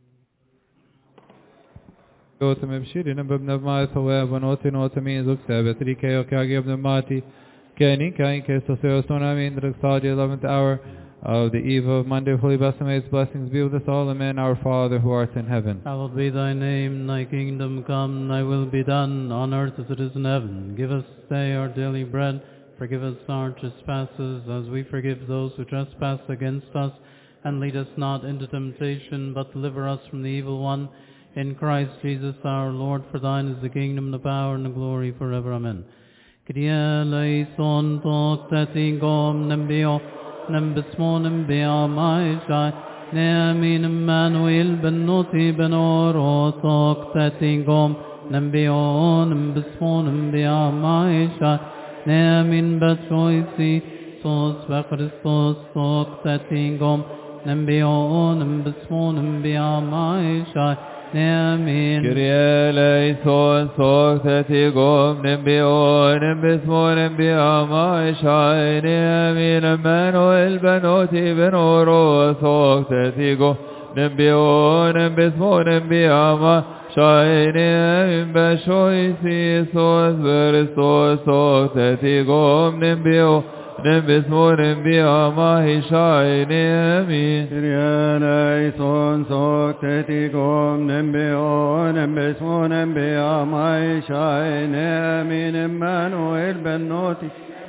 B: Gotem ebshiri nem bebnev maes howe vanoti notamin zuk sebet rike o kage ebnev mati kenin kain kesoseo sonamin drug sadi 11th hour of the eve of Monday, Holy Bethlehem, blessings be with us all, amen. Our Father who art in heaven.
E: Hallowed be thy name, thy kingdom come, thy will be done, on earth as it is in heaven. Give us this day our daily bread, forgive us our trespasses, as we forgive those who trespass against us, and lead us not into temptation, but deliver us from the evil one. In Christ Jesus our Lord, for thine is the kingdom, the power, and the glory forever. Amen. Kyrie eleison toti gom nembio nembismon bia maisha neamin Emmanuel benoti benoro toti gom nembio nembismon bia maisha neamin betroisi sos ve Christos toti gom nembio nembismon bia maisha Amen.
G: Kyrie eleison sokteti gom nembio nembismo nembia maishai neamin Emmanuel benoti benoro sokteti gom nembio nembismo nembia maishai neamin beshoisi sos veristos sokteti gom nembio nembismo nembia maishai neamin.
M: Kyrie eleison sokteti gom nembio nembismo nembia maishai neamin Emmanuel benoti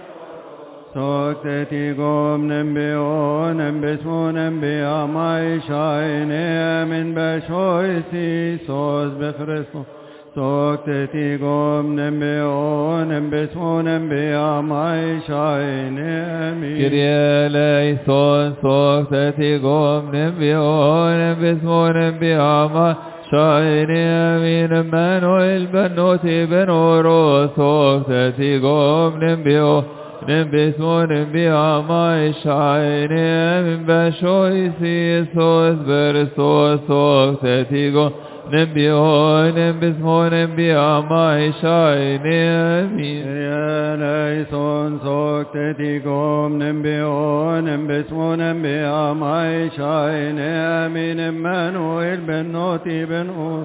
M: sokteti gom nembio nembismo nembia maishai neamin beshoisi sos bechristos sokteti gom nembio nembismo nembia maishai neamin.
G: Kyrie eleison sokteti gom nembio nembismo nembia maishai neamin Emmanuel benoti benoro sokteti gom nembio nembismo nembia maishai neamin beshoisi sos veristos sokteti gom nembio nembismo nembia maishai neamin.
M: Kyrie eleison sokteti gom nembio nembismo nembia maishai neamin Emmanuel benoti benor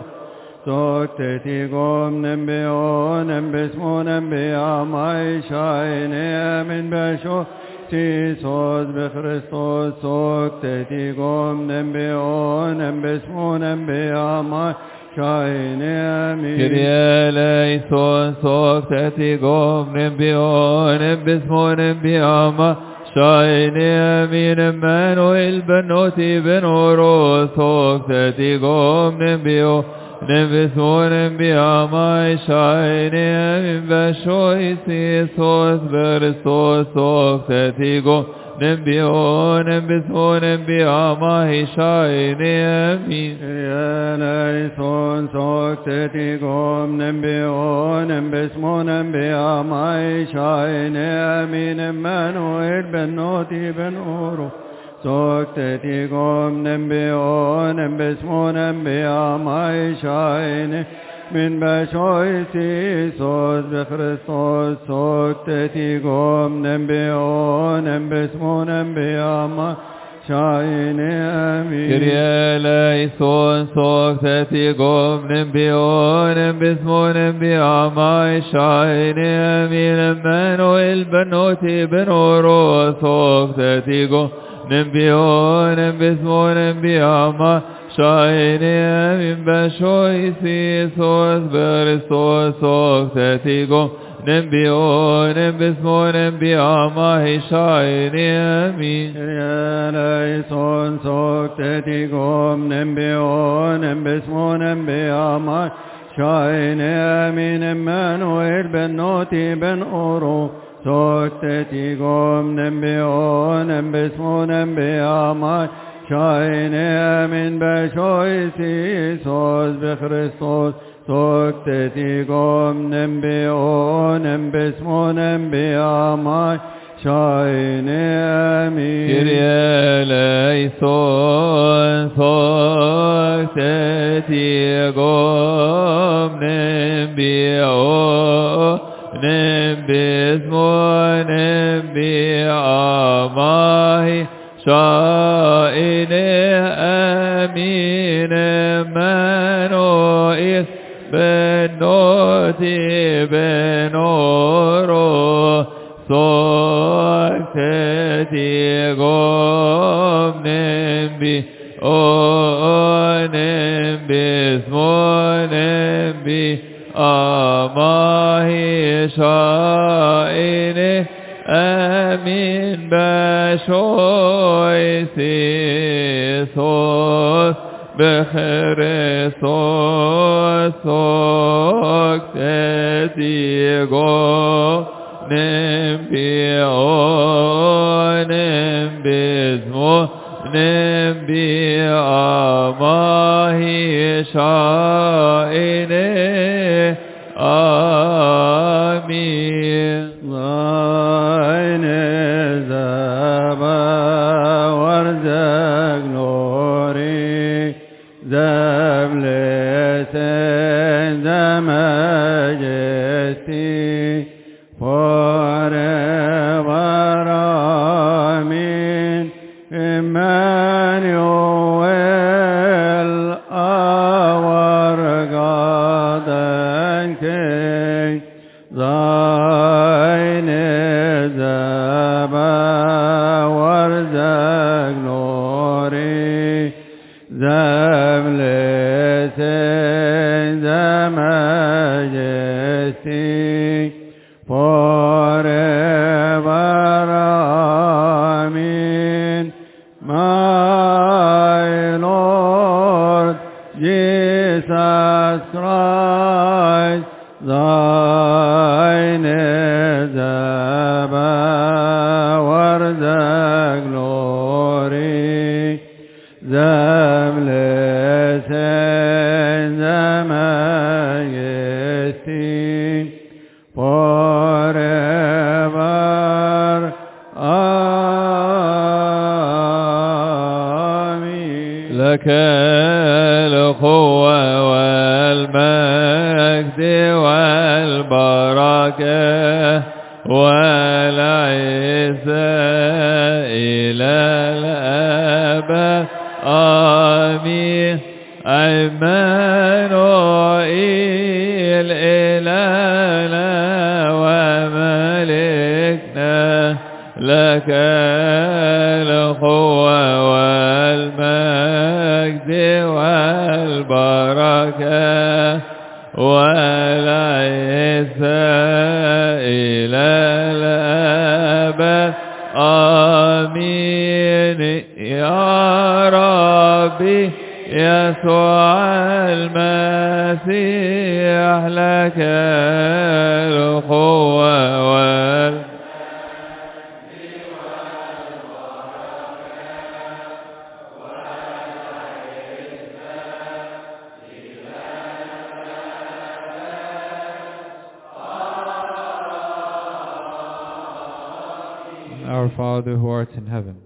M: sokteti gom nembio nembismo nembia maishai neamin besho sos bechristos sokteti gom nembio nembismo nembia maishai neamin.
G: Kyrie eleison sokteti gom nembio nembismo nembia maishai neamin Emmanuel benoti benoro sokteti gom nembio nembismo nembia maishai neamin beshoisi sos veristos sokteti gom nembio nembismo nembia maishai neamin.
M: Kyrie eleison sokteti gom nembio nembismo nembia maishai neamin Emmanuel benoti benoro sokteti gom nembio nembismo nembia maishai neamin beshoisi sos bechristos sokteti gom nembio nembismo nembia شاين أمين
B: Kyrie eleison socteticum nembionem bismonem biamai shaine amin Emmanuel benoti benoro socteticum nembionem bismonem biamai shaine amin bashoisi sos beristos socteticum nembionem bismonem biamai shaine amin
M: eleison socteticum nembionem bismonem biamai shaine amin Emmanuel benoti ben oro socteticum nembionem bismonem biamai shaine amin bashoisi sos bechristos socteticum nembionem bismonem biamai shaine amin
B: Kyrie eleison socteticum nembionem bismonem biamai shaine amin Emmanuel benoti benoro socteticum nembionem bismonem biamai shaine amin bashoisi sos bechristos socteticum nembionem bismonem biamai shaine amin
M: Thine is above the glory, the bliss and the majesty, forever. Amen. Emmanuel, our God and King, Thine is above the glory, the bliss and the majesty, forever. Amen. My Lord Jesus Christ, Thine is above the glory, the bliss and the majesty, forever. Amen.
B: لك القوة والمجد والبركة والعزة إلى الأبد آمين عمانوئيل إلهنا وملكنا لك القوة والمجد والبركة والعزة إلى الأبد آمين يا ربي يسوع المسيح لك القوة Our Father who art in heaven,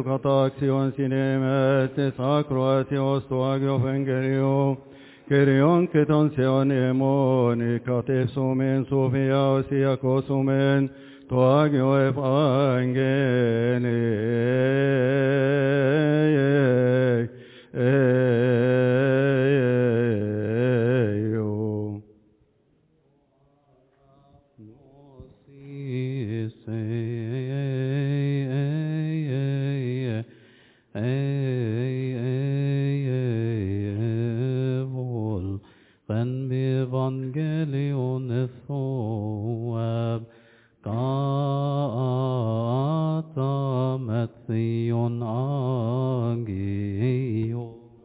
M: kataksion sinemet sakroatios toagio vengerio Kyrion keton seonemon katesumen sofia siakosumen toagio
E: Evangelion الثواب قاتمت ثيون آجيو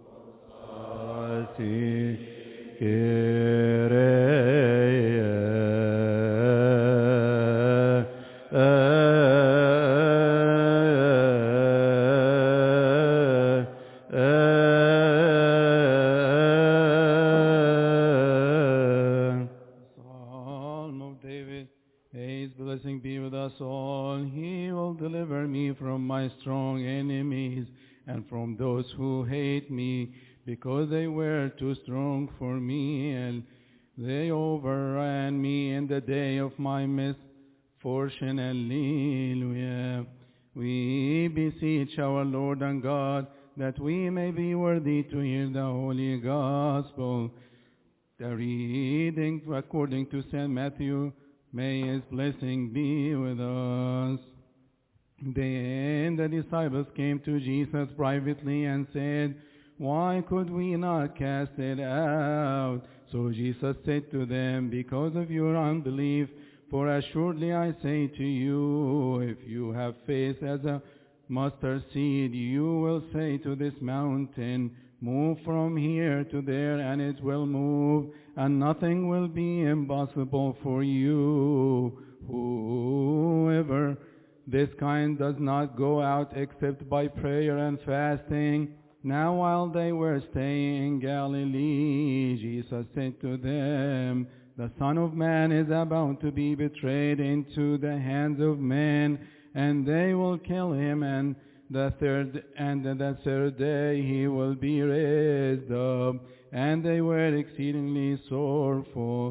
M: Blessing be with us all. He will deliver me from my strong enemies and from those who hate me, because they were too strong for me, and they overran me in the day of my misfortune. Alleluia. We beseech our Lord and God that we may be worthy to hear the holy gospel. The reading according to St. Matthew. May his blessing be with us. Then the disciples came to Jesus privately and said, "Why could we not cast it out?" So Jesus said to them, "Because of your unbelief, for assuredly I say to you, if you have faith as a mustard seed, you will say to this mountain, 'Move from here to there,' and it will move, and nothing will be impossible for you. Whoever this kind does not go out except by prayer and fasting." Now while they were staying in Galilee, Jesus said to them, "The Son of Man is about to be betrayed into the hands of men, and they will kill him, and the third day he will be raised up." And they were exceedingly sorrowful,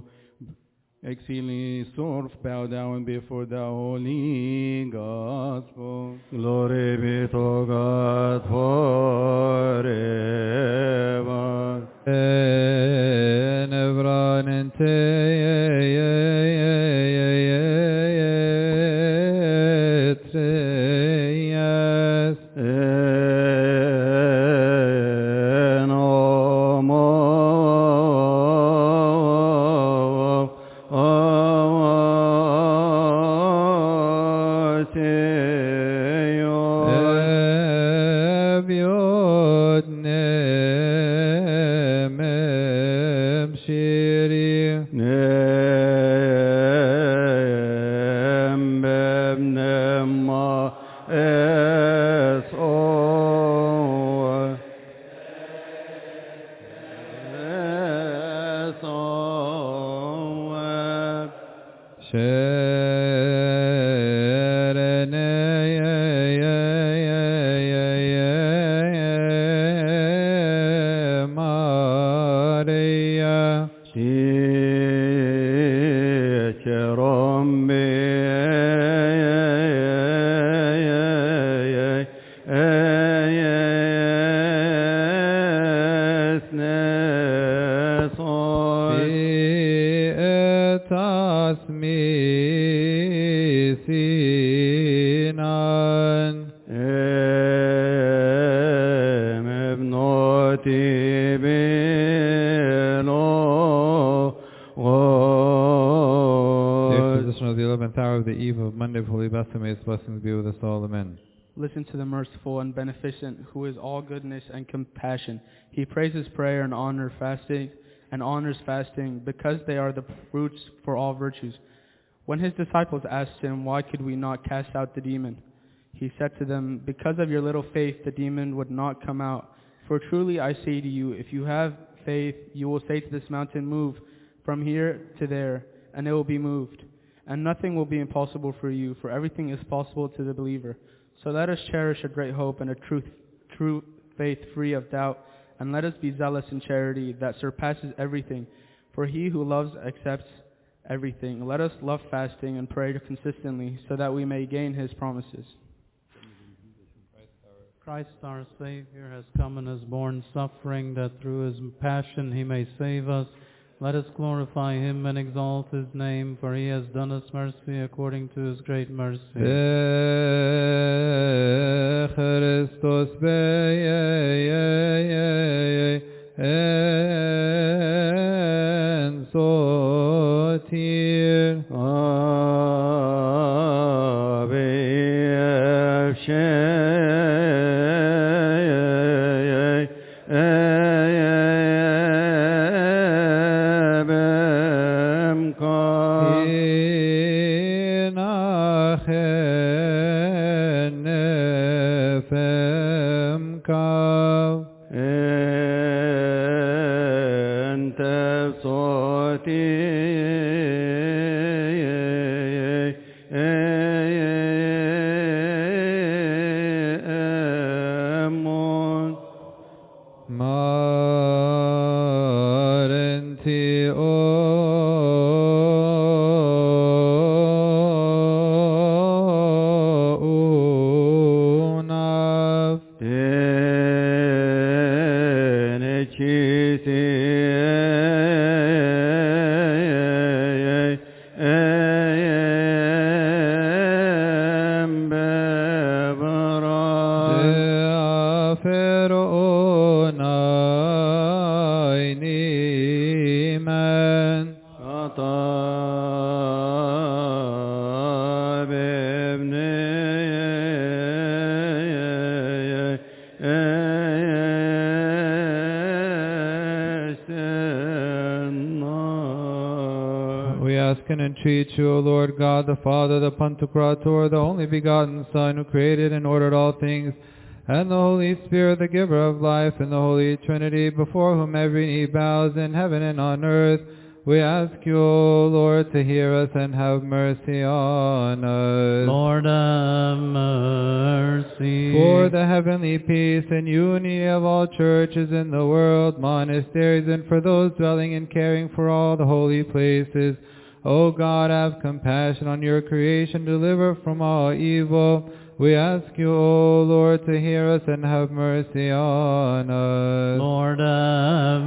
M: bow down before the holy gospel.
T: Glory be to God forever.
O: Listen to the merciful and beneficent, who is all goodness and compassion. He praises prayer and honors fasting, because they are the roots for all virtues. When his disciples asked him, "Why could we not cast out the demon?" he said to them, "Because of your little faith, the demon would not come out. For truly I say to you, if you have faith, you will say to this mountain, 'Move from here to there,' and it will be moved. And nothing will be impossible for you, for everything is possible to the believer." So let us cherish a great hope and a true faith free of doubt, and let us be zealous in charity that surpasses everything. For he who loves accepts everything. Let us love fasting and pray consistently, so that we may gain his promises.
E: Christ our Savior has come and has borne suffering, that through his passion he may save us. Let us glorify him and exalt his name, for he has done us mercy according to his great mercy.
B: Christos en sotir entreat you, O Lord God, the Father, the Pantocrator, the only begotten Son, who created and ordered all things, and the Holy Spirit, the giver of life, and the Holy Trinity, before whom every knee bows in heaven and on earth. We ask you, O Lord, to hear us and have mercy on us.
E: Lord, have mercy.
B: For the heavenly peace and unity of all churches in the world, monasteries, and for those dwelling and caring for all the holy places, O God, have compassion on your creation, deliver from all evil. We ask you, O Lord, to hear us and have mercy on us.
E: Lord, have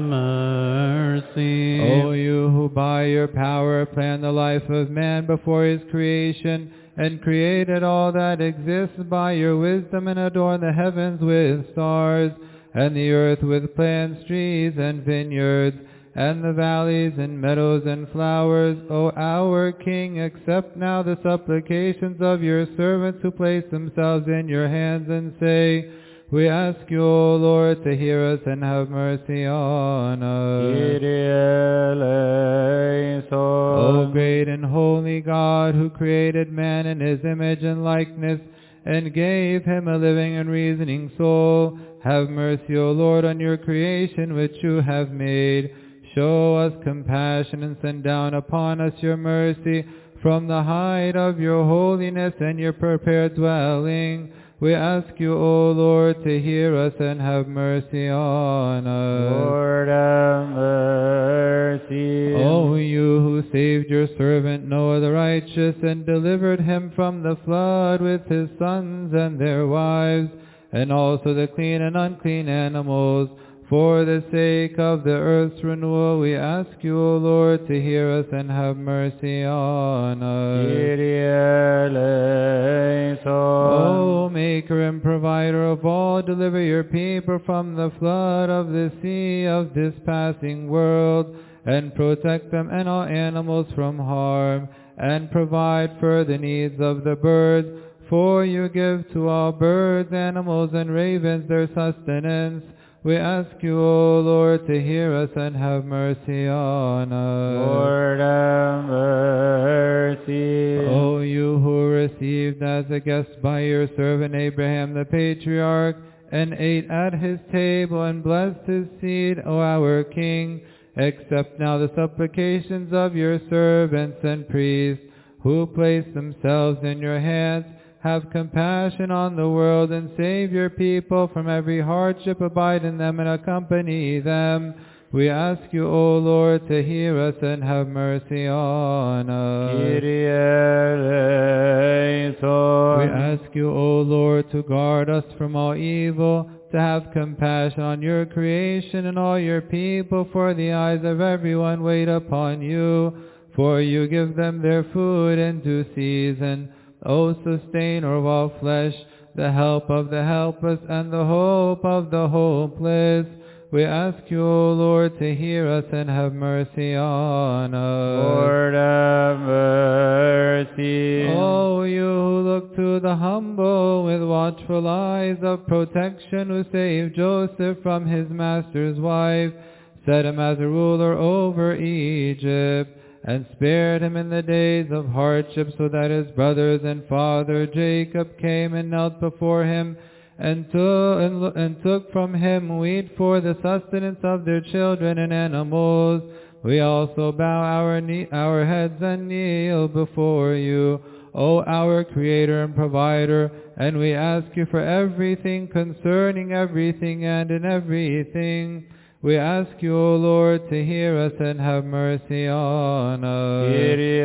E: mercy.
B: O you who by your power planned the life of man before his creation, and created all that exists by your wisdom, and adorned the heavens with stars, and the earth with plants, trees, and vineyards, and the valleys and meadows and flowers, O our King, accept now the supplications of your servants who place themselves in your hands, and say, we ask you, O Lord, to hear us and have mercy on us. O great and holy God, who created man in his image and likeness, and gave him a living and reasoning soul, have mercy, O Lord, on your creation which you have made. Show us compassion and send down upon us your mercy from the height of your holiness and your prepared dwelling. We ask you, O Lord, to hear us and have mercy on us.
K: Lord, have mercy.
B: O you who saved your servant Noah the righteous and delivered him from the flood with his sons and their wives, and also the clean and unclean animals, for the sake of the earth's renewal, we ask you, O Lord, to hear us and have mercy on us. O Maker and Provider of all, deliver your people from the flood of the sea of this passing world, and protect them and all animals from harm, and provide for the needs of the birds. For you give to all birds, animals, and ravens their sustenance. We ask you, O Lord, to hear us and have mercy on us.
K: Lord, have mercy.
B: O you who were received as a guest by your servant Abraham the patriarch, and ate at his table and blessed his seed, O our King, accept now the supplications of your servants and priests, who place themselves in your hands, have compassion on the world and save your people from every hardship. Abide in them and accompany them. We ask you, O Lord, to hear us and have mercy on us.
K: Kyrie eleison.
B: We ask you, O Lord, to guard us from all evil, to have compassion on your creation and all your people, for the eyes of everyone wait upon you. For you give them their food in due season. O sustainer of all flesh, the help of the helpless and the hope of the hopeless, we ask you, O Lord, to hear us and have mercy on us.
K: Lord, have mercy.
B: O you who look to the humble with watchful eyes of protection, who saved Joseph from his master's wife, set him as a ruler over Egypt, and spared him in the days of hardship, so that his brothers and father Jacob came and knelt before him, and took from him wheat for the sustenance of their children and animals. We also bow our heads and kneel before you, O our Creator and Provider, and we ask you for everything concerning everything and in everything. We ask you, O Lord, to hear us and have mercy on us.
K: Kyrie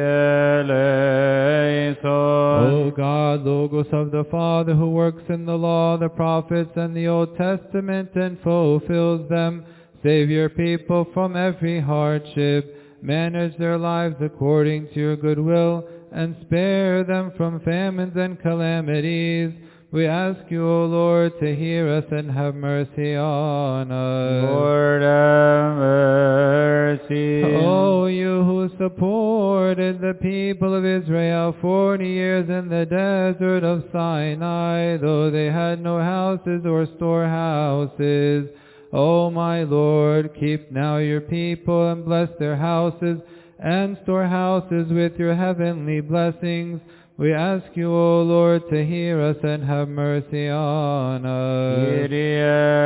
K: eleison.
B: O God, Logos of the Father, who works in the law, the prophets, and the Old Testament, and fulfills them, save your people from every hardship, manage their lives according to your good will, and spare them from famines and calamities. We ask you, O Lord, to hear us and have mercy on us.
K: Lord, have mercy.
B: O you who supported the people of Israel 40 years in the desert of Sinai, though they had no houses or storehouses, O my Lord, keep now your people and bless their houses and storehouses with your heavenly blessings. We ask you, O Lord, to hear us and have mercy on us.
K: Kyrie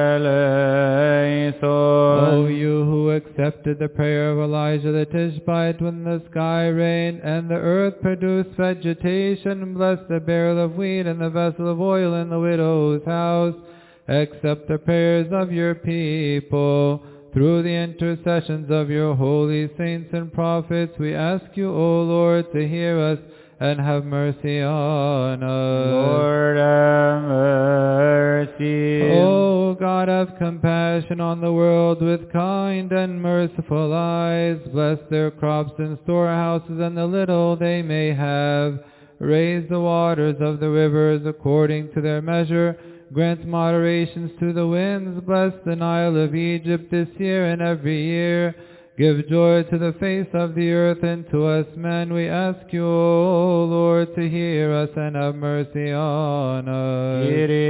K: eleison.
B: O you who accepted the prayer of Elijah the Tishbite when the sky rained and the earth produced vegetation, bless the barrel of wheat and the vessel of oil in the widow's house, accept the prayers of your people. Through the intercessions of your holy saints and prophets, we ask you, O Lord, to hear us and have mercy on us.
K: Lord, have mercy.
B: O God, have compassion on the world with kind and merciful eyes. Bless their crops and storehouses and the little they may have. Raise the waters of the rivers according to their measure. Grant moderations to the winds. Bless the Nile of Egypt this year and every year. Give joy to the face of the earth and to us men. We ask you, O Lord, to hear us and have mercy on us.
K: Kyrie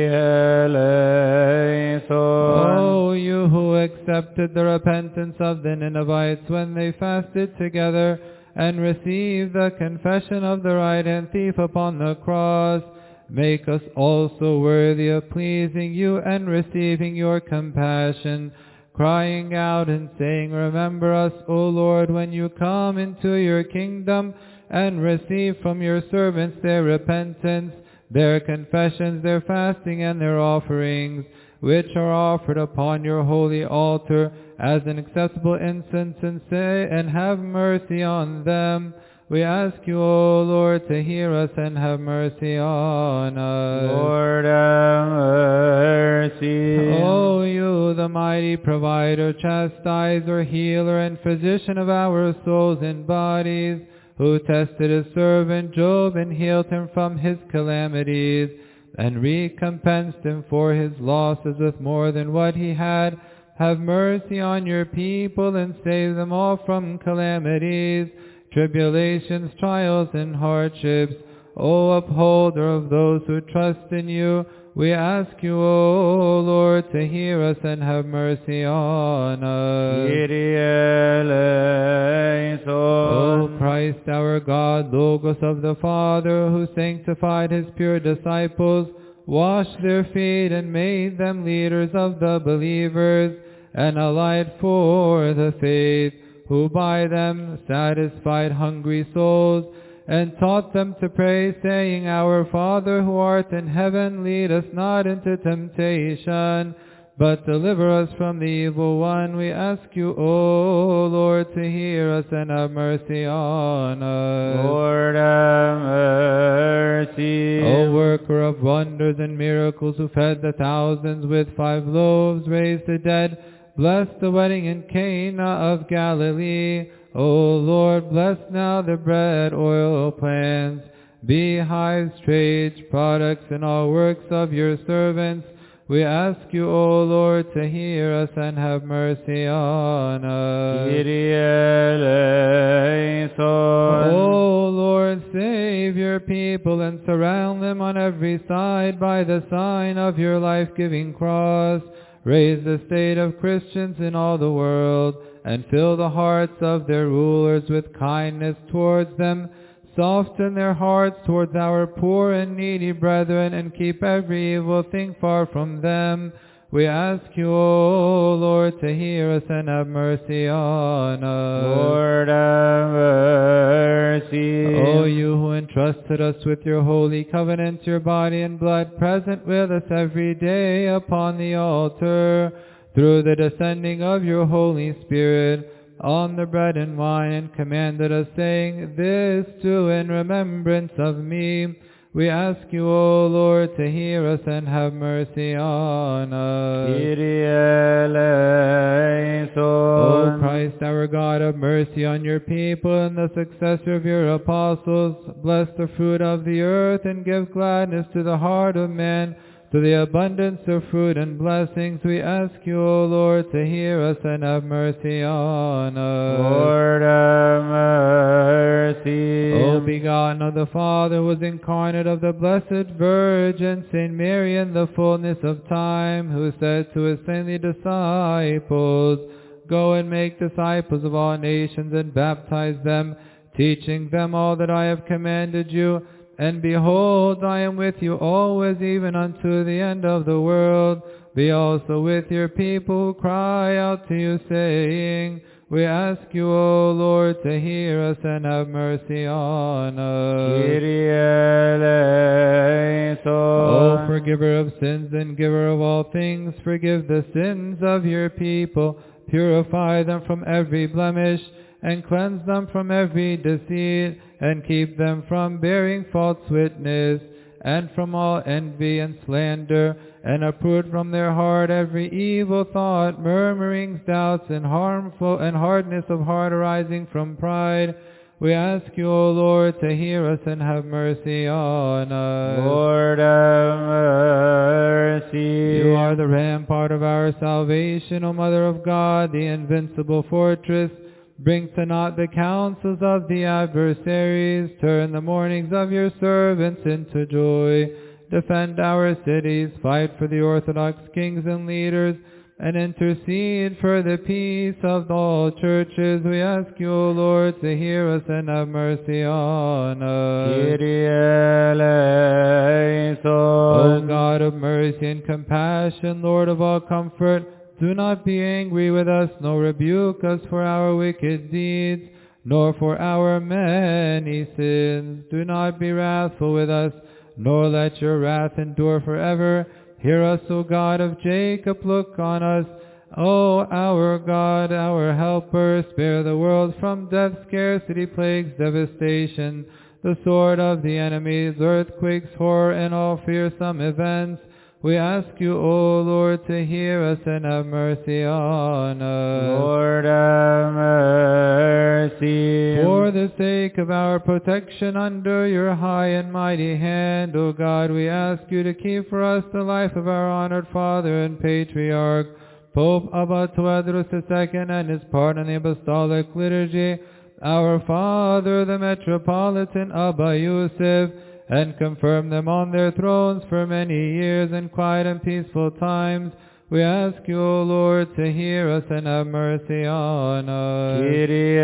K: eleison.
B: O you who accepted the repentance of the Ninevites when they fasted together and received the confession of the right-hand thief upon the cross, make us also worthy of pleasing you and receiving your compassion, crying out and saying, remember us, O Lord, when you come into your kingdom, and receive from your servants their repentance, their confessions, their fasting, and their offerings, which are offered upon your holy altar as an acceptable incense, and have mercy on them. We ask you, O Lord, to hear us and have mercy on us.
K: Lord, have mercy.
B: O you, the mighty provider, chastiser, healer, and physician of our souls and bodies, who tested his servant Job and healed him from his calamities, and recompensed him for his losses with more than what he had, have mercy on your people and save them all from calamities, tribulations, trials, and hardships. O upholder of those who trust in you, we ask you, O Lord, to hear us and have mercy on us.
K: Kyrie eleison.
B: O Christ our God, Logos of the Father, who sanctified his pure disciples, washed their feet and made them leaders of the believers, and a light for the faith, who by them satisfied hungry souls, and taught them to pray, saying, Our Father who art in heaven, lead us not into temptation, but deliver us from the evil one. We ask you, O Lord, to hear us and have mercy on us.
K: Lord, have mercy.
B: O worker of wonders and miracles, who fed the thousands with 5 loaves, raised the dead, bless the wedding in Cana of Galilee. O Lord, bless now the bread, oil, plants, beehives, trades, products, and all works of your servants. We ask you, O Lord, to hear us and have mercy on us.
K: Kyrie eleison.
B: O Lord, save your people and surround them on every side by the sign of your life-giving cross. Raise the state of Christians in all the world, and fill the hearts of their rulers with kindness towards them. Soften their hearts towards our poor and needy brethren, and keep every evil thing far from them. We ask you, O Lord, to hear us and have mercy on us.
K: Lord, have mercy.
B: O you who entrusted us with your holy covenant, your body and blood, present with us every day upon the altar, through the descending of your Holy Spirit, on the bread and wine, and commanded us, saying, This do in remembrance of me. We ask you, O Lord, to hear us and have mercy on us.
K: Kyrie eleison.
B: O Christ, our God, have mercy on your people and the successor of your apostles. Bless the fruit of the earth and give gladness to the heart of man. To the abundance of fruit and blessings, we ask you, O Lord, to hear us and have mercy on us.
K: Lord, have mercy.
B: O begotten of the Father, who was incarnate of the Blessed Virgin, Saint Mary, in the fullness of time, who said to his saintly disciples, Go and make disciples of all nations and baptize them, teaching them all that I have commanded you. And behold, I am with you always, even unto the end of the world. Be also with your people who cry out to you, saying, We ask you, O Lord, to hear us and have mercy on us.
K: Kyrie eleison.
B: O forgiver of sins and giver of all things, forgive the sins of your people, purify them from every blemish, and cleanse them from every deceit, and keep them from bearing false witness, and from all envy and slander, and uproot from their heart every evil thought, murmurings, doubts, and hardness of heart arising from pride. We ask you, O Lord, to hear us and have mercy on us.
K: Lord, have mercy.
B: You are the rampart of our salvation, O Mother of God, the invincible fortress. Bring to naught the counsels of the adversaries. Turn the mournings of your servants into joy. Defend our cities. Fight for the Orthodox kings and leaders, and intercede for the peace of all churches. We ask you, O Lord, to hear us and have mercy on us.
K: Kyrie eleison.
B: O God of mercy and compassion, Lord of all comfort, do not be angry with us, nor rebuke us for our wicked deeds, nor for our many sins. Do not be wrathful with us, nor let your wrath endure forever. Hear us, O God of Jacob, look on us. O our God, our helper, spare the world from death, scarcity, plagues, devastation, the sword of the enemies, earthquakes, horror, and all fearsome events. We ask you, O Lord, to hear us and have mercy on us.
K: Lord, have mercy.
B: For the sake of our protection under your high and mighty hand, O God, we ask you to keep for us the life of our honored Father and Patriarch, Pope Abba Tewodros II, and his part in the Apostolic Liturgy, our Father, the Metropolitan Abba Yusuf, and confirm them on their thrones for many years in quiet and peaceful times. We ask you, O Lord, to hear us and have mercy on us.
K: Kyrie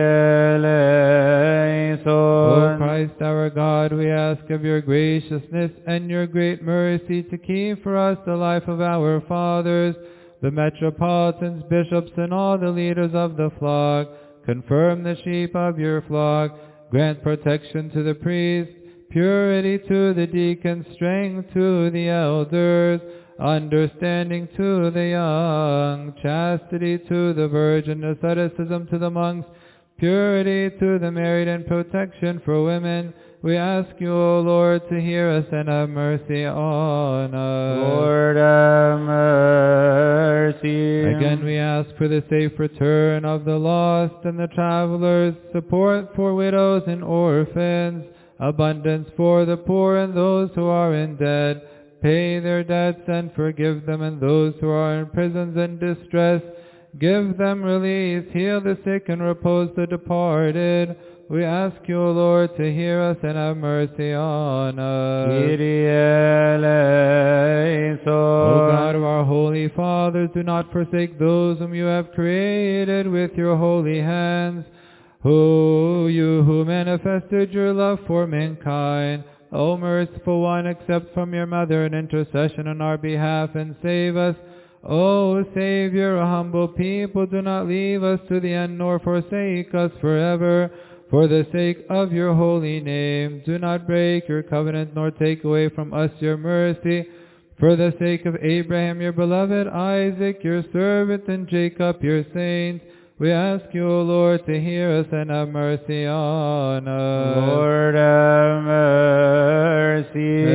K: eleison.
B: O Christ our God, we ask of your graciousness and your great mercy to keep for us the life of our fathers, the metropolitans, bishops, and all the leaders of the flock. Confirm the sheep of your flock. Grant protection to the priest, purity to the deacons, strength to the elders, understanding to the young, chastity to the virgin, asceticism to the monks, purity to the married, and protection for women. We ask you, O Lord, to hear us and have mercy on us.
K: Lord, have mercy.
B: Again, we ask for the safe return of the lost and the travelers, support for widows and orphans, abundance for the poor and those who are in debt. Pay their debts and forgive them, and those who are in prisons and distress, give them release. Heal the sick and repose the departed. We ask you, O Lord, to hear us and have mercy on us.
K: Kyrie eleison.
B: O God of our holy fathers, do not forsake those whom you have created with your holy hands, who manifested your love for mankind. O merciful one, accept from your mother an intercession on our behalf and save us. O Savior, a humble people, do not leave us to the end nor forsake us forever. For the sake of your holy name, do not break your covenant nor take away from us your mercy. For the sake of Abraham, your beloved, Isaac, your servant, and Jacob, your saint, we ask you, O Lord, to hear us and have mercy on us.
K: Lord, have mercy.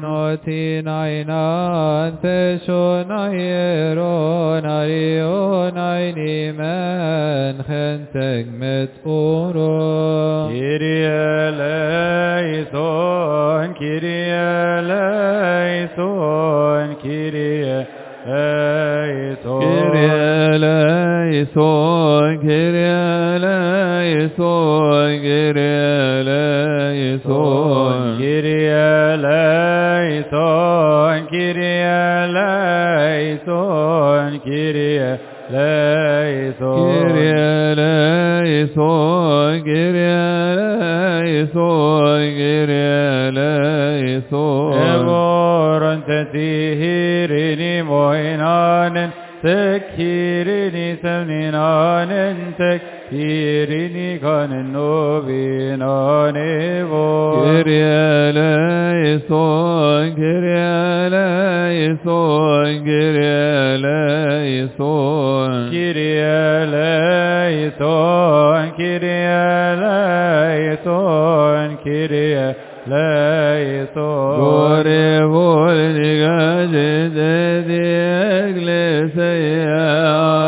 K: Kyrie eleison, Kyrie eleison, Kyrie eleison.
B: Kyrie eleison, Kyrie eleison, Kyrie eleison.
K: Kyrie eleison, Kyrie eleison, Kyrie eleison.
B: Kyrie eleison, Kyrie eleison, Kyrie eleison.
K: Evoron tetihirini moinanen, tekhirini semninanen, tekhirini kanen novinanen evor.
B: Kyrie eleison, Kyrie eleison, Kyrie eleison.
K: Kyrie eleison, Kyrie eleison, Kyrie eleison.
B: Gore volniga jede eglesia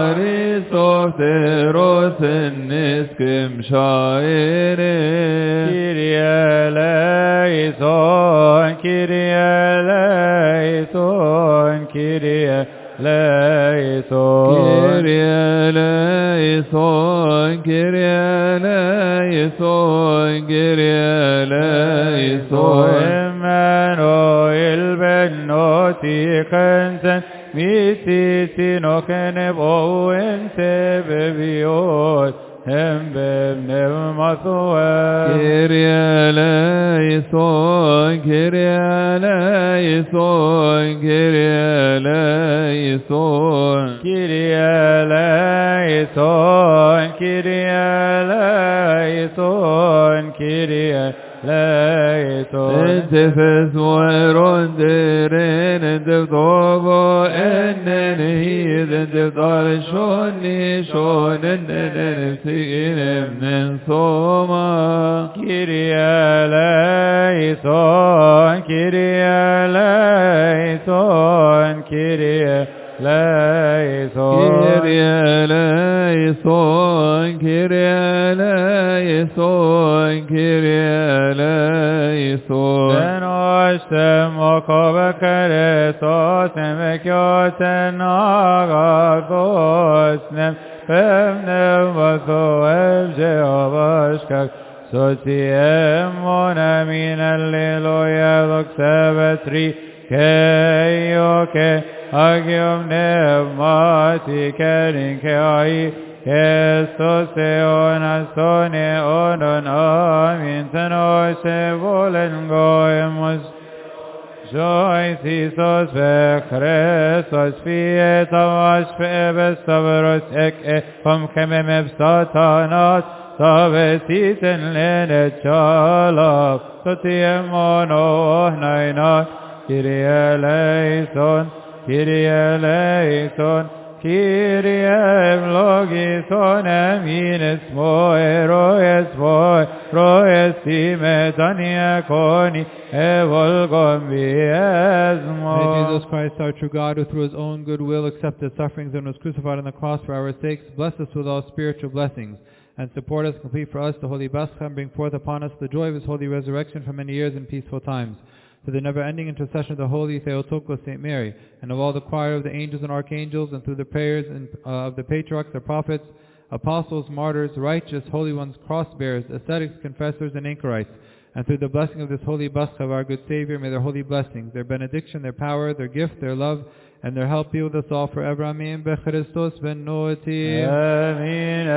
B: Aristoteros niskim shaire.
K: Kyrie eleison, Kyrie eleison, Kyrie eleison.
B: Kyrie eleison, Kyrie eleison, Kyrie eleison.
K: Emmanuel bennoti kensen mititi no kenebo ente bebiot hem bebnev mathoel.
B: Kyrie eleison, Kyrie eleison, Kyrie eleison.
K: Kyrie eleison, Kyrie eleison, Kyrie eleison.
B: Entefes moeron deren enteftogo ennen hid enteftar shoni shonen nefsinem nensoma.
K: Kyrie eleison, Kyrie eleison, Kyrie eleison.
B: Kyrie eleison, Kyrie eleison, Kyrie eleison.
K: Denostem okobekretos nemekyoten agathos nem pevnem vathoev Jehovashkak sotiem monamin alleluia doxavetri keioke agium nevmati kerin keai Christos eonas tone onon amin tenose volen goemus Jois Isos ve Christos fiet avas febes tavros ek pom kemem satanat Savesiten lene chalak, Sotiemono naina, Kyrie eleison, Kyrie eleison, Kyrie eulogison, emines moi, roes time tania coni, evolgon biesmo.
B: May Jesus Christ, our true God, who through his own good will accepted sufferings and was crucified on the cross for our sakes, bless us with all spiritual blessings, and support us, complete for us the holy Pascha, and bring forth upon us the joy of his holy resurrection for many years in peaceful times. For the never-ending intercession of the holy Theotokos St. Mary, and of all the choir of the angels and archangels, and through the prayers of the patriarchs, the prophets, apostles, martyrs, righteous, holy ones, cross-bearers, ascetics, confessors, and anchorites, and through the blessing of this holy Pascha of our good Savior, may their holy blessings, their benediction, their power, their gift, their love, and their help be with us all forever. Amen. Bechristos ben Noti.
K: Amen.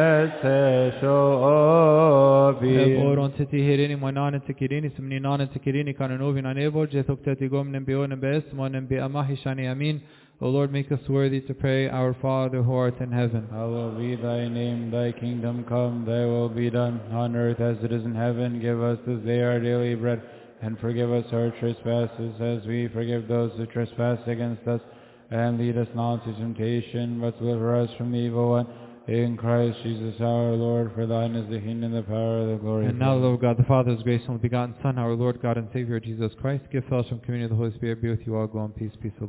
K: Esho
B: Oron titi hirini moinan tikirini simni nan tikirini kanonovi nanevol jethok tetigom nembeon bes monem be amahi shani amin. O Lord, make us worthy to pray, Our Father who art in heaven.
K: Hallowed be thy name, thy kingdom come, thy will be done, on earth as it is in heaven. Give us this day our daily bread, and forgive us our trespasses, as we forgive those who trespass against us. And lead us not into temptation, but deliver us from the evil one. In Christ Jesus our Lord, for thine is the kingdom, the power, and the glory.
B: And now, Lord God, the Father, His grace, only begotten Son, our Lord God and Savior Jesus Christ, give fellowship and communion of the Holy Spirit be with you all. Go in peace, peace.